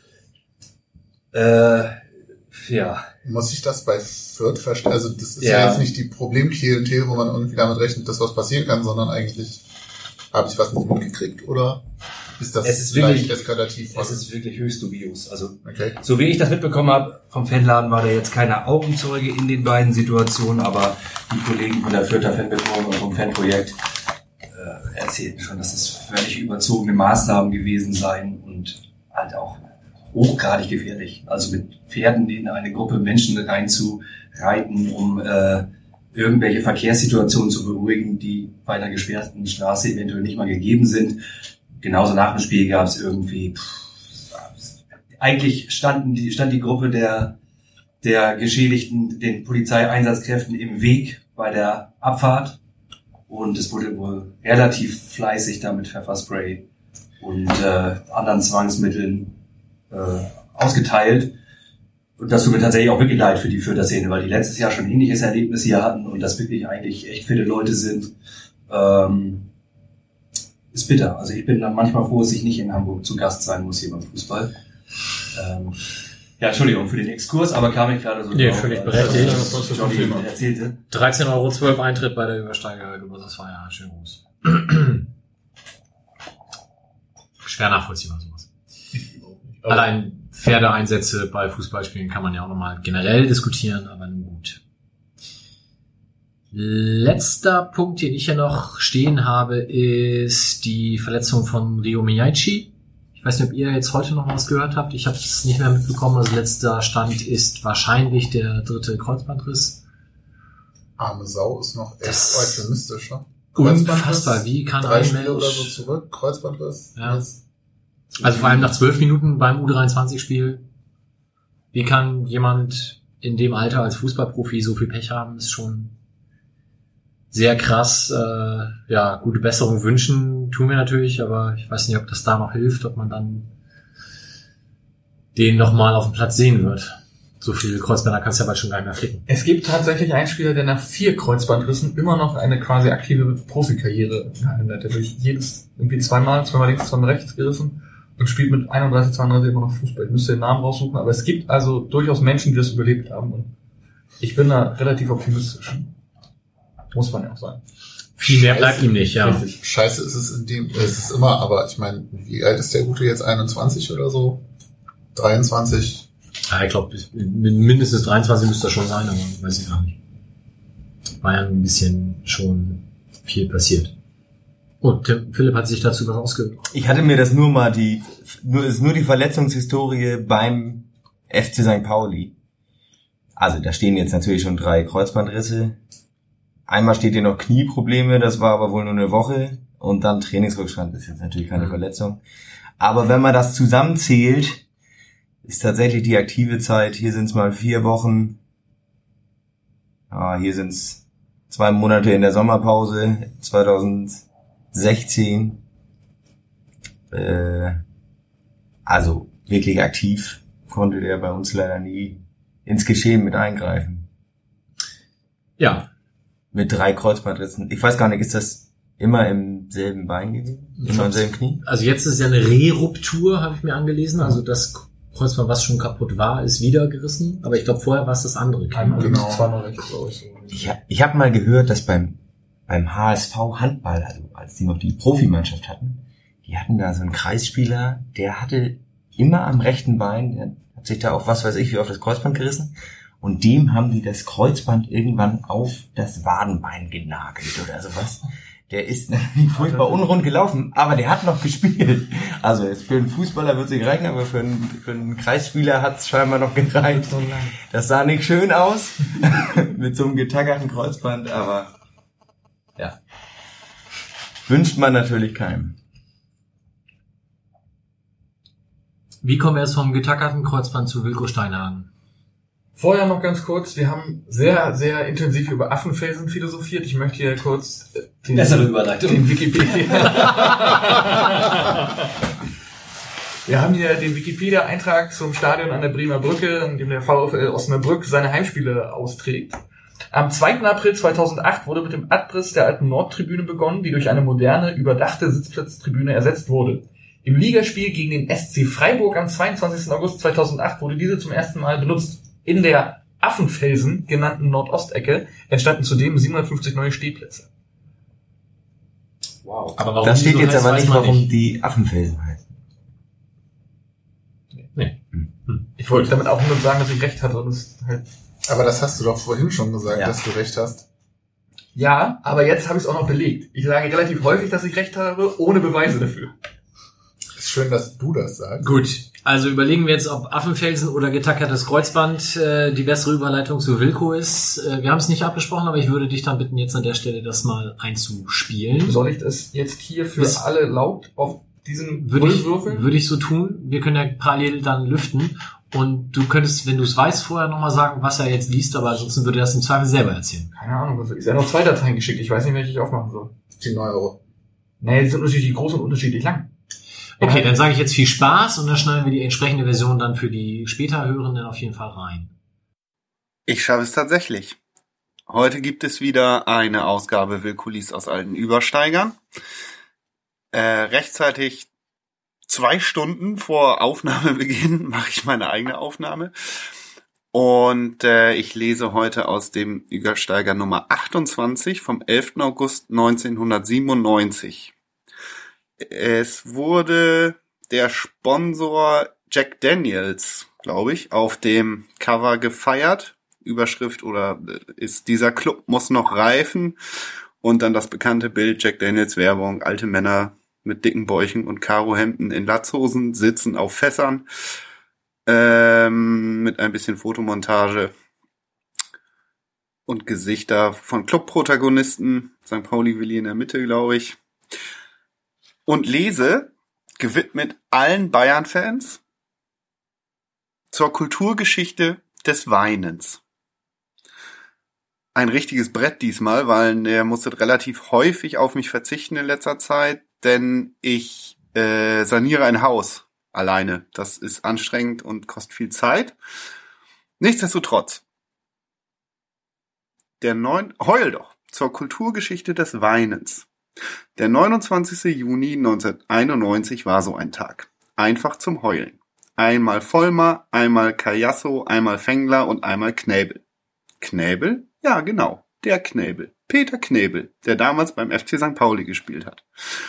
Ja.
Muss ich das bei Fürth verstehen? Also das ist ja jetzt nicht die Problemklientel, wo man irgendwie damit rechnet, dass was passieren kann, sondern eigentlich habe ich was nicht mitgekriegt oder ist das vielleicht eskalativ?
Es ist wirklich höchst dubios. Also
okay.
So wie ich das mitbekommen habe, vom Fanladen war da jetzt keiner Augenzeuge in den beiden Situationen, aber die Kollegen von der Fürther Fanbetreuung und vom Fanprojekt erzählten schon, dass es völlig überzogene Maßnahmen gewesen seien und halt auch hochgradig gefährlich. Also mit Pferden in eine Gruppe Menschen reinzureiten, um irgendwelche Verkehrssituationen zu beruhigen, die bei einer gesperrten Straße eventuell nicht mal gegeben sind. Genauso nach dem Spiel gab es irgendwie, eigentlich stand die Gruppe der Geschädigten den Polizeieinsatzkräften im Weg bei der Abfahrt und es wurde wohl relativ fleißig da mit Pfefferspray und anderen Zwangsmitteln ausgeteilt. Und das tut mir tatsächlich auch wirklich leid für die Fürther Szene, weil die letztes Jahr schon ein ähnliches Erlebnis hier hatten und das wirklich eigentlich echt viele Leute sind. Ist bitter. Also ich bin dann manchmal froh, dass ich nicht in Hamburg zu Gast sein muss hier beim Fußball. Ja, Entschuldigung für den Exkurs, aber kam ich gerade so.
Nee, völlig berechtigt.
Johnny erzählte.
13,12 € Eintritt bei der Übersteigergebühr, das war ja schön groß. Schwer nachvollziehbar sowas. Allein Pferdeeinsätze bei Fußballspielen kann man ja auch nochmal generell diskutieren, aber nun gut. Letzter Punkt, den ich hier noch stehen habe, ist die Verletzung von Ryo Miyaichi. Ich weiß nicht, ob ihr jetzt heute noch was gehört habt. Ich habe es nicht mehr mitbekommen. Also letzter Stand ist wahrscheinlich der 3. Kreuzbandriss.
Arme Sau ist noch echt euphemistisch, ne?
Unfassbar. Wie kann
3
ein
Spiele
Mensch...
oder so zurück, Kreuzbandriss.
Ja. Also vor allem nach 12 Minuten beim U23-Spiel. Wie kann jemand in dem Alter als Fußballprofi so viel Pech haben? Ist schon sehr krass. Ja, gute Besserung wünschen tun wir natürlich, aber ich weiß nicht, ob das da noch hilft, ob man dann den nochmal auf dem Platz sehen wird. So viele Kreuzbänder kannst du ja bald schon gar nicht mehr flicken.
Es gibt tatsächlich einen Spieler, der nach 4 Kreuzbandrissen immer noch eine quasi aktive Profikarriere gehalten hat. Der durch jedes irgendwie zweimal links, zweimal rechts gerissen und spielt mit 31, 32 immer noch Fußball. Ich müsste den Namen raussuchen, aber es gibt also durchaus Menschen, die das überlebt haben. Und ich bin da relativ optimistisch. Muss man ja auch sagen.
Viel mehr bleibt ihm nicht, ja.
Richtig. Scheiße ist es es ist immer, aber ich meine, wie alt ist der Gute jetzt? 21 oder so? 23?
Ja, ich glaube, mindestens 23 müsste das schon sein, aber weiß ich gar nicht. War ja ein bisschen schon viel passiert. Und Philipp hat sich dazu was ausgehört.
Ich hatte mir das nur die Verletzungshistorie beim FC St. Pauli. Also da stehen jetzt natürlich schon 3 Kreuzbandrisse. Einmal steht hier noch Knieprobleme, das war aber wohl nur eine Woche. Und dann Trainingsrückstand, ist jetzt natürlich keine Verletzung. Aber wenn man das zusammenzählt, ist tatsächlich die aktive Zeit, hier sind es mal 4 Wochen. Ja, hier sind es 2 Monate in der Sommerpause, 2016. Also wirklich aktiv konnte der bei uns leider nie ins Geschehen mit eingreifen.
Ja.
Mit 3 Kreuzbandrissen. Ich weiß gar nicht, ist das immer im selben Bein gewesen? Immer im selben Knie?
Also jetzt ist ja eine Re-Ruptur, habe ich mir angelesen. Also das Kreuzband, was schon kaputt war, ist wieder gerissen. Aber ich glaube, vorher war es das andere Knie.
Genau. Zweimal rechts, glaube ich.
Ich hab mal gehört, dass beim HSV Handball, also als die noch die Profimannschaft hatten, die hatten da so einen Kreisspieler, der hatte immer am rechten Bein, der hat sich da auf was weiß ich wie auf das Kreuzband gerissen. Und dem haben die das Kreuzband irgendwann auf das Wadenbein genagelt oder sowas. Der ist natürlich furchtbar unrund gelaufen, aber der hat noch gespielt. Also jetzt für einen Fußballer wird es nicht reichen, aber für einen Kreisspieler hat es scheinbar noch gereicht. Das sah nicht schön aus, mit so einem getackerten Kreuzband, aber ja, wünscht man natürlich keinem.
Wie kommen wir jetzt vom getackerten Kreuzband zu Wilko Steinhagen?
Vorher noch ganz kurz, wir haben sehr, sehr intensiv über Affenfelsen philosophiert. Ich möchte hier kurz den Wikipedia. Wir haben hier den Wikipedia-Eintrag zum Stadion an der Bremer Brücke, in dem der VfL Osnabrück seine Heimspiele austrägt. Am 2. April 2008 wurde mit dem Abriss der alten Nordtribüne begonnen, die durch eine moderne, überdachte Sitzplatztribüne ersetzt wurde. Im Ligaspiel gegen den SC Freiburg am 22. August 2008 wurde diese zum ersten Mal benutzt. In der Affenfelsen genannten Nordostecke entstanden zudem 750 neue Stehplätze.
Wow.
Aber warum
Da steht
so
jetzt
heißt,
aber
weiß
nicht,
man
warum die Affenfelsen heißen.
Nee.
Ich wollte damit auch nur sagen, dass ich recht hatte. Und es halt
Aber das hast du doch vorhin schon gesagt,
Ja.
dass du recht hast.
ja, aber jetzt habe ich es auch noch belegt. Ich sage relativ häufig, dass ich recht habe, ohne Beweise dafür.
Ist schön, dass du das sagst.
Gut, also überlegen wir jetzt, ob Affenfelsen oder getackertes Kreuzband die bessere Überleitung zu Wilko ist. Wir haben es nicht abgesprochen, aber ich würde dich dann bitten, jetzt an der Stelle das mal einzuspielen.
Soll ich das jetzt hier für
Das-
alle laut auf diesen
Würde ich
würfeln?
so tun. Wir können ja parallel dann lüften. Und du könntest, wenn du es weißt, vorher nochmal sagen, was er jetzt liest, aber ansonsten würde er das im Zweifel selber erzählen.
Keine Ahnung, was ist. Er hat noch 2 Dateien geschickt. Ich weiß nicht, welche ich aufmachen soll.
Die 9 Euro.
Nee, die sind unterschiedlich groß und unterschiedlich lang.
Okay, dann sage ich jetzt viel Spaß und dann schneiden wir die entsprechende Version dann für die später Hörenden auf jeden Fall rein.
Ich schaffe es tatsächlich. Heute gibt es wieder eine Ausgabe Willkulis aus alten Übersteigern. Rechtzeitig 2 Stunden vor Aufnahmebeginn mache ich meine eigene Aufnahme. Und ich lese heute aus dem Übersteiger Nummer 28 vom 11. August 1997. Es wurde der Sponsor Jack Daniels, glaube ich, auf dem Cover gefeiert. Überschrift oder ist dieser Club muss noch reifen. Und dann das bekannte Bild Jack Daniels Werbung, alte Männer mit dicken Bäuchen und Karohemden in Latzhosen sitzen auf Fässern. Mit ein bisschen Fotomontage und Gesichter von Clubprotagonisten. St. Pauli-Willi in der Mitte, glaube ich. Und lese, gewidmet allen Bayern-Fans, zur Kulturgeschichte des Weinens. Ein richtiges Brett diesmal, weil der musste relativ häufig auf mich verzichten in letzter Zeit, denn ich saniere ein Haus alleine. Das ist anstrengend und kostet viel Zeit. Nichtsdestotrotz. Heul doch zur Kulturgeschichte des Weinens. Der 29. Juni 1991 war so ein Tag. Einfach zum Heulen. Einmal Vollmer, einmal Cajasso, einmal Fengler und einmal Knäbel. Knäbel? Ja, genau. Der Knäbel. Peter Knäbel, der damals beim FC St. Pauli gespielt hat.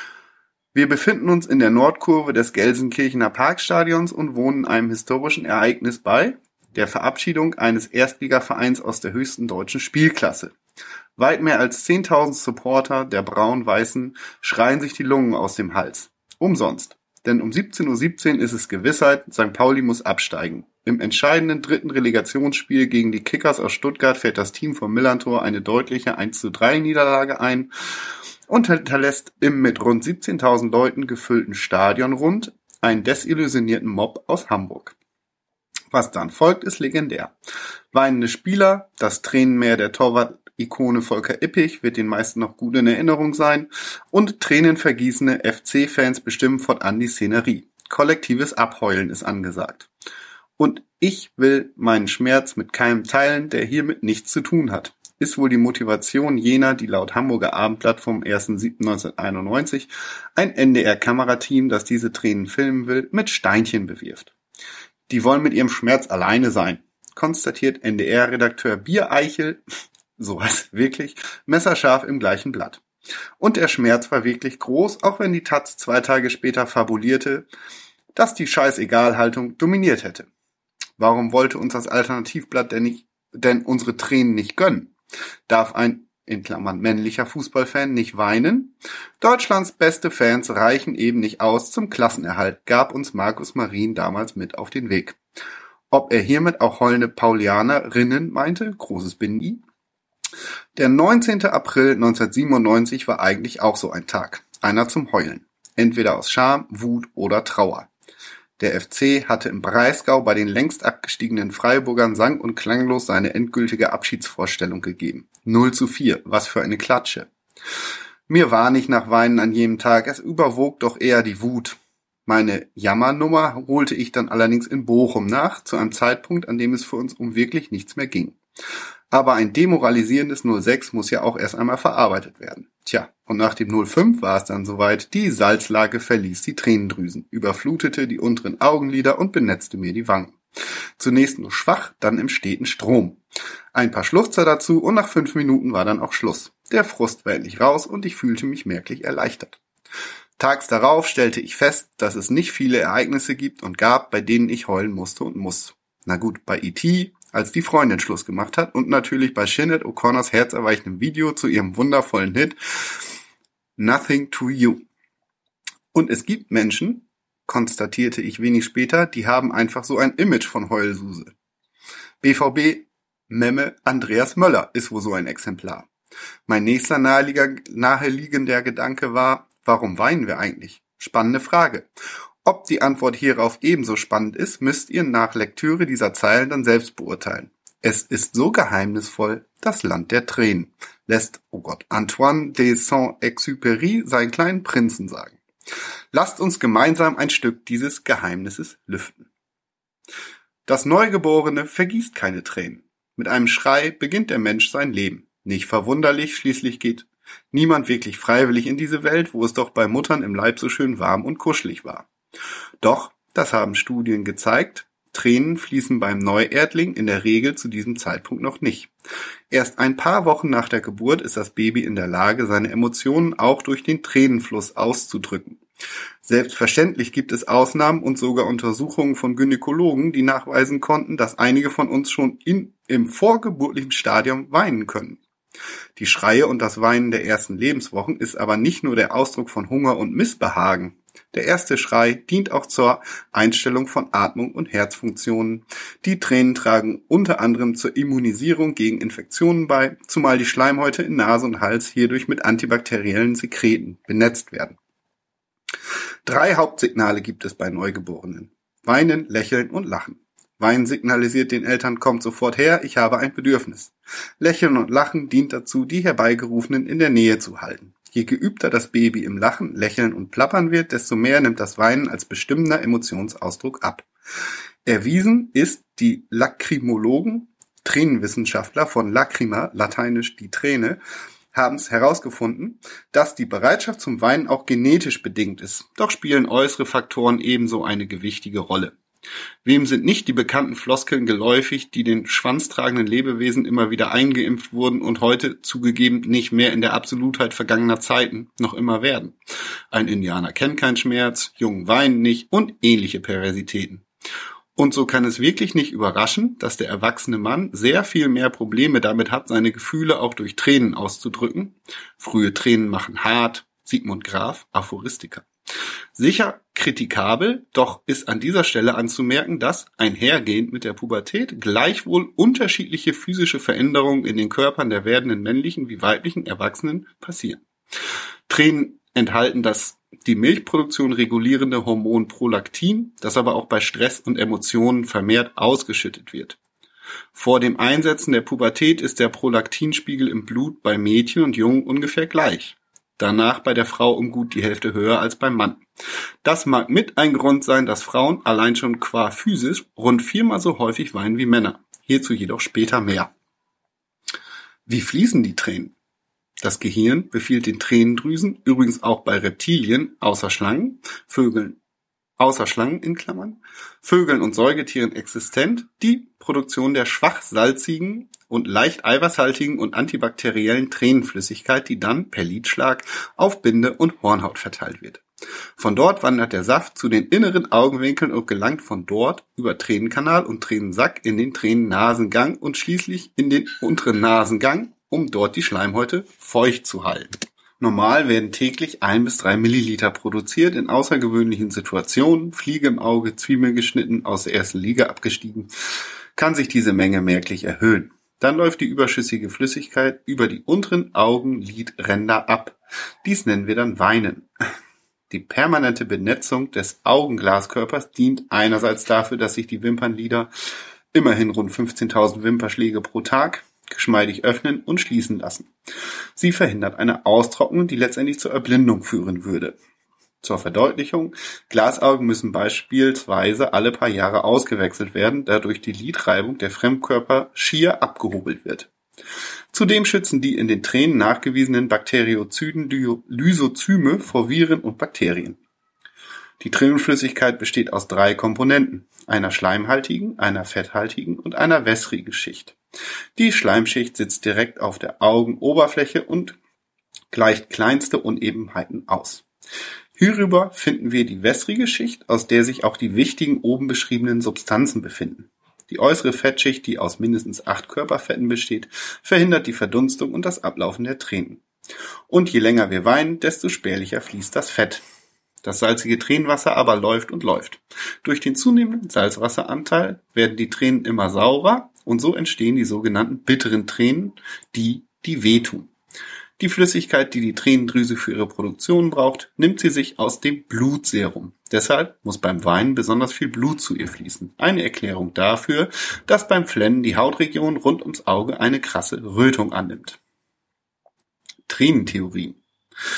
Wir befinden uns in der Nordkurve des Gelsenkirchener Parkstadions und wohnen einem historischen Ereignis bei, der Verabschiedung eines Erstligavereins aus der höchsten deutschen Spielklasse. Weit mehr als 10.000 Supporter der Braun-Weißen schreien sich die Lungen aus dem Hals. Umsonst. Denn um 17:17 Uhr ist es Gewissheit, St. Pauli muss absteigen. Im entscheidenden 3. Relegationsspiel gegen die Kickers aus Stuttgart fährt das Team vom Millantor eine deutliche 1:3 Niederlage ein und hinterlässt im mit rund 17.000 Leuten gefüllten Stadion rund einen desillusionierten Mob aus Hamburg. Was dann folgt, ist legendär. Weinende Spieler, das Tränenmeer der Torwart-Ikone Volker Ippich wird den meisten noch gut in Erinnerung sein und tränenvergießende FC-Fans bestimmen fortan die Szenerie. Kollektives Abheulen ist angesagt. Und ich will meinen Schmerz mit keinem teilen, der hiermit nichts zu tun hat. Ist wohl die Motivation jener, die laut Hamburger Abendblatt vom 1.7.1991 ein NDR-Kamerateam, das diese Tränen filmen will, mit Steinchen bewirft. Die wollen mit ihrem Schmerz alleine sein, konstatiert NDR-Redakteur Biereichel, so heißt wirklich, messerscharf im gleichen Blatt. Und der Schmerz war wirklich groß, auch wenn die Taz 2 Tage später fabulierte, dass die Scheißegal-Haltung dominiert hätte. Warum wollte uns das Alternativblatt denn unsere Tränen nicht gönnen? Darf ein, in Klammern männlicher Fußballfan, nicht weinen? Deutschlands beste Fans reichen eben nicht aus zum Klassenerhalt, gab uns Markus Marin damals mit auf den Weg. Ob er hiermit auch heulende Paulianerinnen meinte, großes Bindi? Der 19. April 1997 war eigentlich auch so ein Tag. Einer zum Heulen. Entweder aus Scham, Wut oder Trauer. Der FC hatte im Breisgau bei den längst abgestiegenen Freiburgern sang- und klanglos seine endgültige Abschiedsvorstellung gegeben. 0:4, was für eine Klatsche. Mir war nicht nach Weinen an jenem Tag, es überwog doch eher die Wut. Meine Jammernummer holte ich dann allerdings in Bochum nach, zu einem Zeitpunkt, an dem es für uns um wirklich nichts mehr ging. Aber ein demoralisierendes 0:6 muss ja auch erst einmal verarbeitet werden. Tja, und nach dem 0:5 war es dann soweit, die Salzlake verließ die Tränendrüsen, überflutete die unteren Augenlider und benetzte mir die Wangen. Zunächst nur schwach, dann im steten Strom. Ein paar Schluchzer dazu und nach 5 Minuten war dann auch Schluss. Der Frust war endlich raus und ich fühlte mich merklich erleichtert. Tags darauf stellte ich fest, dass es nicht viele Ereignisse gibt und gab, bei denen ich heulen musste und muss. Na gut, bei E.T., als die Freundin Schluss gemacht hat und natürlich bei Sinead O'Connors herzerweichendem Video zu ihrem wundervollen Hit Nothing to You. Und es gibt Menschen, konstatierte ich wenig später, die haben einfach so ein Image von Heulsuse. BVB Memme Andreas Möller ist wohl so ein Exemplar. Mein nächster naheliegender Gedanke war, warum weinen wir eigentlich? Spannende Frage. Ob die Antwort hierauf ebenso spannend ist, müsst ihr nach Lektüre dieser Zeilen dann selbst beurteilen. Es ist so geheimnisvoll, das Land der Tränen, lässt, oh Gott, Antoine de Saint-Exupéry seinen kleinen Prinzen sagen. Lasst uns gemeinsam ein Stück dieses Geheimnisses lüften. Das Neugeborene vergießt keine Tränen. Mit einem Schrei beginnt der Mensch sein Leben. Nicht verwunderlich, schließlich geht niemand wirklich freiwillig in diese Welt, wo es doch bei Muttern im Leib so schön warm und kuschelig war. Doch, das haben Studien gezeigt, Tränen fließen beim Neuerdling in der Regel zu diesem Zeitpunkt noch nicht. Erst ein paar Wochen nach der Geburt ist das Baby in der Lage, seine Emotionen auch durch den Tränenfluss auszudrücken. Selbstverständlich gibt es Ausnahmen und sogar Untersuchungen von Gynäkologen, die nachweisen konnten, dass einige von uns schon im vorgeburtlichen Stadium weinen können. Die Schreie und das Weinen der ersten Lebenswochen ist aber nicht nur der Ausdruck von Hunger und Missbehagen. Der erste Schrei dient auch zur Einstellung von Atmung und Herzfunktionen. Die Tränen tragen unter anderem zur Immunisierung gegen Infektionen bei, zumal die Schleimhäute in Nase und Hals hierdurch mit antibakteriellen Sekreten benetzt werden. 3 Hauptsignale gibt es bei Neugeborenen: Weinen, Lächeln und Lachen. Weinen signalisiert den Eltern, kommt sofort her, ich habe ein Bedürfnis. Lächeln und Lachen dient dazu, die Herbeigerufenen in der Nähe zu halten. Je geübter das Baby im Lachen, Lächeln und Plappern wird, desto mehr nimmt das Weinen als bestimmender Emotionsausdruck ab. Erwiesen ist, die Lacrimologen, Tränenwissenschaftler von Lacrima, lateinisch die Träne, haben es herausgefunden, dass die Bereitschaft zum Weinen auch genetisch bedingt ist. Doch spielen äußere Faktoren ebenso eine gewichtige Rolle. Wem sind nicht die bekannten Floskeln geläufig, die den schwanztragenden Lebewesen immer wieder eingeimpft wurden und heute zugegeben nicht mehr in der Absolutheit vergangener Zeiten noch immer werden? Ein Indianer kennt keinen Schmerz, Jungen weinen nicht und ähnliche Perversitäten. Und so kann es wirklich nicht überraschen, dass der erwachsene Mann sehr viel mehr Probleme damit hat, seine Gefühle auch durch Tränen auszudrücken. Frühe Tränen machen hart, Sigmund Graf, Aphoristiker. Sicher kritikabel, doch ist an dieser Stelle anzumerken, dass, einhergehend mit der Pubertät, gleichwohl unterschiedliche physische Veränderungen in den Körpern der werdenden männlichen wie weiblichen Erwachsenen passieren. Tränen enthalten das die Milchproduktion regulierende Hormon Prolaktin, das aber auch bei Stress und Emotionen vermehrt ausgeschüttet wird. Vor dem Einsetzen der Pubertät ist der Prolaktinspiegel im Blut bei Mädchen und Jungen ungefähr gleich. Danach bei der Frau um gut die Hälfte höher als beim Mann. Das mag mit ein Grund sein, dass Frauen allein schon qua Physis rund 4-mal so häufig weinen wie Männer. Hierzu jedoch später mehr. Wie fließen die Tränen? Das Gehirn befiehlt den Tränendrüsen, übrigens auch bei Reptilien, außer Schlangen, Vögeln in Klammern, Vögeln und Säugetieren existent, die Produktion der schwach salzigen und leicht eiweißhaltigen und antibakteriellen Tränenflüssigkeit, die dann per Lidschlag auf Binde und Hornhaut verteilt wird. Von dort wandert der Saft zu den inneren Augenwinkeln und gelangt von dort über Tränenkanal und Tränensack in den Tränennasengang und schließlich in den unteren Nasengang, um dort die Schleimhäute feucht zu halten. Normal werden täglich 1 bis 3 Milliliter produziert, in außergewöhnlichen Situationen, Fliege im Auge, Zwiebeln geschnitten, aus der ersten Liga abgestiegen, kann sich diese Menge merklich erhöhen. Dann läuft die überschüssige Flüssigkeit über die unteren Augenlidränder ab. Dies nennen wir dann Weinen. Die permanente Benetzung des Augenglaskörpers dient einerseits dafür, dass sich die Wimpernlider, immerhin rund 15.000 Wimperschläge pro Tag, geschmeidig öffnen und schließen lassen. Sie verhindert eine Austrocknung, die letztendlich zur Erblindung führen würde. Zur Verdeutlichung: Glasaugen müssen beispielsweise alle paar Jahre ausgewechselt werden, da durch die Lidreibung der Fremdkörper schier abgehobelt wird. Zudem schützen die in den Tränen nachgewiesenen Bakteriozyten Lysozyme vor Viren und Bakterien. Die Tränenflüssigkeit besteht aus 3 Komponenten: einer schleimhaltigen, einer fetthaltigen und einer wässrigen Schicht. Die Schleimschicht sitzt direkt auf der Augenoberfläche und gleicht kleinste Unebenheiten aus. Hierüber finden wir die wässrige Schicht, aus der sich auch die wichtigen oben beschriebenen Substanzen befinden. Die äußere Fettschicht, die aus mindestens 8 Körperfetten besteht, verhindert die Verdunstung und das Ablaufen der Tränen. Und je länger wir weinen, desto spärlicher fließt das Fett. Das salzige Tränenwasser aber läuft und läuft. Durch den zunehmenden Salzwasseranteil werden die Tränen immer saurer und so entstehen die sogenannten bitteren Tränen, die wehtun. Die Flüssigkeit, die die Tränendrüse für ihre Produktion braucht, nimmt sie sich aus dem Blutserum. Deshalb muss beim Weinen besonders viel Blut zu ihr fließen. Eine Erklärung dafür, dass beim Flennen die Hautregion rund ums Auge eine krasse Rötung annimmt. Tränentheorien.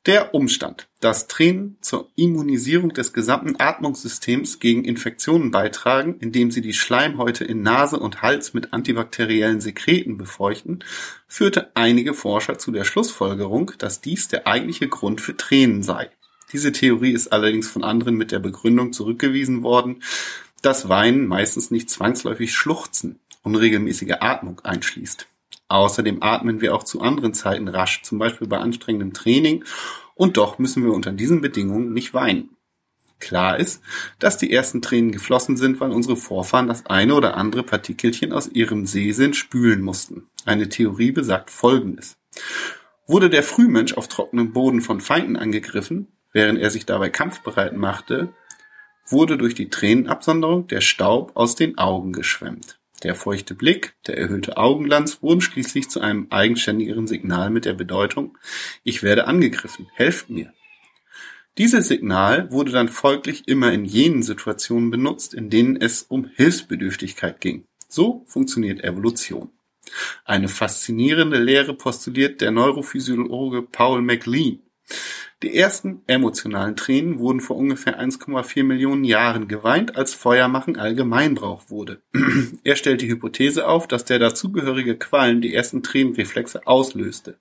Der Umstand, dass Tränen zur Immunisierung des gesamten Atmungssystems gegen Infektionen beitragen, indem sie die Schleimhäute in Nase und Hals mit antibakteriellen Sekreten befeuchten, führte einige Forscher zu der Schlussfolgerung, dass dies der eigentliche Grund für Tränen sei. Diese Theorie ist allerdings von anderen mit der Begründung zurückgewiesen worden, dass Weinen meistens nicht zwangsläufig Schluchzen, unregelmäßige Atmung einschließt. Außerdem atmen wir auch zu anderen Zeiten rasch, zum Beispiel bei anstrengendem Training, und doch müssen wir unter diesen Bedingungen nicht weinen. Klar ist, dass die ersten Tränen geflossen sind, weil unsere Vorfahren das eine oder andere Partikelchen aus ihrem Sehsinn spülen mussten. Eine Theorie besagt Folgendes. Wurde der Frühmensch auf trockenem Boden von Feinden angegriffen, während er sich dabei kampfbereit machte, wurde durch die Tränenabsonderung der Staub aus den Augen geschwemmt. Der feuchte Blick, der erhöhte Augenglanz wurden schließlich zu einem eigenständigeren Signal mit der Bedeutung, ich werde angegriffen, helft mir. Dieses Signal wurde dann folglich immer in jenen Situationen benutzt, in denen es um Hilfsbedürftigkeit ging. So funktioniert Evolution. Eine faszinierende Lehre postuliert der Neurophysiologe Paul MacLean. Die ersten emotionalen Tränen wurden vor ungefähr 1,4 Millionen Jahren geweint, als Feuermachen Allgemeinbrauch wurde. Er stellt die Hypothese auf, dass der dazugehörige Qualm die ersten Tränenreflexe auslöste.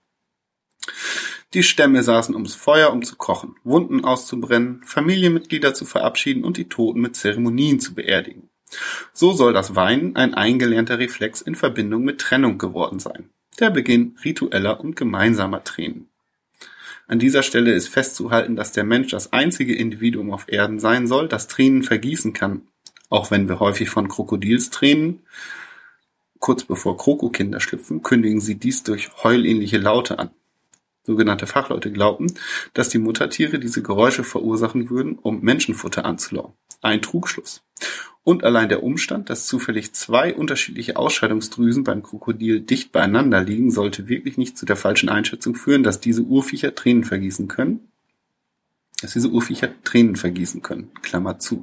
Die Stämme saßen ums Feuer, um zu kochen, Wunden auszubrennen, Familienmitglieder zu verabschieden und die Toten mit Zeremonien zu beerdigen. So soll das Weinen ein eingelernter Reflex in Verbindung mit Trennung geworden sein. Der Beginn ritueller und gemeinsamer Tränen. An dieser Stelle ist festzuhalten, dass der Mensch das einzige Individuum auf Erden sein soll, das Tränen vergießen kann. Auch wenn wir häufig von Krokodilstränen, kurz bevor Krokokinder schlüpfen, kündigen sie dies durch heulähnliche Laute an. Sogenannte Fachleute glaubten, dass die Muttertiere diese Geräusche verursachen würden, um Menschenfutter anzulocken. Ein Trugschluss. Und allein der Umstand, dass zufällig zwei unterschiedliche Ausscheidungsdrüsen beim Krokodil dicht beieinander liegen, sollte wirklich nicht zu der falschen Einschätzung führen, dass diese Urviecher Tränen vergießen können. Klammer zu.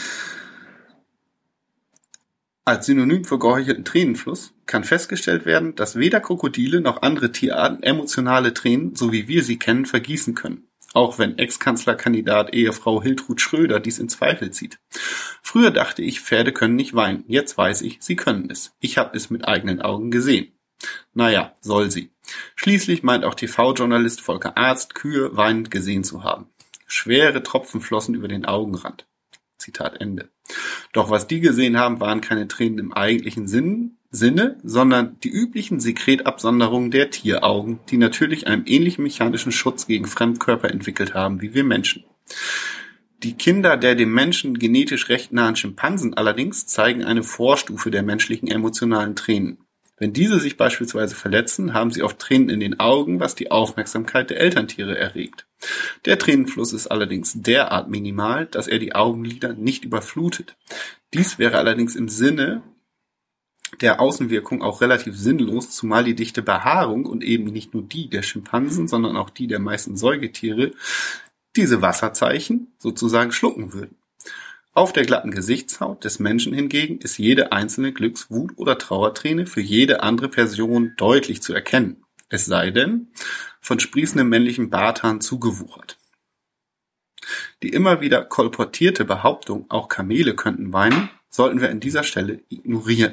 Als Synonym für geheuchelten Tränenfluss kann festgestellt werden, dass weder Krokodile noch andere Tierarten emotionale Tränen, so wie wir sie kennen, vergießen können. Auch wenn Ex-Kanzlerkandidat Ehefrau Hiltrud Schröder dies in Zweifel zieht. Früher dachte ich, Pferde können nicht weinen. Jetzt weiß ich, sie können es. Ich habe es mit eigenen Augen gesehen. Naja, soll sie. Schließlich meint auch TV-Journalist Volker Arzt, Kühe weinend gesehen zu haben. Schwere Tropfen flossen über den Augenrand. Zitat Ende. Doch was die gesehen haben, waren keine Tränen im eigentlichen Sinne, sondern die üblichen Sekretabsonderungen der Tieraugen, die natürlich einen ähnlichen mechanischen Schutz gegen Fremdkörper entwickelt haben wie wir Menschen. Die Kinder der dem Menschen genetisch recht nahen Schimpansen allerdings zeigen eine Vorstufe der menschlichen emotionalen Tränen. Wenn diese sich beispielsweise verletzen, haben sie oft Tränen in den Augen, was die Aufmerksamkeit der Elterntiere erregt. Der Tränenfluss ist allerdings derart minimal, dass er die Augenlider nicht überflutet. Dies wäre allerdings im Sinne der Außenwirkung auch relativ sinnlos, zumal die dichte Behaarung und eben nicht nur die der Schimpansen, sondern auch die der meisten Säugetiere diese Wasserzeichen sozusagen schlucken würden. Auf der glatten Gesichtshaut des Menschen hingegen ist jede einzelne Glücks-, Wut- oder Trauerträne für jede andere Person deutlich zu erkennen. Es sei denn, von sprießendem männlichen Barthahn zugewuchert. Die immer wieder kolportierte Behauptung, auch Kamele könnten weinen, sollten wir an dieser Stelle ignorieren.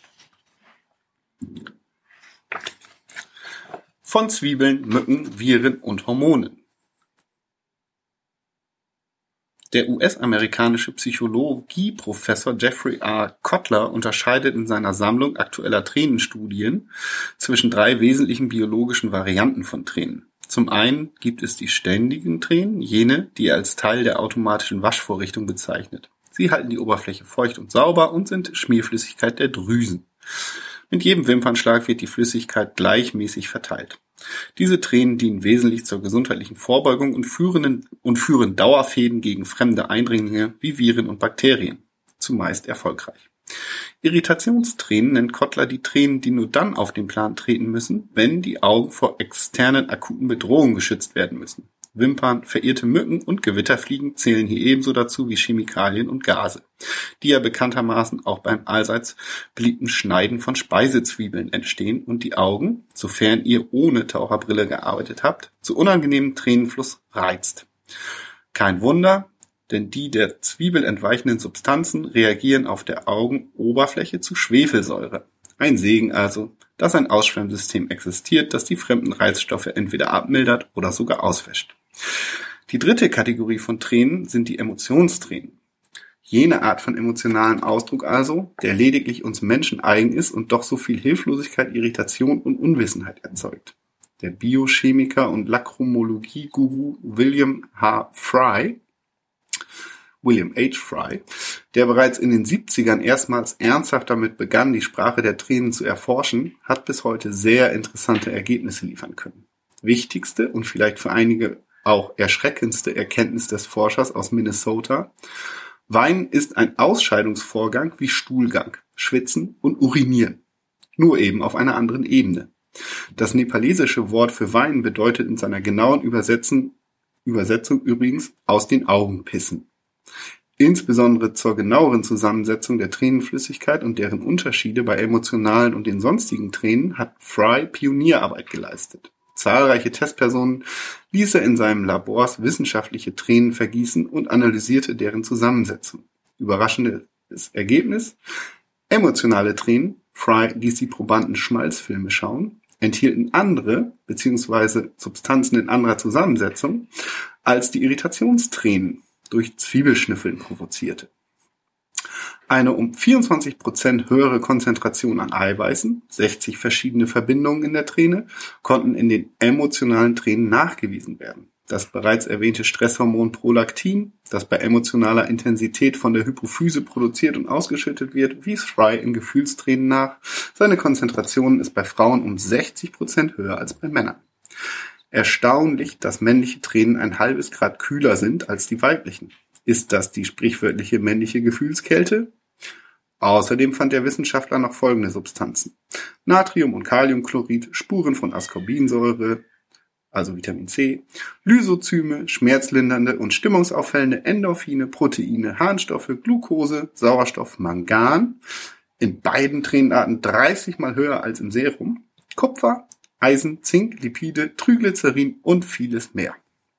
Von Zwiebeln, Mücken, Viren und Hormonen. Der US-amerikanische Psychologieprofessor Jeffrey R. Kotler unterscheidet in seiner Sammlung aktueller Tränenstudien zwischen 3 wesentlichen biologischen Varianten von Tränen. Zum einen gibt es die ständigen Tränen, jene, die er als Teil der automatischen Waschvorrichtung bezeichnet. Sie halten die Oberfläche feucht und sauber und sind Schmierflüssigkeit der Drüsen. Mit jedem Wimpernschlag wird die Flüssigkeit gleichmäßig verteilt. Diese Tränen dienen wesentlich zur gesundheitlichen Vorbeugung und führen Dauerfäden gegen fremde Eindringlinge wie Viren und Bakterien. Zumeist erfolgreich. Irritationstränen nennt Kotler die Tränen, die nur dann auf den Plan treten müssen, wenn die Augen vor externen akuten Bedrohungen geschützt werden müssen. Wimpern, verirrte Mücken und Gewitterfliegen zählen hier ebenso dazu wie Chemikalien und Gase, die ja bekanntermaßen auch beim allseits beliebten Schneiden von Speisezwiebeln entstehen und die Augen, sofern ihr ohne Taucherbrille gearbeitet habt, zu unangenehmem Tränenfluss reizt. Kein Wunder, denn die der Zwiebel entweichenden Substanzen reagieren auf der Augenoberfläche zu Schwefelsäure. Ein Segen also, dass ein Ausschwemmsystem existiert, das die fremden Reizstoffe entweder abmildert oder sogar auswäscht. Die dritte Kategorie von Tränen sind die Emotionstränen. Jene Art von emotionalen Ausdruck also, der lediglich uns Menschen eigen ist und doch so viel Hilflosigkeit, Irritation und Unwissenheit erzeugt. Der Biochemiker und Lachrymologie-Guru William H. Fry, der bereits in den 70ern erstmals ernsthaft damit begann, die Sprache der Tränen zu erforschen, hat bis heute sehr interessante Ergebnisse liefern können. Wichtigste und vielleicht für einige auch erschreckendste Erkenntnis des Forschers aus Minnesota: Weinen ist ein Ausscheidungsvorgang wie Stuhlgang, Schwitzen und Urinieren, nur eben auf einer anderen Ebene. Das nepalesische Wort für Weinen bedeutet in seiner genauen Übersetzung übrigens aus den Augen pissen. Insbesondere zur genaueren Zusammensetzung der Tränenflüssigkeit und deren Unterschiede bei emotionalen und den sonstigen Tränen hat Fry Pionierarbeit geleistet. Zahlreiche Testpersonen ließ er in seinem Labors wissenschaftliche Tränen vergießen und analysierte deren Zusammensetzung. Überraschendes Ergebnis: Emotionale Tränen, Fry ließ die Probanden Schmalzfilme schauen, enthielten andere bzw. Substanzen in anderer Zusammensetzung als die Irritationstränen durch Zwiebelschnüffeln provozierte. Eine um 24% höhere Konzentration an Eiweißen, 60 verschiedene Verbindungen in der Träne, konnten in den emotionalen Tränen nachgewiesen werden. Das bereits erwähnte Stresshormon Prolaktin, das bei emotionaler Intensität von der Hypophyse produziert und ausgeschüttet wird, wies Fry in Gefühlstränen nach. Seine Konzentration ist bei Frauen um 60% höher als bei Männern. Erstaunlich, dass männliche Tränen ein halbes Grad kühler sind als die weiblichen. Ist das die sprichwörtliche männliche Gefühlskälte? Außerdem fand der Wissenschaftler noch folgende Substanzen: Natrium- und Kaliumchlorid, Spuren von Ascorbinsäure, also Vitamin C, Lysozyme, schmerzlindernde und stimmungsaufhellende Endorphine, Proteine, Harnstoffe, Glucose, Sauerstoff, Mangan, in beiden Tränenarten 30 mal höher als im Serum, Kupfer, Eisen, Zink, Lipide, Triglycerin und vieles mehr.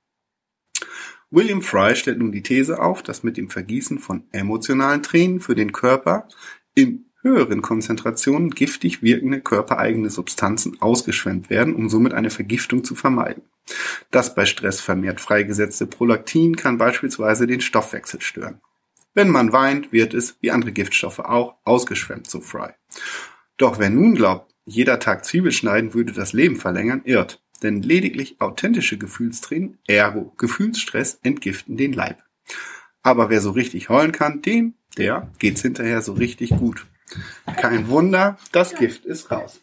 William Fry stellt nun die These auf, dass mit dem Vergießen von emotionalen Tränen für den Körper in höheren Konzentrationen giftig wirkende körpereigene Substanzen ausgeschwemmt werden, um somit eine Vergiftung zu vermeiden. Das bei Stress vermehrt freigesetzte Prolaktin kann beispielsweise den Stoffwechsel stören. Wenn man weint, wird es, wie andere Giftstoffe auch, ausgeschwemmt, so Fry. Doch wer nun glaubt, jeder Tag Zwiebel schneiden würde das Leben verlängern, irrt. Denn lediglich authentische Gefühlstränen, ergo Gefühlsstress, entgiften den Leib. Aber wer so richtig heulen kann, der geht's hinterher so richtig gut. Kein Wunder, das Gift ist raus.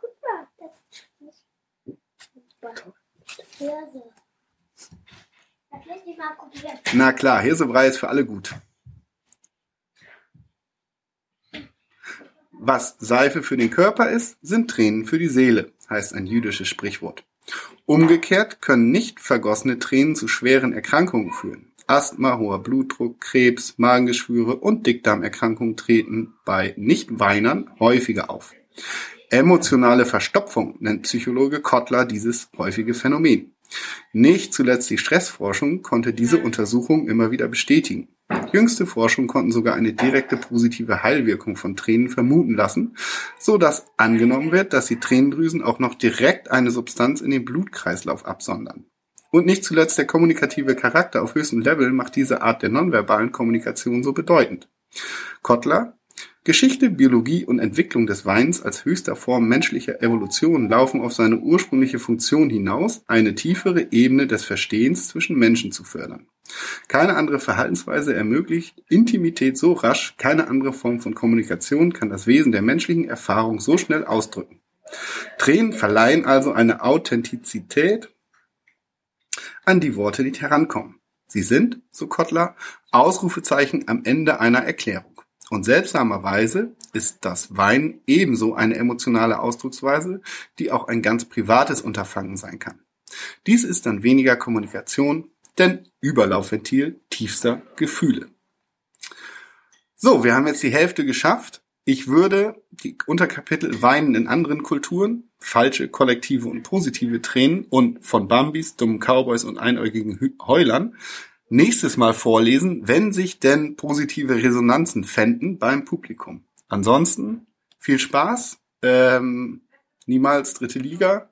Na klar, Hirsebrei ist für alle gut. Was Seife für den Körper ist, sind Tränen für die Seele, heißt ein jüdisches Sprichwort. Umgekehrt können nicht vergossene Tränen zu schweren Erkrankungen führen. Asthma, hoher Blutdruck, Krebs, Magengeschwüre und Dickdarmerkrankungen treten bei Nichtweinern häufiger auf. Emotionale Verstopfung nennt Psychologe Kotler dieses häufige Phänomen. Nicht zuletzt die Stressforschung konnte diese Untersuchung immer wieder bestätigen. Jüngste Forschung konnten sogar eine direkte positive Heilwirkung von Tränen vermuten lassen, so dass angenommen wird, dass die Tränendrüsen auch noch direkt eine Substanz in den Blutkreislauf absondern. Und nicht zuletzt der kommunikative Charakter auf höchstem Level macht diese Art der nonverbalen Kommunikation so bedeutend. Kotler: Geschichte, Biologie und Entwicklung des Weinens als höchster Form menschlicher Evolution laufen auf seine ursprüngliche Funktion hinaus, eine tiefere Ebene des Verstehens zwischen Menschen zu fördern. Keine andere Verhaltensweise ermöglicht Intimität so rasch, keine andere Form von Kommunikation kann das Wesen der menschlichen Erfahrung so schnell ausdrücken. Tränen verleihen also eine Authentizität an die Worte, die herankommen. Sie sind, so Kotler, Ausrufezeichen am Ende einer Erklärung. Und seltsamerweise ist das Weinen ebenso eine emotionale Ausdrucksweise, die auch ein ganz privates Unterfangen sein kann. Dies ist dann weniger Kommunikation, denn Überlaufventil tiefster Gefühle. So, wir haben jetzt die Hälfte geschafft. Ich würde die Unterkapitel Weinen in anderen Kulturen, falsche, kollektive und positive Tränen und von Bambis, dummen Cowboys und einäugigen Heulern nächstes Mal vorlesen, wenn sich denn positive Resonanzen fänden beim Publikum. Ansonsten viel Spaß, niemals dritte Liga,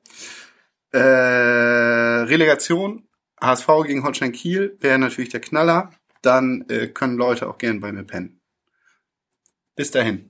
Relegation, HSV gegen Holstein Kiel wäre natürlich der Knaller, dann können Leute auch gern bei mir pennen. Bis dahin.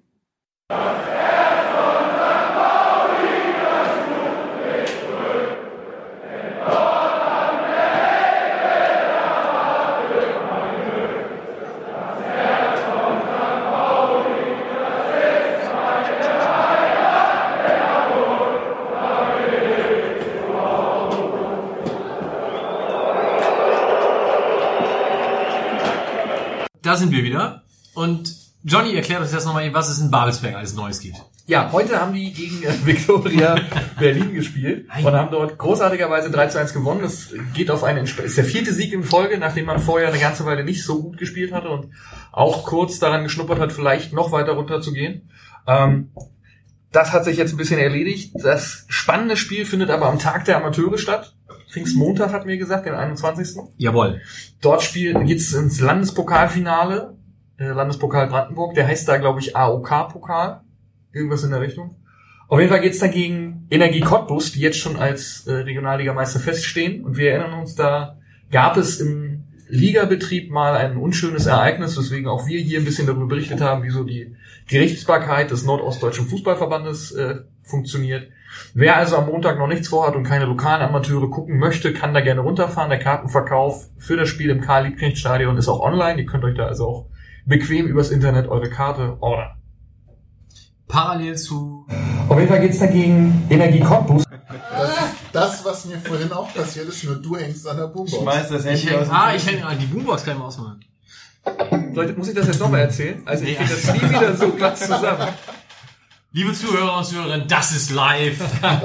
Da sind wir wieder. Und Johnny, erklärt uns jetzt nochmal, was es in Babelsberg alles Neues gibt.
Ja, heute haben die gegen Viktoria Berlin gespielt und haben dort großartigerweise 3:1 gewonnen. Das geht auf ist der 4. Sieg in Folge, nachdem man vorher eine ganze Weile nicht so gut gespielt hatte und auch kurz daran geschnuppert hat, vielleicht noch weiter runter zu gehen. Das hat sich jetzt ein bisschen erledigt. Das spannende Spiel findet aber am Tag der Amateure statt. Pfingstmontag hat mir gesagt, den 21.
Jawohl.
Dort geht's ins Landespokalfinale, Landespokal Brandenburg. Der heißt da, glaube ich, AOK-Pokal. Irgendwas in der Richtung. Auf jeden Fall geht's da gegen Energie Cottbus, die jetzt schon als Regionalligameister feststehen. Und wir erinnern uns, da gab es im Ligabetrieb mal ein unschönes Ereignis, weswegen auch wir hier ein bisschen darüber berichtet haben, wie so die Gerichtsbarkeit des Nordostdeutschen Fußballverbandes funktioniert. Wer also am Montag noch nichts vorhat und keine lokalen Amateure gucken möchte, kann da gerne runterfahren. Der Kartenverkauf für das Spiel im Karl-Liebknecht-Stadion ist auch online. Ihr könnt euch da also auch bequem übers Internet eure Karte ordern.
Parallel zu...
Auf jeden Fall geht's dagegen Energie Cottbus.
Das, was mir vorhin auch passiert ist, nur du hängst an der Boombox.
Schmeiß das Handy aus.
Ich hänge an die Boombox, kann ich mal ausmachen.
Leute, muss ich das jetzt nochmal erzählen? Also ich finde das nie wieder so glatt zusammen.
Liebe Zuhörer und Zuhörerinnen, das ist live.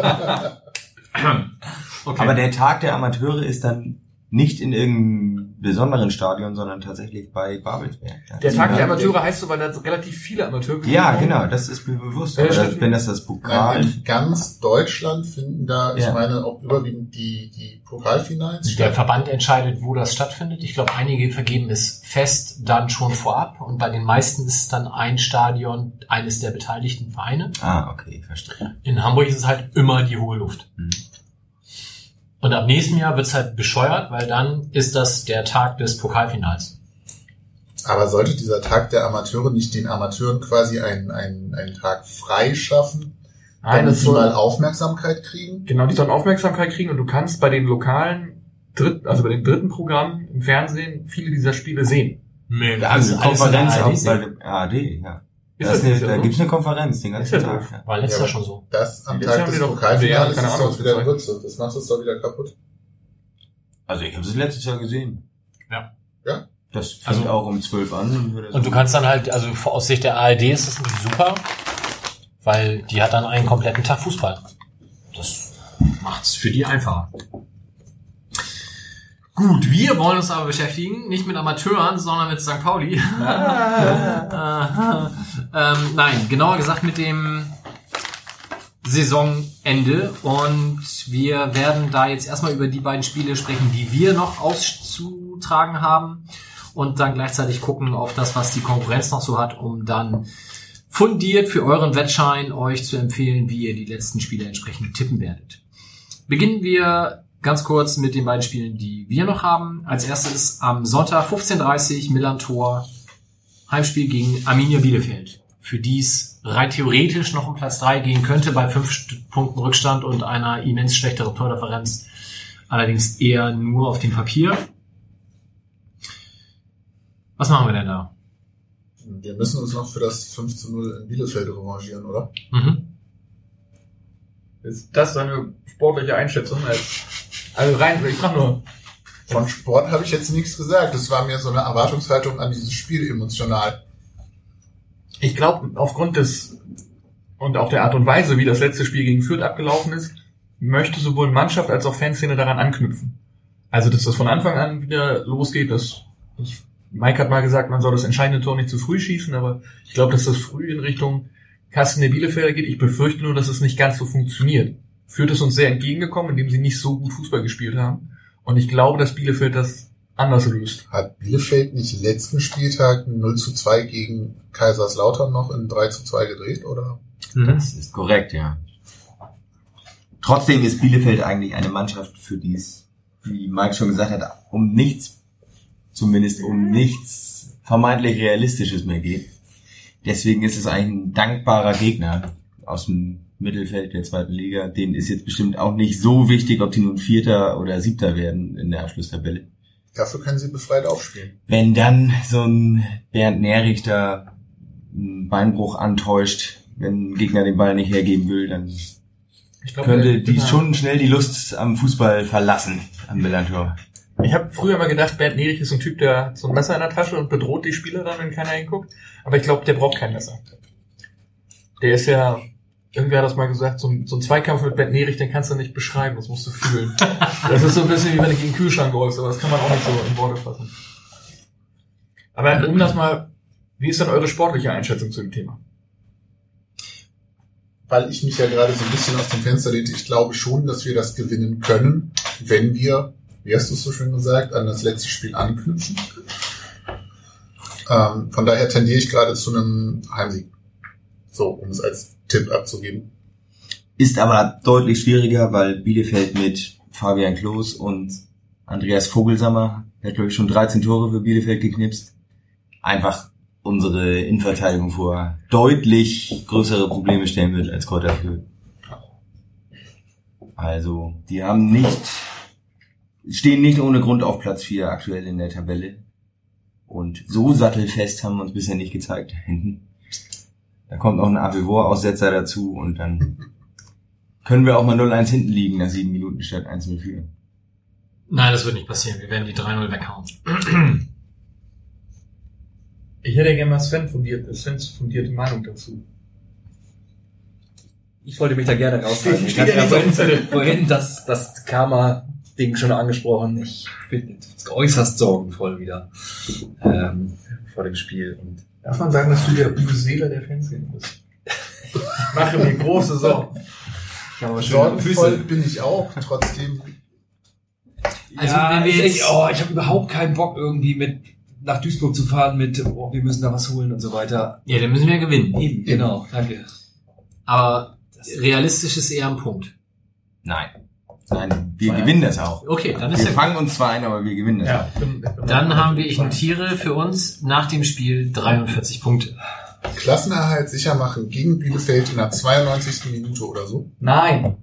Okay.
Aber der Tag der Amateure ist dann nicht in irgendeinem besonderen Stadion, sondern tatsächlich bei Babelsberg.
Der Tag der Amateure heißt so, weil da relativ viele Amateure sind.
Ja, genau, das ist mir bewusst. Aber wenn das Pokal...
In ganz Deutschland finden da, ich meine, auch überwiegend die Pokalfinals.
Der Verband entscheidet, wo das stattfindet. Ich glaube, einige vergeben es fest dann schon vorab. Und bei den meisten ist es dann ein Stadion eines der beteiligten Vereine.
Ah, okay, verstehe.
In Hamburg ist es halt immer die hohe Luft. Und ab nächstem Jahr wird's halt bescheuert, weil dann ist das der Tag des Pokalfinals.
Aber sollte dieser Tag der Amateure nicht den Amateuren quasi einen Tag frei schaffen, damit sie mal Aufmerksamkeit kriegen?
Genau, die sollen Aufmerksamkeit kriegen und du kannst bei den lokalen bei den dritten Programmen im Fernsehen viele dieser Spiele sehen.
Ja, also Konferenz auch bei der ARD, ja. Da gibt's eine Konferenz den ganzen Tag.
Ja. War letztes Jahr schon so.
Das am Tag des Pokalfinales ist doch wieder ein Rückzug. Das macht es doch wieder kaputt.
Also ich habe es letztes Jahr gesehen.
Ja.
Ja?
Das fängt auch um 12 an.
Und du kannst dann halt, also aus Sicht der ARD ist das natürlich super, weil die hat dann einen kompletten Tag Fußball. Das macht's für die einfacher. Gut, wir wollen uns aber beschäftigen, nicht mit Amateuren, sondern mit St. Pauli. Nein, genauer gesagt mit dem Saisonende. Und wir werden da jetzt erstmal über die beiden Spiele sprechen, die wir noch auszutragen haben. Und dann gleichzeitig gucken auf das, was die Konkurrenz noch so hat, um dann fundiert für euren Wettschein euch zu empfehlen, wie ihr die letzten Spiele entsprechend tippen werdet. Beginnen wir ganz kurz mit den beiden Spielen, die wir noch haben. Als erstes am Sonntag 15:30 Uhr Millern-Tor, Heimspiel gegen Arminia Bielefeld. Für die es rein theoretisch noch um Platz 3 gehen könnte bei 5 Punkten Rückstand und einer immens schlechteren Tordifferenz. Allerdings eher nur auf dem Papier. Was machen wir denn da?
Wir müssen uns noch für das 5:0 in Bielefeld revanchieren, oder?
Ist das eine sportliche Einschätzung? Also rein, ich frage nur.
Von Sport habe ich jetzt nichts gesagt. Das war mir so eine Erwartungshaltung an dieses Spiel emotional.
Ich glaube, aufgrund des und auch der Art und Weise, wie das letzte Spiel gegen Fürth abgelaufen ist, möchte sowohl Mannschaft als auch Fanszene daran anknüpfen. Also, dass das von Anfang an wieder losgeht, Mike hat mal gesagt, man soll das entscheidende Tor nicht zu früh schießen, aber ich glaube, dass das früh in Richtung Kasten der Bielefelder geht. Ich befürchte nur, dass es nicht ganz so funktioniert. Fürth ist uns sehr entgegengekommen, indem sie nicht so gut Fußball gespielt haben. Und ich glaube, dass Bielefeld das anders löst.
Hat Bielefeld nicht letzten Spieltag 0:2 gegen Kaiserslautern noch in 3:2 gedreht, oder?
Das ist korrekt, ja. Trotzdem ist Bielefeld eigentlich eine Mannschaft, für die es, wie Mike schon gesagt hat, um nichts vermeintlich Realistisches mehr geht. Deswegen ist es eigentlich ein dankbarer Gegner aus dem Mittelfeld der zweiten Liga. Denen ist jetzt bestimmt auch nicht so wichtig, ob die nun Vierter oder Siebter werden in der Abschlusstabelle.
Dafür können sie befreit aufspielen.
Wenn dann so ein Bernd Nerich da einen Beinbruch antäuscht, wenn ein Gegner den Ball nicht hergeben will, dann könnte die schon schnell die Lust am Fußball verlassen, am Millantor.
Ich habe früher mal gedacht, Bernd Nerich ist ein Typ, der hat so ein Messer in der Tasche und bedroht die Spieler dann, wenn keiner hinguckt. Aber ich glaube, der braucht kein Messer. Der ist ja, irgendwer hat das mal gesagt, so ein Zweikampf mit Bernd Nerich, den kannst du nicht beschreiben, das musst du fühlen. Das ist so ein bisschen wie wenn du gegen den Kühlschrank rollst, aber das kann man auch nicht so in Worte fassen. Aber um das mal, wie ist denn eure sportliche Einschätzung zu dem Thema?
Weil ich mich ja gerade so ein bisschen aus dem Fenster lehnte, ich glaube schon, dass wir das gewinnen können, wenn wir, wie hast du es so schön gesagt, an das letzte Spiel anknüpfen. Von daher tendiere ich gerade zu einem Heimsieg. So, um es als Tipp abzugeben.
Ist aber deutlich schwieriger, weil Bielefeld mit Fabian Klos und Andreas Vogelsammer, der hat glaube ich schon 13 Tore für Bielefeld geknipst, einfach unsere Innenverteidigung vor deutlich größere Probleme stellen wird als Kräuter Fürth. Also, die stehen nicht ohne Grund auf Platz 4 aktuell in der Tabelle. Und so sattelfest haben wir uns bisher nicht gezeigt hinten. Da kommt noch ein Avevor-Aussetzer dazu und dann können wir auch mal 0-1 hinten liegen nach 7 Minuten statt 1-0 führen.
Nein, das wird nicht passieren. Wir werden die 3-0 weghauen.
Ich hätte gerne mal Svens fundierte Meinung dazu.
Ich wollte mich da gerne raushalten. Ich hatte ja vorhin das Karma-Ding schon angesprochen. Ich bin äußerst sorgenvoll wieder vor dem Spiel. Und
darf man sagen, dass du der Uwe Seeler der Fanszene bist? Ich mache mir große Sorgen.
Sorgenvoll bin ich auch, trotzdem.
Also wenn wir jetzt, ich habe überhaupt keinen Bock irgendwie nach Duisburg zu fahren wir müssen da was holen und so weiter.
Ja, dann müssen wir gewinnen.
Eben, genau, danke.
Aber realistisch ist eher ein Punkt.
Nein, wir gewinnen das auch.
Okay, dann ist
wir fangen uns zwar ein, aber wir gewinnen das auch.
Dann haben wir, ich notiere für uns nach dem Spiel 43 Punkte.
Klassenerhalt sicher machen gegen Bielefeld in der 92. Minute oder so?
Nein.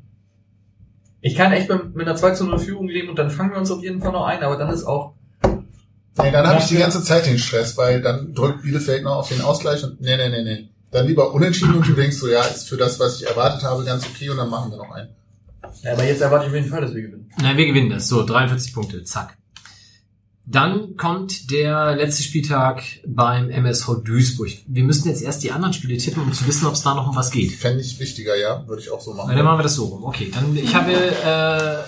Ich kann echt mit einer 2:0 Führung leben und dann fangen wir uns auf jeden Fall noch ein, aber dann ist auch...
Nee, dann habe ich die ganze Zeit den Stress, weil dann drückt Bielefeld noch auf den Ausgleich und nee. Dann lieber unentschieden und du denkst so, ja, ist für das, was ich erwartet habe, ganz okay und dann machen wir noch einen.
Ja, aber jetzt erwarte ich auf jeden Fall, dass wir gewinnen.
Nein, wir gewinnen das. So, 43 Punkte, zack. Dann kommt der letzte Spieltag beim MSV Duisburg. Wir müssen jetzt erst die anderen Spiele tippen, um zu wissen, ob es da noch um was geht.
Fände ich wichtiger, ja. Würde ich auch so machen.
Dann machen wir das so rum. Okay, dann ich habe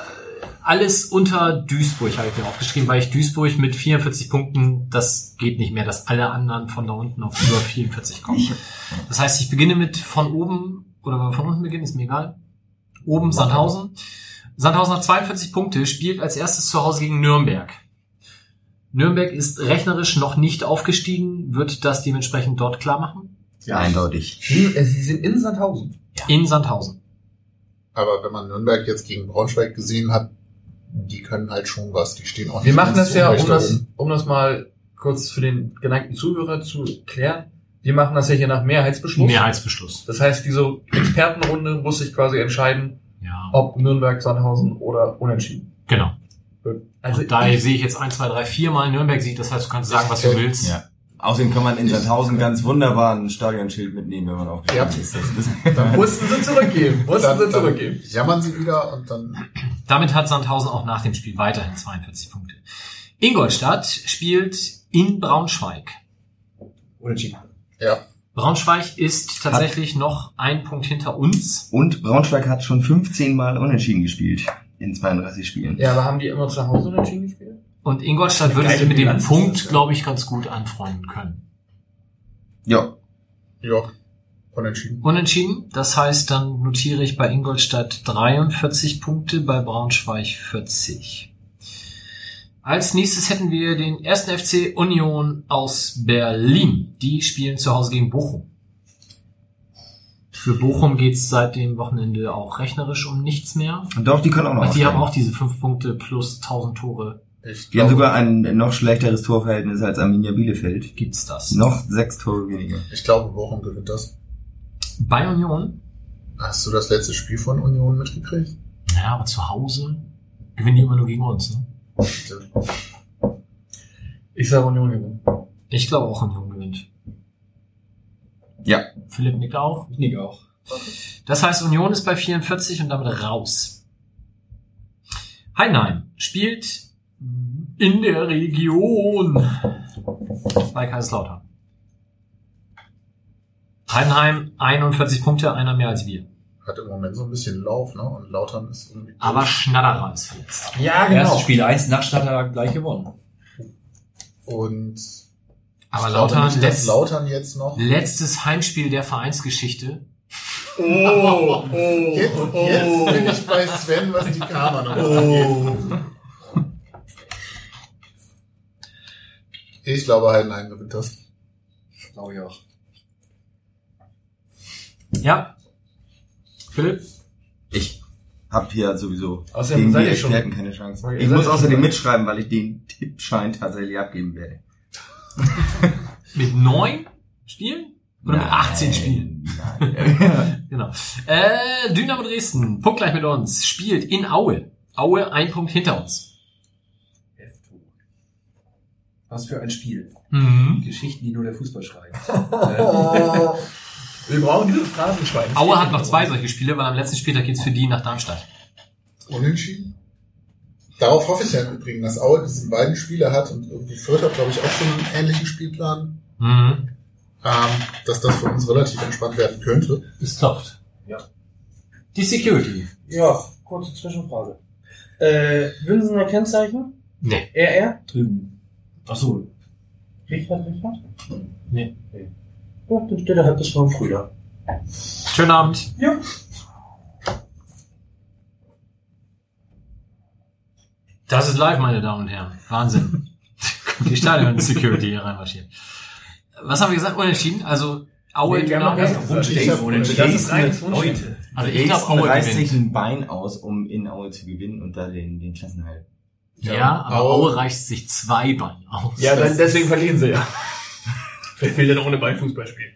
alles unter Duisburg habe ich mir aufgeschrieben, weil ich Duisburg mit 44 Punkten, das geht nicht mehr, dass alle anderen von da unten auf über 44 kommen. Das heißt, ich beginne mit von oben, oder wenn wir von unten beginnen, ist mir egal. Oben Sandhausen. Sandhausen hat 42 Punkte, spielt als erstes zu Hause gegen Nürnberg. Nürnberg ist rechnerisch noch nicht aufgestiegen, wird das dementsprechend dort klar machen?
Ja, eindeutig.
Sie sind in Sandhausen.
Ja. In Sandhausen.
Aber wenn man Nürnberg jetzt gegen Braunschweig gesehen hat, die können halt schon was. Die stehen auch nicht.
Wir machen das ja, um das mal kurz für den geneigten Zuhörer zu klären. Wir machen das ja hier nach Mehrheitsbeschluss.
Mehrheitsbeschluss.
Das heißt, diese Expertenrunde muss sich quasi entscheiden, ob Nürnberg, Sandhausen oder unentschieden.
Genau.
Also
und da sehe ich jetzt 1, 2, 3, 4 Mal Nürnberg Sieg. Das heißt, du kannst sagen, was du willst.
Ja. Außerdem kann man in Sandhausen ganz wunderbar ein Stadionschild mitnehmen, wenn man aufgestiegen ist.
Dann mussten sie zurückgeben.
Dann jammern sie wieder und dann...
Damit hat Sandhausen auch nach dem Spiel weiterhin 42 Punkte. Ingolstadt spielt in Braunschweig.
Unentschieden.
Ja.
Braunschweig ist tatsächlich noch ein Punkt hinter uns.
Und Braunschweig hat schon 15 Mal unentschieden gespielt in 32 Spielen.
Ja, aber haben die immer zu Hause unentschieden gespielt?
Und Ingolstadt würde sich mit dem Punkt, glaube ich, ganz gut anfreunden können.
Ja, unentschieden.
Unentschieden, das heißt, dann notiere ich bei Ingolstadt 43 Punkte, bei Braunschweig 40. Als nächstes hätten wir den 1. FC Union aus Berlin. Die spielen zu Hause gegen Bochum. Für Bochum geht's seit dem Wochenende auch rechnerisch um nichts mehr.
Und doch, die können auch noch.
Die haben auch diese 5 Punkte plus 1000 Tore.
Die haben sogar ein noch schlechteres Torverhältnis als Arminia Bielefeld.
Gibt's das?
Noch 6 Tore weniger.
Ich glaube, Bochum gewinnt das.
Bei Union?
Hast du das letzte Spiel von Union mitgekriegt?
Ja, aber zu Hause gewinnen die immer nur gegen uns, ne?
Ich sage Union gewinnt.
Ich glaube auch Union gewinnt.
Ja.
Philipp nickt auch.
Ich nicke auch.
Das heißt, Union ist bei 44 und damit raus. Heidenheim spielt in der Region bei Kaiserslautern. Heidenheim 41 Punkte, einer mehr als wir.
Hat im Moment so ein bisschen Lauf, ne? Und Lautern ist irgendwie...
Aber Schnatterer ist verletzt.
Ja,
Erstes Spiel 1 nach Stadtler gleich gewonnen.
Und
aber
ich glaube
Lautern,
nicht, dass Lautern jetzt noch...
letztes Heimspiel der Vereinsgeschichte.
Jetzt bin ich bei Sven, was die Karma-Nummer angeht. Ich glaube, Heidenheim gewinnt das.
Glaube ich auch.
Ja. Philipp?
Ich habe hier sowieso
Außerdem
gegen
seid
die
ihr schon-
Experten keine Chance.
Okay,
Ich
ihr
muss
seid
außerdem
schon-
mitschreiben, weil ich den Tippschein tatsächlich abgeben werde.
Mit 9 Spielen? Oder mit 18 Spielen?
Nein.
Genau. Dynamo Dresden, punktgleich mit uns, spielt in Aue. Aue, ein Punkt hinter uns.
Was für ein Spiel.
Mhm.
Geschichten, die nur der Fußball schreibt.
Wir brauchen dieses Phrasenschwein.
Aue hat noch 2 solche Spiele, weil am letzten Spieltag geht's für die nach Darmstadt.
Unentschieden? Darauf hoffe ich ja im Übrigen, dass Aue diese beiden Spiele hat und irgendwie Fürth hat, glaube ich, auch so einen ähnlichen Spielplan,
Mhm.
dass das für uns relativ entspannt werden könnte.
Es klopft.
Ja.
Die Security.
Ja, kurze Zwischenfrage. Winsener Kennzeichen?
Nee.
RR?
Drüben. Ach so.
Richard?
Nee.
Ja, dann steht er halt bis morgen früh da.
Schönen Abend.
Ja.
Das ist live, meine Damen und Herren. Wahnsinn. Die Stadion-Security hier reinmarschiert. Was haben wir gesagt? Unentschieden? Also Aue,
Nee, wir haben
Dynamo.
noch erst Wunsch. Das ist reines Wunsch.
Leute.
Also ich glaube,
Dresden
Aue
reißt
gewinnt.
sich ein Bein aus, um in Aue zu gewinnen und da den Klassenerhalt.
Ja, aber Aue reicht sich 2 Beine aus.
Ja, dann deswegen verlieren sie ja. Wer will denn ohne Bein Fußball spielen?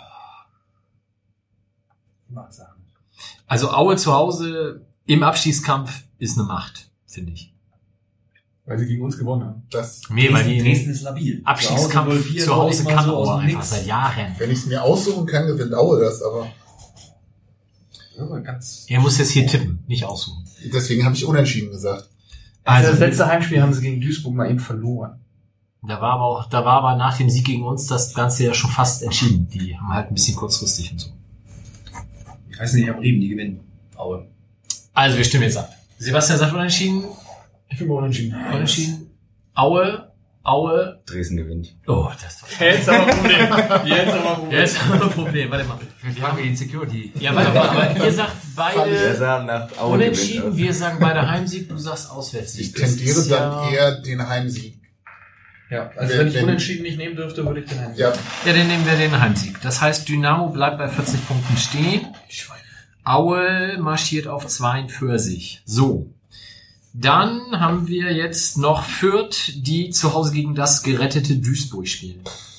Ich mag sagen.
Also Aue zu Hause im Abstiegskampf ist eine Macht, finde ich.
Weil sie gegen uns gewonnen haben.
Das,
Nee, weil die
Dresden ist labil.
Abstiegskampf zu Hause kann
so aus
Aue
dem
einfach
Nix.
seit Jahren.
wenn ich es mir aussuchen kann, gewinnt Aue das, aber
Ja, ganz
Er muss jetzt hier tippen, nicht aussuchen.
deswegen habe ich unentschieden gesagt.
Also
das letzte Heimspiel haben sie gegen Duisburg mal eben verloren.
da war aber nach dem Sieg gegen uns das Ganze ja schon fast entschieden. Die haben halt ein bisschen kurzfristig und so.
Ich weiß nicht, ob Reben die gewinnen. Aue.
Also wir stimmen jetzt ab. Sebastian sagt unentschieden.
Ich bin mal unentschieden.
Unentschieden. Aue.
Dresden gewinnt.
Oh, das ist
Jetzt aber Problem. Jetzt aber Problem.
Jetzt haben wir ein Problem. Warte mal.
Wir fragen wir den Security.
Ja, warte mal. Aber ihr sagt
Er
beide
sah nach Aue
unentschieden.
gewinnt.
Wir sagen beide Heimsieg. Du sagst Auswärtssieg.
Ich
Das
tendiere
ist
dann eher den Heimsieg.
Ja, also wenn ich unentschieden nicht nehmen dürfte, würde ich den Heimsieg.
Ja,
Ja, dann nehmen wir den Heimsieg. Das heißt, Dynamo bleibt bei 40 Punkten stehen. Aue marschiert auf 42. So. Dann haben wir jetzt noch Fürth, die zu Hause gegen das gerettete Duisburg spielen.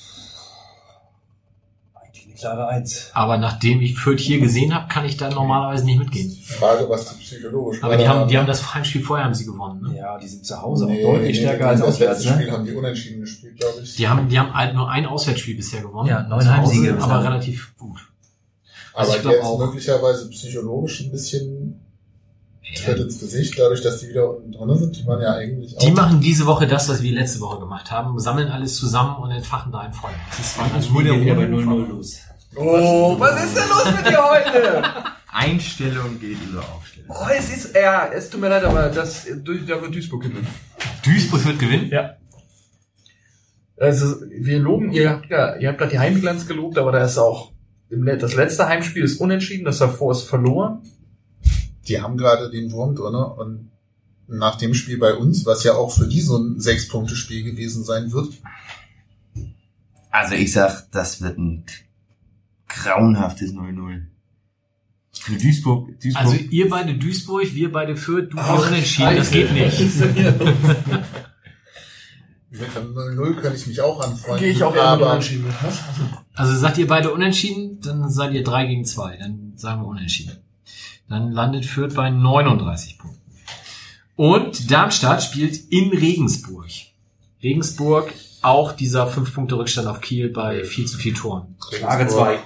Eigentlich eine klare 1.
Aber nachdem ich Fürth hier gesehen habe, kann ich da normalerweise nicht mitgehen.
Frage, was die psychologisch
Aber die haben das Heimspiel vorher haben sie gewonnen. Ne?
Ja, die sind zu Hause auch deutlich stärker als
das
auswärts.
letzte
Ne?
Spiel haben die unentschieden gespielt, glaube ich.
Die haben halt nur ein Auswärtsspiel bisher gewonnen.
Ja, 9
Zu Hause,
Heimsiege.
aber relativ gut.
Aber
ich glaub
jetzt
auch.
möglicherweise psychologisch ein bisschen Tritt ins Gesicht, dadurch, dass die wieder unten drin sind. Die waren ja eigentlich
Die
auch...
machen diese Woche das, was wir letzte Woche gemacht haben, sammeln alles zusammen und entfachen da ein Feuer. Das war
Also nur der wieder bei 0-0 los.
Oh, was ist denn los mit dir heute?
Einstellung geht über Aufstellung.
Oh, es tut mir leid, aber da wird Duisburg gewinnen.
Duisburg wird gewinnen?
Ja. Also, wir loben, ihr habt gerade die Heimbilanz gelobt, aber da ist auch, das letzte Heimspiel ist unentschieden, das davor ist verloren.
Die haben gerade den Wurm drin und nach dem Spiel bei uns, was ja auch für die so ein 6-Punkte-Spiel gewesen sein wird.
Also ich sag, das wird ein grauenhaftes 0-0. Für Duisburg.
Also ihr beide Duisburg, wir beide Fürth, du unentschieden, das geht nicht.
Mit einem 0-0 kann ich mich auch anfreunden.
Gehe ich auch eher mit unentschieden.
Also sagt ihr beide unentschieden, dann seid ihr 3-2. Dann sagen wir unentschieden. Dann landet Fürth bei 39 Punkten. Und Darmstadt spielt in Regensburg. Regensburg, auch dieser 5-Punkte-Rückstand auf Kiel bei viel zu viel Toren.
Frage 2.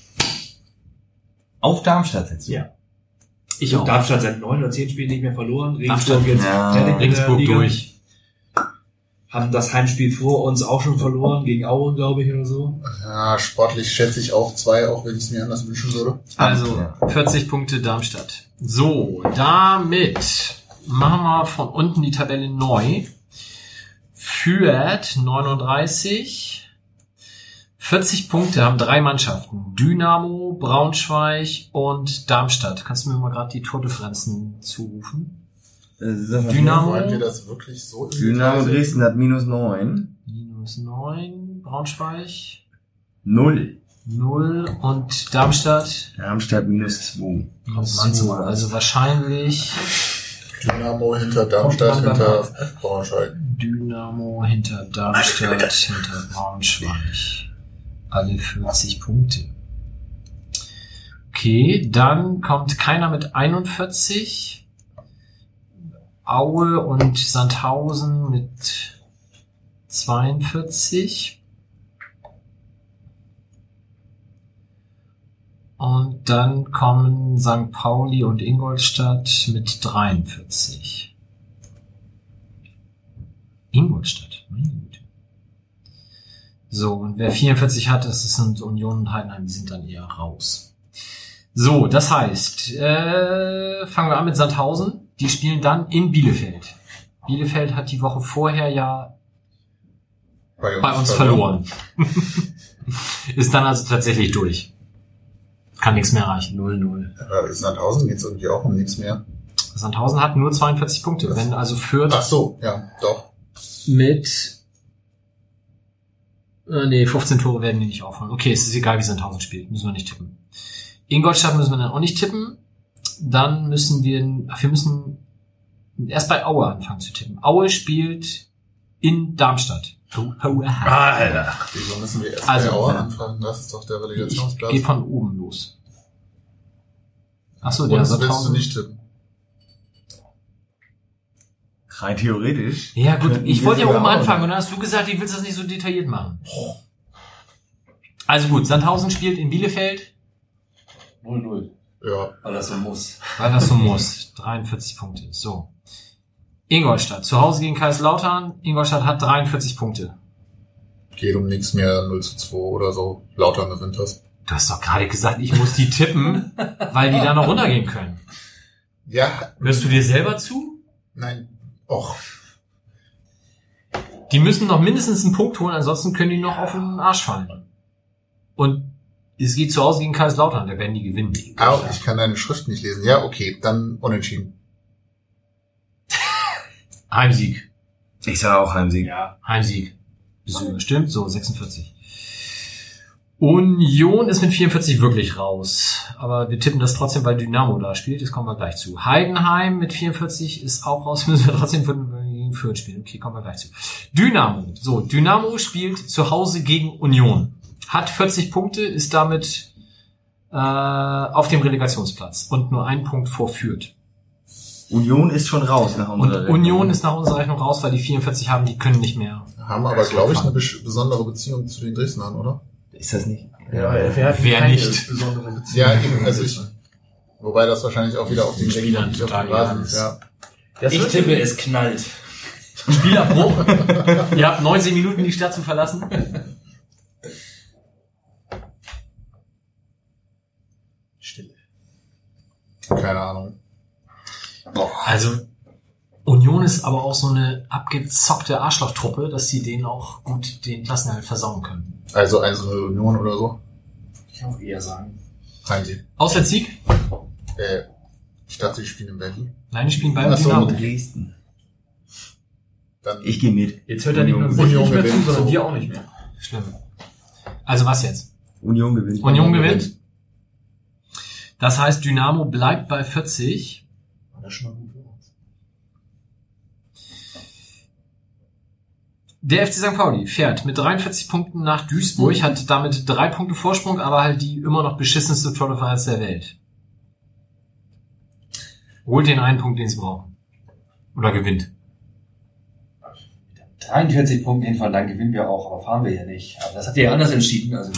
Auf Darmstadt jetzt.
Ja. Ich auch.
Darmstadt seit 9 oder 10 Spielen nicht mehr verloren.
Regensburg
jetzt fertig mit
Regensburg
der Liga.
durch.
Haben das Heimspiel vor uns auch schon verloren, gegen Aue, glaube ich, oder so.
Ja, sportlich schätze ich auch 2, auch wenn ich es mir anders wünschen würde.
Also 40 Punkte Darmstadt. So, damit machen wir von unten die Tabelle neu. Fürth 39. 40 Punkte haben 3 Mannschaften. Dynamo, Braunschweig und Darmstadt. Kannst du mir mal gerade die Tordifferenzen zurufen? Dynamo.
Wollen wir das wirklich so?
Dynamo Dresden hat -9.
-9. Braunschweig.
0.
0. Und Darmstadt.
Darmstadt -2.
-2. Also wahrscheinlich
Dynamo hinter Darmstadt, hinter Braunschweig.
Dynamo hinter Darmstadt, hinter Braunschweig. Alle 40 Punkte. Okay, dann kommt keiner mit 41. Aue und Sandhausen mit 42. Und dann kommen St. Pauli und Ingolstadt mit 43. Ingolstadt, meine Güte. So, und wer 44 hat, das sind Union und Heidenheim, die sind dann eher raus. So, das heißt, fangen wir an mit Sandhausen. Die spielen dann in Bielefeld. Bielefeld hat die Woche vorher ja bei uns verloren. Ist dann also tatsächlich durch. Kann nichts mehr erreichen. 0-0.
Sandhausen geht's irgendwie auch um nichts mehr.
Sandhausen hat nur 42 Punkte. Wenn also Fürth...
Ach so, ja, doch.
Mit 15 Tore werden die nicht aufholen. Okay, es ist egal, wie Sandhausen spielt. Müssen wir nicht tippen. Ingolstadt müssen wir dann auch nicht tippen. Dann müssen wir müssen erst bei Aue anfangen zu tippen. Aue spielt in Darmstadt.
Alter. Wieso müssen wir erst bei Aue anfangen? Das ist doch der Relegationsplatz.
Ich gehe von oben los. Achso,
der Sandhausen. Willst du nicht tippen?
Rein theoretisch.
Ja gut, ich wollte ja oben anfangen und dann hast du gesagt, ich will das nicht so detailliert machen. Also gut, Sandhausen spielt in Bielefeld.
0-0.
Ja.
Weil das so muss.
43 Punkte. So. Ingolstadt. Zu Hause gegen Kaiserslautern. Ingolstadt hat 43 Punkte.
Geht um nichts mehr, 0-2 oder so. Lautern gewinnt das.
Du hast doch gerade gesagt, ich muss die tippen, weil die da noch runtergehen können.
Ja.
Hörst du dir selber zu?
Nein. Och.
Die müssen noch mindestens einen Punkt holen, ansonsten können die noch auf den Arsch fallen. Und es geht zu Hause gegen Kaiserslautern, da werden die gewinnen.
Au, ich kann deine Schrift nicht lesen. Ja, okay, dann unentschieden.
Heimsieg.
Ich sage auch Heimsieg.
Ja, Heimsieg. Stimmt, so 46. Union ist mit 44 wirklich raus. Aber wir tippen das trotzdem, weil Dynamo da spielt. Das kommen wir gleich zu. Heidenheim mit 44 ist auch raus. Müssen wir trotzdem gegen Fürth spielen. Okay, kommen wir gleich zu. Dynamo. So, Dynamo spielt zu Hause gegen Union. Hat 40 Punkte, ist damit auf dem Relegationsplatz und nur einen Punkt vor Fürth.
Union ist schon raus nach unserer
Rechnung. Union ist nach unserer Rechnung raus, weil die 44 haben, die können nicht mehr.
Haben aber, glaube ich, eine besondere Beziehung zu den Dresdnern, oder?
Ist das nicht?
Ja, wer nicht? Besondere Beziehung.
Ja, eben, also wobei das wahrscheinlich auch wieder auf den
Spielern total
ist. Ja.
Ich tippe, es knallt.
Spielabbruch. Ihr habt 19 Minuten, die Stadt zu verlassen.
Keine Ahnung.
Also Union ist aber auch so eine abgezockte Arschlochtruppe, dass sie denen auch gut den Klassenerhalt versauen können.
Also eine Union oder so?
Ich kann auch eher sagen.
Heimsieg.
Auswärtssieg?
Ich dachte, die spielen in Berlin.
Nein, die spielen bei
Ach so,
Dynamo.
Dresden.
Dann
Ich gehe mit.
Jetzt hört er nicht nur
Union
nicht mehr zu,
gewinnt,
sondern
so.
dir auch nicht mehr.
Schlimm. Also was jetzt?
Union gewinnt.
Union gewinnt. Das heißt, Dynamo bleibt bei 40.
Das ist schon mal gut für uns.
Der FC St. Pauli fährt mit 43 Punkten nach Duisburg, hat damit 3 Punkte Vorsprung, aber halt die immer noch beschissenste Tour de France der Welt. Holt den einen Punkt, den sie brauchen. Oder gewinnt.
43 Punkte hinfahren, dann gewinnen wir auch, aber fahren wir ja nicht. Aber das habt ihr ja anders entschieden. Also.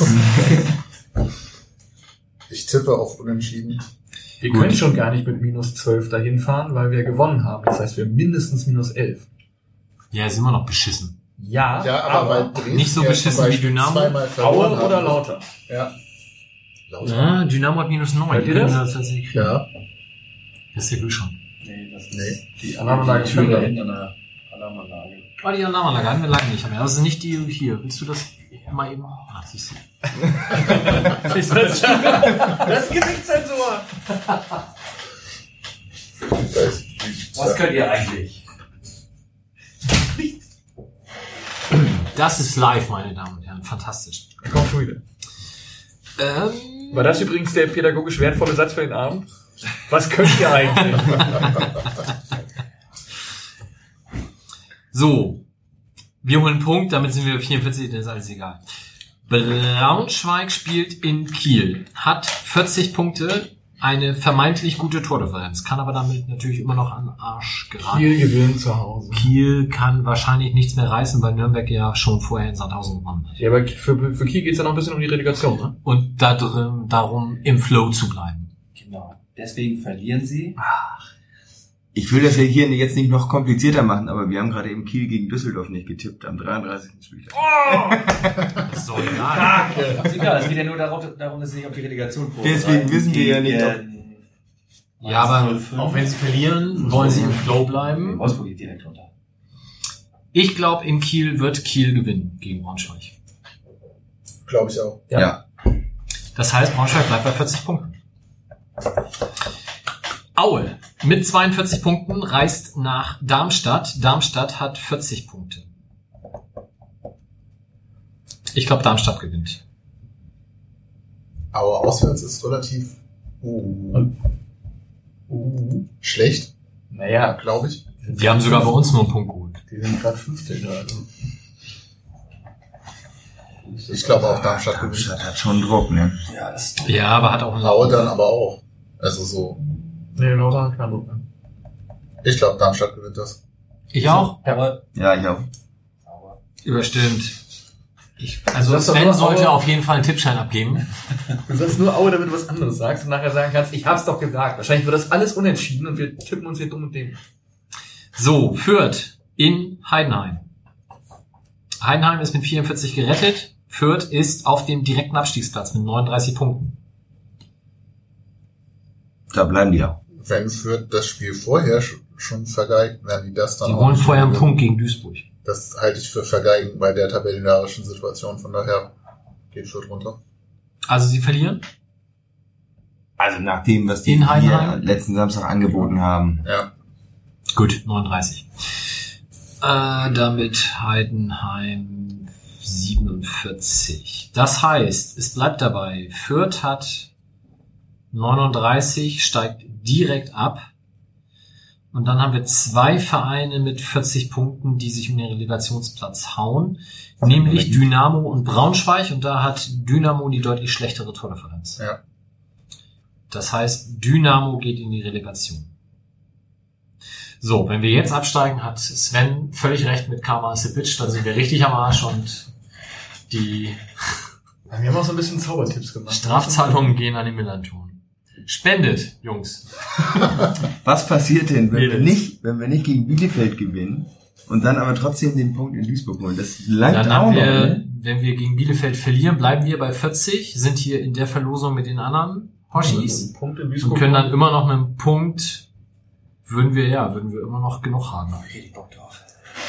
Ich tippe auf Unentschieden.
Wir können schon gar nicht mit minus 12 dahin fahren, weil wir gewonnen haben. Das heißt, wir haben mindestens minus 11.
Ja, ist immer noch beschissen.
Ja,
Ja, aber weil Dresden
nicht so
ja
beschissen
zum
wie
Beispiel
Dynamo.
zweimal verloren
Aue
hat.
oder Lauter?
Ja. Lauter.
Ja, Dynamo hat minus 9.
Hört ihr das?
Das
Ja.
ist der Kühlschrank.
Nee, das ist
Nee.
Die Alarmanlage
die Tür da
Schüler.
hinten an der Alarmanlage.
Oh, die Alarmanlage hatten wir lange nicht mehr. Das ist nicht die hier. Willst du das mal eben? Ah, siehst du.
Das Gesichtszensur!
Was könnt ihr eigentlich?
Das ist live, meine Damen und Herren. Fantastisch.
Komm schon wieder. War das übrigens der pädagogisch wertvolle Satz für den Abend? Was könnt ihr eigentlich?
So. Wir holen einen Punkt, damit sind wir 44, das ist alles egal. Braunschweig spielt in Kiel, hat 40 Punkte, eine vermeintlich gute Tordifferenz, kann aber damit natürlich immer noch an den Arsch geraten.
Kiel gewinnt zu Hause.
Kiel kann wahrscheinlich nichts mehr reißen, weil Nürnberg ja schon vorher in Sandhausen gewonnen hat.
Ja, aber für Kiel geht's ja noch ein bisschen um die Relegation, ne?
Und darum im Flow zu bleiben.
Genau. Deswegen verlieren sie.
Ich will das ja hier jetzt nicht noch komplizierter machen, aber wir haben gerade eben Kiel gegen Düsseldorf nicht getippt am 33. Spieltag.
Das ist doch egal.
Ist egal, es geht ja nur darum, dass sie sich auf die Relegation vorbereiten.
Deswegen wissen wir ja nicht,
Ja, aber auch wenn sie verlieren, wollen sie im Flow bleiben.
Wolfsburg geht direkt runter.
Ich glaube, in Kiel wird Kiel gewinnen gegen Braunschweig.
Glaube ich auch.
Ja.
Das heißt, Braunschweig bleibt bei 40 Punkten. Aue mit 42 Punkten reist nach Darmstadt. Darmstadt hat 40 Punkte. Ich glaube, Darmstadt gewinnt.
Aber auswärts ist relativ schlecht,
Naja,
glaube ich.
Die haben sogar bei uns nur einen Punkt geholt.
die sind gerade 15 gerade.
Ich glaube auch Darmstadt gewinnt.
Darmstadt hat schon Druck, ne?
Ja, das ist
Ja, aber hat auch einen
Aue dann aber auch. Also so.
Nee, Lauter hat keinen Druck mehr.
Ich glaube Darmstadt gewinnt das.
Ich auch?
aber
Ja, ich auch.
Überstimmt. Also
Das ist doch
Sven
nur
sollte
Aue.
auf jeden Fall einen Tippschein abgeben.
Du sagst nur Aue, damit du was anderes sagst und nachher sagen kannst, ich hab's doch gesagt. Wahrscheinlich wird das alles unentschieden und wir tippen uns hier dumm und dämlich.
So, Fürth in Heidenheim. Heidenheim ist mit 44 gerettet. Fürth ist auf dem direkten Abstiegsplatz mit 39 Punkten.
Da bleiben die auch.
Wenn Fürth das Spiel vorher schon vergeigt, werden die das dann
Die
auch
holen
nicht
vorher einen
gewinnen.
Punkt gegen Duisburg.
Das halte ich für vergeigen bei der tabellenarischen Situation. Von daher geht Fürth runter.
Also sie verlieren?
Also nach dem, was die
In
hier
Heidenheim?
letzten Samstag angeboten haben.
Ja.
Gut, 39. Damit Heidenheim 47. Das heißt, es bleibt dabei, Fürth hat 39, steigt direkt ab. Und dann haben wir 2 Vereine mit 40 Punkten, die sich um den Relegationsplatz hauen. Nämlich Dynamo und Braunschweig. Und da hat Dynamo die deutlich schlechtere Tordifferenz.
Ja.
Das heißt, Dynamo geht in die Relegation. So, wenn wir jetzt absteigen, hat Sven völlig recht mit Karma Sipic. Dann sind wir richtig am Arsch und die
Wir haben auch so ein bisschen Zaubertipps gemacht.
Strafzahlungen gehen an den Millanton. Spendet, Jungs.
Was passiert denn, wenn wir
Mädels.
nicht gegen Bielefeld gewinnen und dann aber trotzdem den Punkt in Duisburg holen? Das langt
Dann
auch
haben
noch,
wir,
ne?
wenn wir gegen Bielefeld verlieren, bleiben wir bei 40, sind hier in der Verlosung mit den anderen Hoshis.
Punkte in
Und
Duisburg.
können dann immer noch mit einem Punkt, würden wir immer noch genug haben.
Richtig Bock drauf.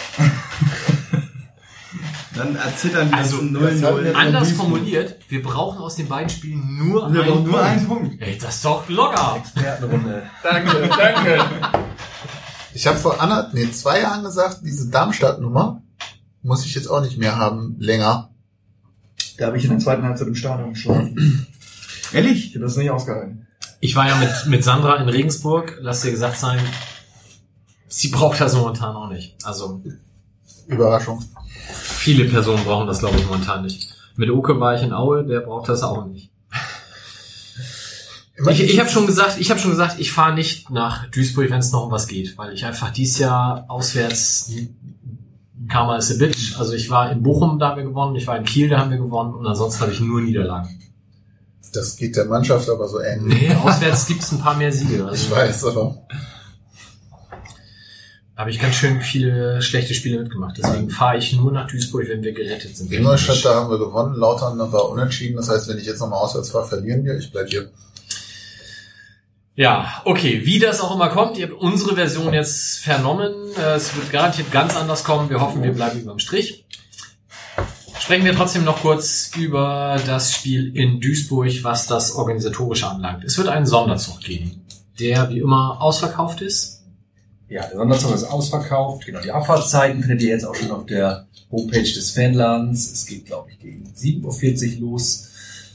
Dann erzittern wir
Also,
0-0.
Anders formuliert, wir brauchen aus den beiden Spielen nur einen Punkt. Ey, das ist doch locker.
Expertenrunde.
Danke.
Ich habe vor 2 Jahren gesagt, diese Darmstadt-Nummer muss ich jetzt auch nicht mehr haben, länger.
Da habe ich in der zweiten Halbzeit im Stadion geschlafen.
Ehrlich?
Ich habe das nicht ausgehalten.
Ich war ja mit Sandra in Regensburg, lass dir gesagt sein, sie braucht das momentan auch nicht. Also
Überraschung.
viele Personen brauchen das, glaube ich, momentan nicht. Mit Oke war ich in Aue, der braucht das auch nicht. Ich habe schon gesagt, ich fahre nicht nach Duisburg, wenn es noch um was geht, weil ich einfach dieses Jahr auswärts Karma is a bitch. Also ich war in Bochum, da haben wir gewonnen, ich war in Kiel, da haben wir gewonnen und ansonsten habe ich nur Niederlagen.
Das geht der Mannschaft aber so ähnlich.
Nee, auswärts gibt's ein paar mehr Siege. Also
Ich weiß, aber
habe ich ganz schön viele schlechte Spiele mitgemacht. Deswegen fahre ich nur nach Duisburg, wenn wir gerettet sind.
Ingolstadt, da haben wir gewonnen, Lautern war unentschieden. Das heißt, wenn ich jetzt nochmal auswärts fahre, verlieren wir. Ich bleib hier.
Ja, okay, wie das auch immer kommt, ihr habt unsere Version jetzt vernommen. Es wird garantiert ganz anders kommen. Wir hoffen, wir bleiben überm Strich. Sprechen wir trotzdem noch kurz über das Spiel in Duisburg, was das Organisatorische anlangt. Es wird einen Sonderzug geben, der wie immer ausverkauft ist.
Ja, der Sonderzug ist ausverkauft. Genau, die Abfahrtszeiten findet ihr jetzt auch schon auf der Homepage des Fanladens. Es geht, glaube ich, gegen 7.40 Uhr los.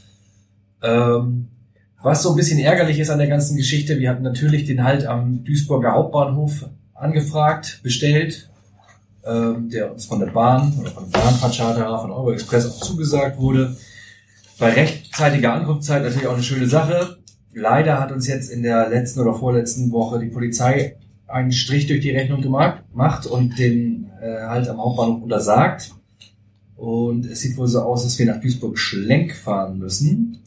Was so ein bisschen ärgerlich ist an der ganzen Geschichte, wir hatten natürlich den Halt am Duisburger Hauptbahnhof angefragt, bestellt, der uns von der Bahn oder von Bahnfahrtcharter, von Euro-Express auch zugesagt wurde. Bei rechtzeitiger Ankunftszeit natürlich auch eine schöne Sache. Leider hat uns jetzt in der letzten oder vorletzten Woche die Polizei einen Strich durch die Rechnung gemacht und den Halt am Hauptbahnhof untersagt. Und es sieht wohl so aus, dass wir nach Duisburg-Schlenk fahren müssen.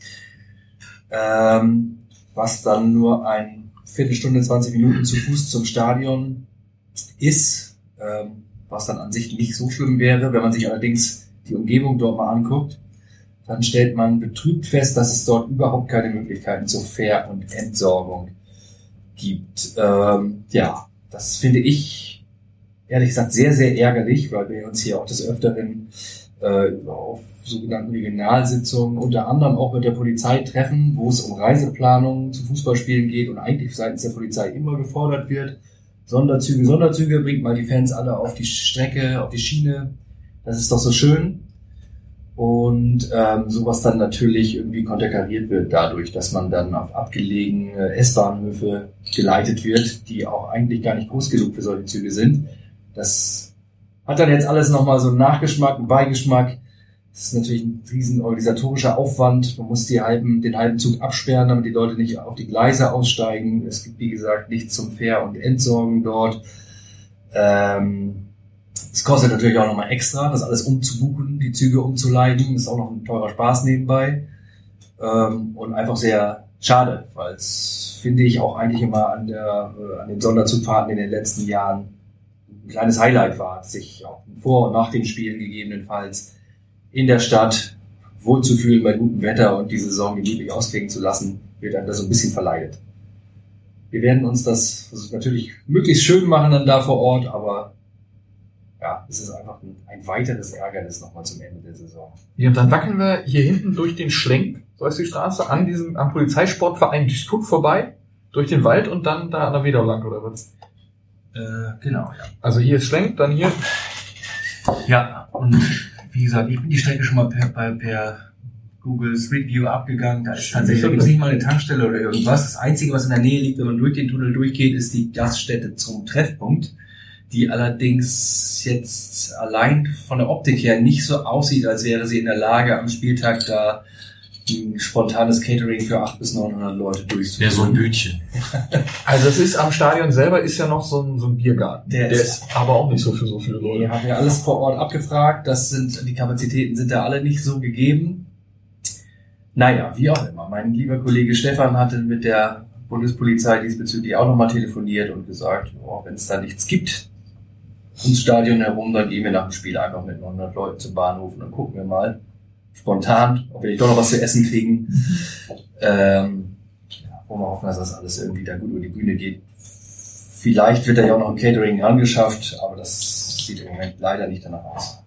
Was dann nur ein Viertelstunde, 20 Minuten zu Fuß zum Stadion ist, was dann an sich nicht so schlimm wäre. Wenn man sich allerdings die Umgebung dort mal anguckt, dann stellt man betrübt fest, dass es dort überhaupt keine Möglichkeiten zur Fähr- und Entsorgung gibt. Ja, das finde ich ehrlich gesagt sehr, sehr ärgerlich, weil wir uns hier auch des Öfteren auf sogenannten Regionalsitzungen unter anderem auch mit der Polizei treffen, wo es um Reiseplanung zu Fußballspielen geht und eigentlich seitens der Polizei immer gefordert wird, Sonderzüge, bringt mal die Fans alle auf die Strecke, auf die Schiene, das ist doch so schön. Und sowas dann natürlich irgendwie konterkariert wird dadurch, dass man dann auf abgelegene S-Bahnhöfe geleitet wird, die auch eigentlich gar nicht groß genug für solche Züge sind. Das hat dann jetzt alles nochmal so einen Nachgeschmack, einen Beigeschmack. Das ist natürlich ein riesen organisatorischer Aufwand. Man muss den halben Zug absperren, damit die Leute nicht auf die Gleise aussteigen. Es gibt, wie gesagt, nichts zum Fähr- und Entsorgen dort. Es kostet natürlich auch nochmal extra, das alles umzubuchen, die Züge umzuleiten. Das ist auch noch ein teurer Spaß nebenbei. Und einfach sehr schade, weil es, finde ich, auch eigentlich immer an den Sonderzugfahrten in den letzten Jahren ein kleines Highlight war, sich auch vor und nach den Spielen gegebenenfalls in der Stadt wohlzufühlen bei gutem Wetter und die Saison gemütlich ausklingen zu lassen, wird dann das so ein bisschen verleidet. Wir werden uns das natürlich möglichst schön machen dann da vor Ort, aber ja, es ist einfach ein weiteres Ärgernis nochmal zum Ende der Saison.
Ja, und dann wackeln wir hier hinten durch den Schlenk, so heißt die Straße, am Polizeisportverein Duisburg vorbei, durch den Wald und dann da an der Wedau lang, oder was?
Genau, ja.
Also hier ist Schlenk, dann hier.
Ja, und wie gesagt, ich bin die Strecke schon mal per Google Street View abgegangen. Da ist tatsächlich, da gibt es nicht mal eine Tankstelle oder irgendwas. Das Einzige, was in der Nähe liegt, wenn man durch den Tunnel durchgeht, ist die Gaststätte zum Treffpunkt, die allerdings jetzt allein von der Optik her nicht so aussieht, als wäre sie in der Lage, am Spieltag da ein spontanes Catering für 800 bis 900 Leute durchzuführen.
Ja, so ein Bütchen.
Also es ist am Stadion selber ist ja noch so ein Biergarten. Der ist aber auch nicht so für so viele Leute.
Wir haben ja alles vor Ort abgefragt. Die Kapazitäten sind da alle nicht so gegeben. Naja, wie auch immer. Mein lieber Kollege Stefan hatte mit der Bundespolizei diesbezüglich auch nochmal telefoniert und gesagt, wenn es da nichts gibt ums Stadion herum, dann gehen wir nach dem Spiel einfach mit 900 Leuten zum Bahnhof und dann gucken wir mal spontan, ob wir nicht doch noch was zu essen kriegen. wollen wir hoffen, dass das alles irgendwie da gut über die Bühne geht. Vielleicht wird da ja auch noch ein Catering angeschafft, aber das sieht im Moment leider nicht danach aus.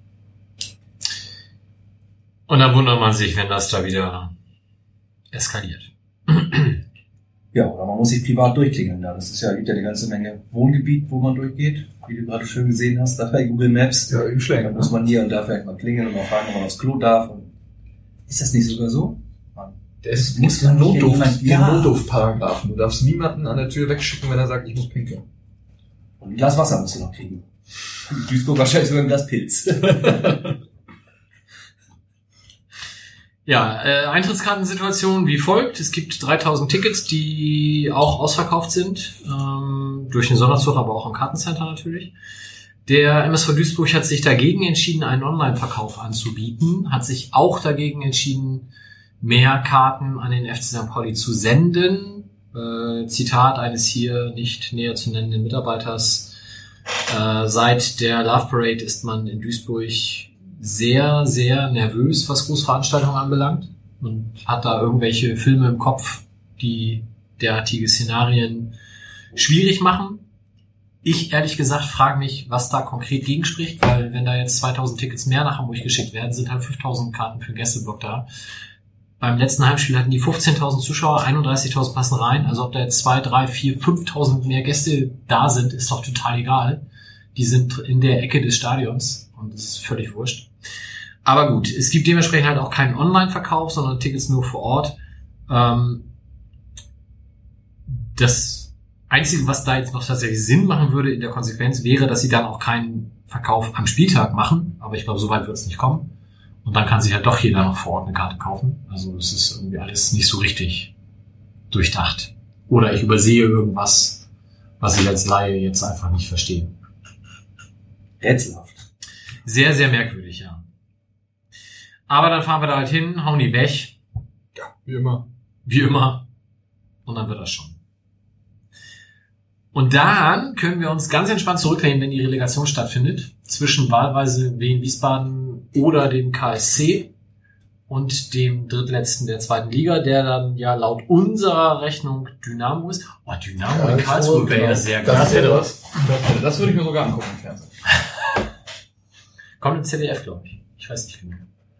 Und dann wundert man sich, wenn das da wieder eskaliert.
Ja, oder man muss sich privat durchklingeln. Da. Das ist ja, gibt ja eine ganze Menge Wohngebiet, wo man durchgeht, wie du gerade schön gesehen hast, da bei Google Maps.
Ja, eben schlägt.
Da muss man hier und da vielleicht mal klingeln und mal fragen, ob man aufs Klo darf. Und ist das nicht sogar so?
Es muss einen Notdurf-Paragraphen. Du darfst niemanden an der Tür wegschicken, wenn er sagt, ich muss pinkeln.
Und ein Glas Wasser musst du noch kriegen. Duisburg wahrscheinlich sogar ein Glas Pilz.
Ja, Eintrittskartensituation wie folgt. Es gibt 3000 Tickets, die auch ausverkauft sind, durch den Sonderzug, aber auch im Kartencenter natürlich. Der MSV Duisburg hat sich dagegen entschieden, einen Online-Verkauf anzubieten, hat sich auch dagegen entschieden, mehr Karten an den FC St. Pauli zu senden. Zitat eines hier nicht näher zu nennenden Mitarbeiters. Seit der Love Parade ist man in Duisburg sehr, sehr nervös, was Großveranstaltungen anbelangt, und hat da irgendwelche Filme im Kopf, die derartige Szenarien schwierig machen. Ich ehrlich gesagt frage mich, was da konkret gegenspricht, weil wenn da jetzt 2000 Tickets mehr nach Hamburg geschickt werden, sind halt 5000 Karten für den Gästeblock da. Beim letzten Heimspiel hatten die 15.000 Zuschauer, 31.000 passen rein. Also ob da jetzt 2, 3, 4, 5.000 mehr Gäste da sind, ist doch total egal. Die sind in der Ecke des Stadions und das ist völlig wurscht. Aber gut, es gibt dementsprechend halt auch keinen Online-Verkauf, sondern Tickets nur vor Ort. Das Einzige, was da jetzt noch tatsächlich Sinn machen würde in der Konsequenz, wäre, dass sie dann auch keinen Verkauf am Spieltag machen. Aber ich glaube, so weit wird es nicht kommen. Und dann kann sich halt doch jeder noch vor Ort eine Karte kaufen. Also es ist irgendwie alles nicht so richtig durchdacht. Oder ich übersehe irgendwas, was ich als Laie jetzt einfach nicht verstehe.
Rätselhaft.
Sehr, sehr merkwürdig, ja. Aber dann fahren wir da halt hin, hauen die weg.
Ja, wie immer.
Wie immer. Und dann wird das schon. Und dann können wir uns ganz entspannt zurücklehnen, wenn die Relegation stattfindet. Zwischen wahlweise Wien Wiesbaden oder dem KSC und dem drittletzten der zweiten Liga, der dann ja laut unserer Rechnung Dynamo ist. Oh, Dynamo in Karlsruhe wäre ja sehr geil.
Das würde ich mir sogar angucken im Fernsehen.
Kommt im ZDF, glaube ich. Ich weiß nicht genau.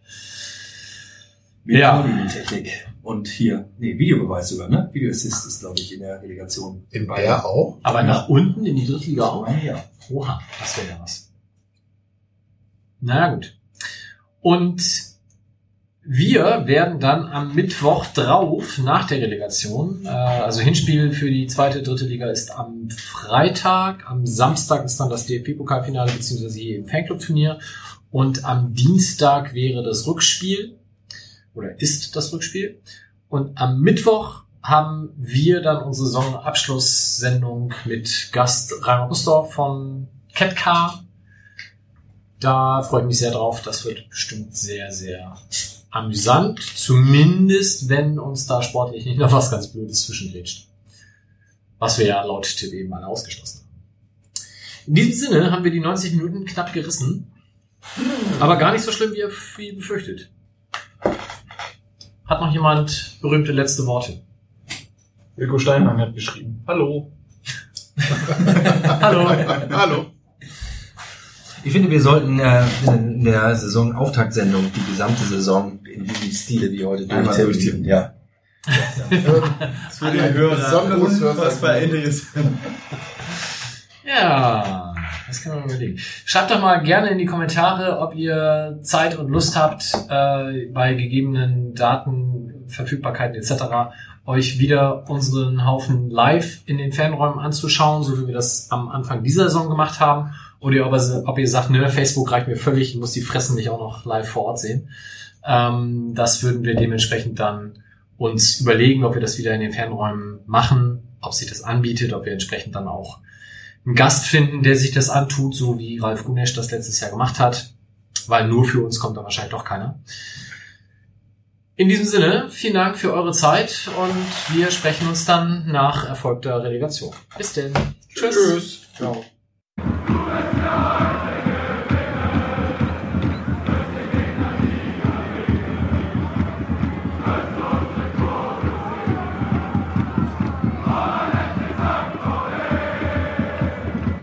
Technik. Und hier, Videobeweis sogar, ne? Video Assist ist, glaube ich, in der Relegation.
In Bayern auch?
Aber nach unten in die Drittliga auch?
Ja.
Oha, das wäre ja was. Naja, gut. Und wir werden dann am Mittwoch drauf, nach der Relegation, also Hinspiel für die zweite, dritte Liga ist am Freitag, am Samstag ist dann das DFB-Pokalfinale beziehungsweise hier im Fanclub-Turnier und am Dienstag wäre das Rückspiel. Oder ist das Rückspiel. Und am Mittwoch haben wir dann unsere Saisonabschlusssendung mit Gast Rainer Bustorf von Catcar. Da freue ich mich sehr drauf. Das wird bestimmt sehr, sehr amüsant. Zumindest, wenn uns da sportlich nicht noch was ganz Blödes zwischengrätscht. Was wir ja laut Tipp eben alle ausgeschlossen haben. In diesem Sinne haben wir die 90 Minuten knapp gerissen. Aber gar nicht so schlimm, wie ihr befürchtet. Hat noch jemand berühmte letzte Worte?
Wilko Steinmann hat geschrieben. Hallo.
Hallo.
Hallo.
Ich finde, wir sollten in der Saisonauftaktsendung die gesamte Saison in diesem Stile wie heute durchtippen. Ja.
Das würde ein besonderes
Unfassbares.
Ja, das kann man überlegen. Schreibt doch mal gerne in die Kommentare, ob ihr Zeit und Lust habt, bei gegebenen Daten, Verfügbarkeiten etc. euch wieder unseren Haufen live in den Fanräumen anzuschauen, so wie wir das am Anfang dieser Saison gemacht haben. Oder ob ihr sagt, ne, Facebook reicht mir völlig, ich muss die Fressen nicht auch noch live vor Ort sehen. Das würden wir dementsprechend dann uns überlegen, ob wir das wieder in den Fanräumen machen, ob sich das anbietet, ob wir entsprechend dann auch einen Gast finden, der sich das antut, so wie Ralf Gunesch das letztes Jahr gemacht hat, weil nur für uns kommt da wahrscheinlich doch keiner. In diesem Sinne, vielen Dank für eure Zeit und wir sprechen uns dann nach erfolgter Relegation. Bis denn. Tschüss.
Ciao.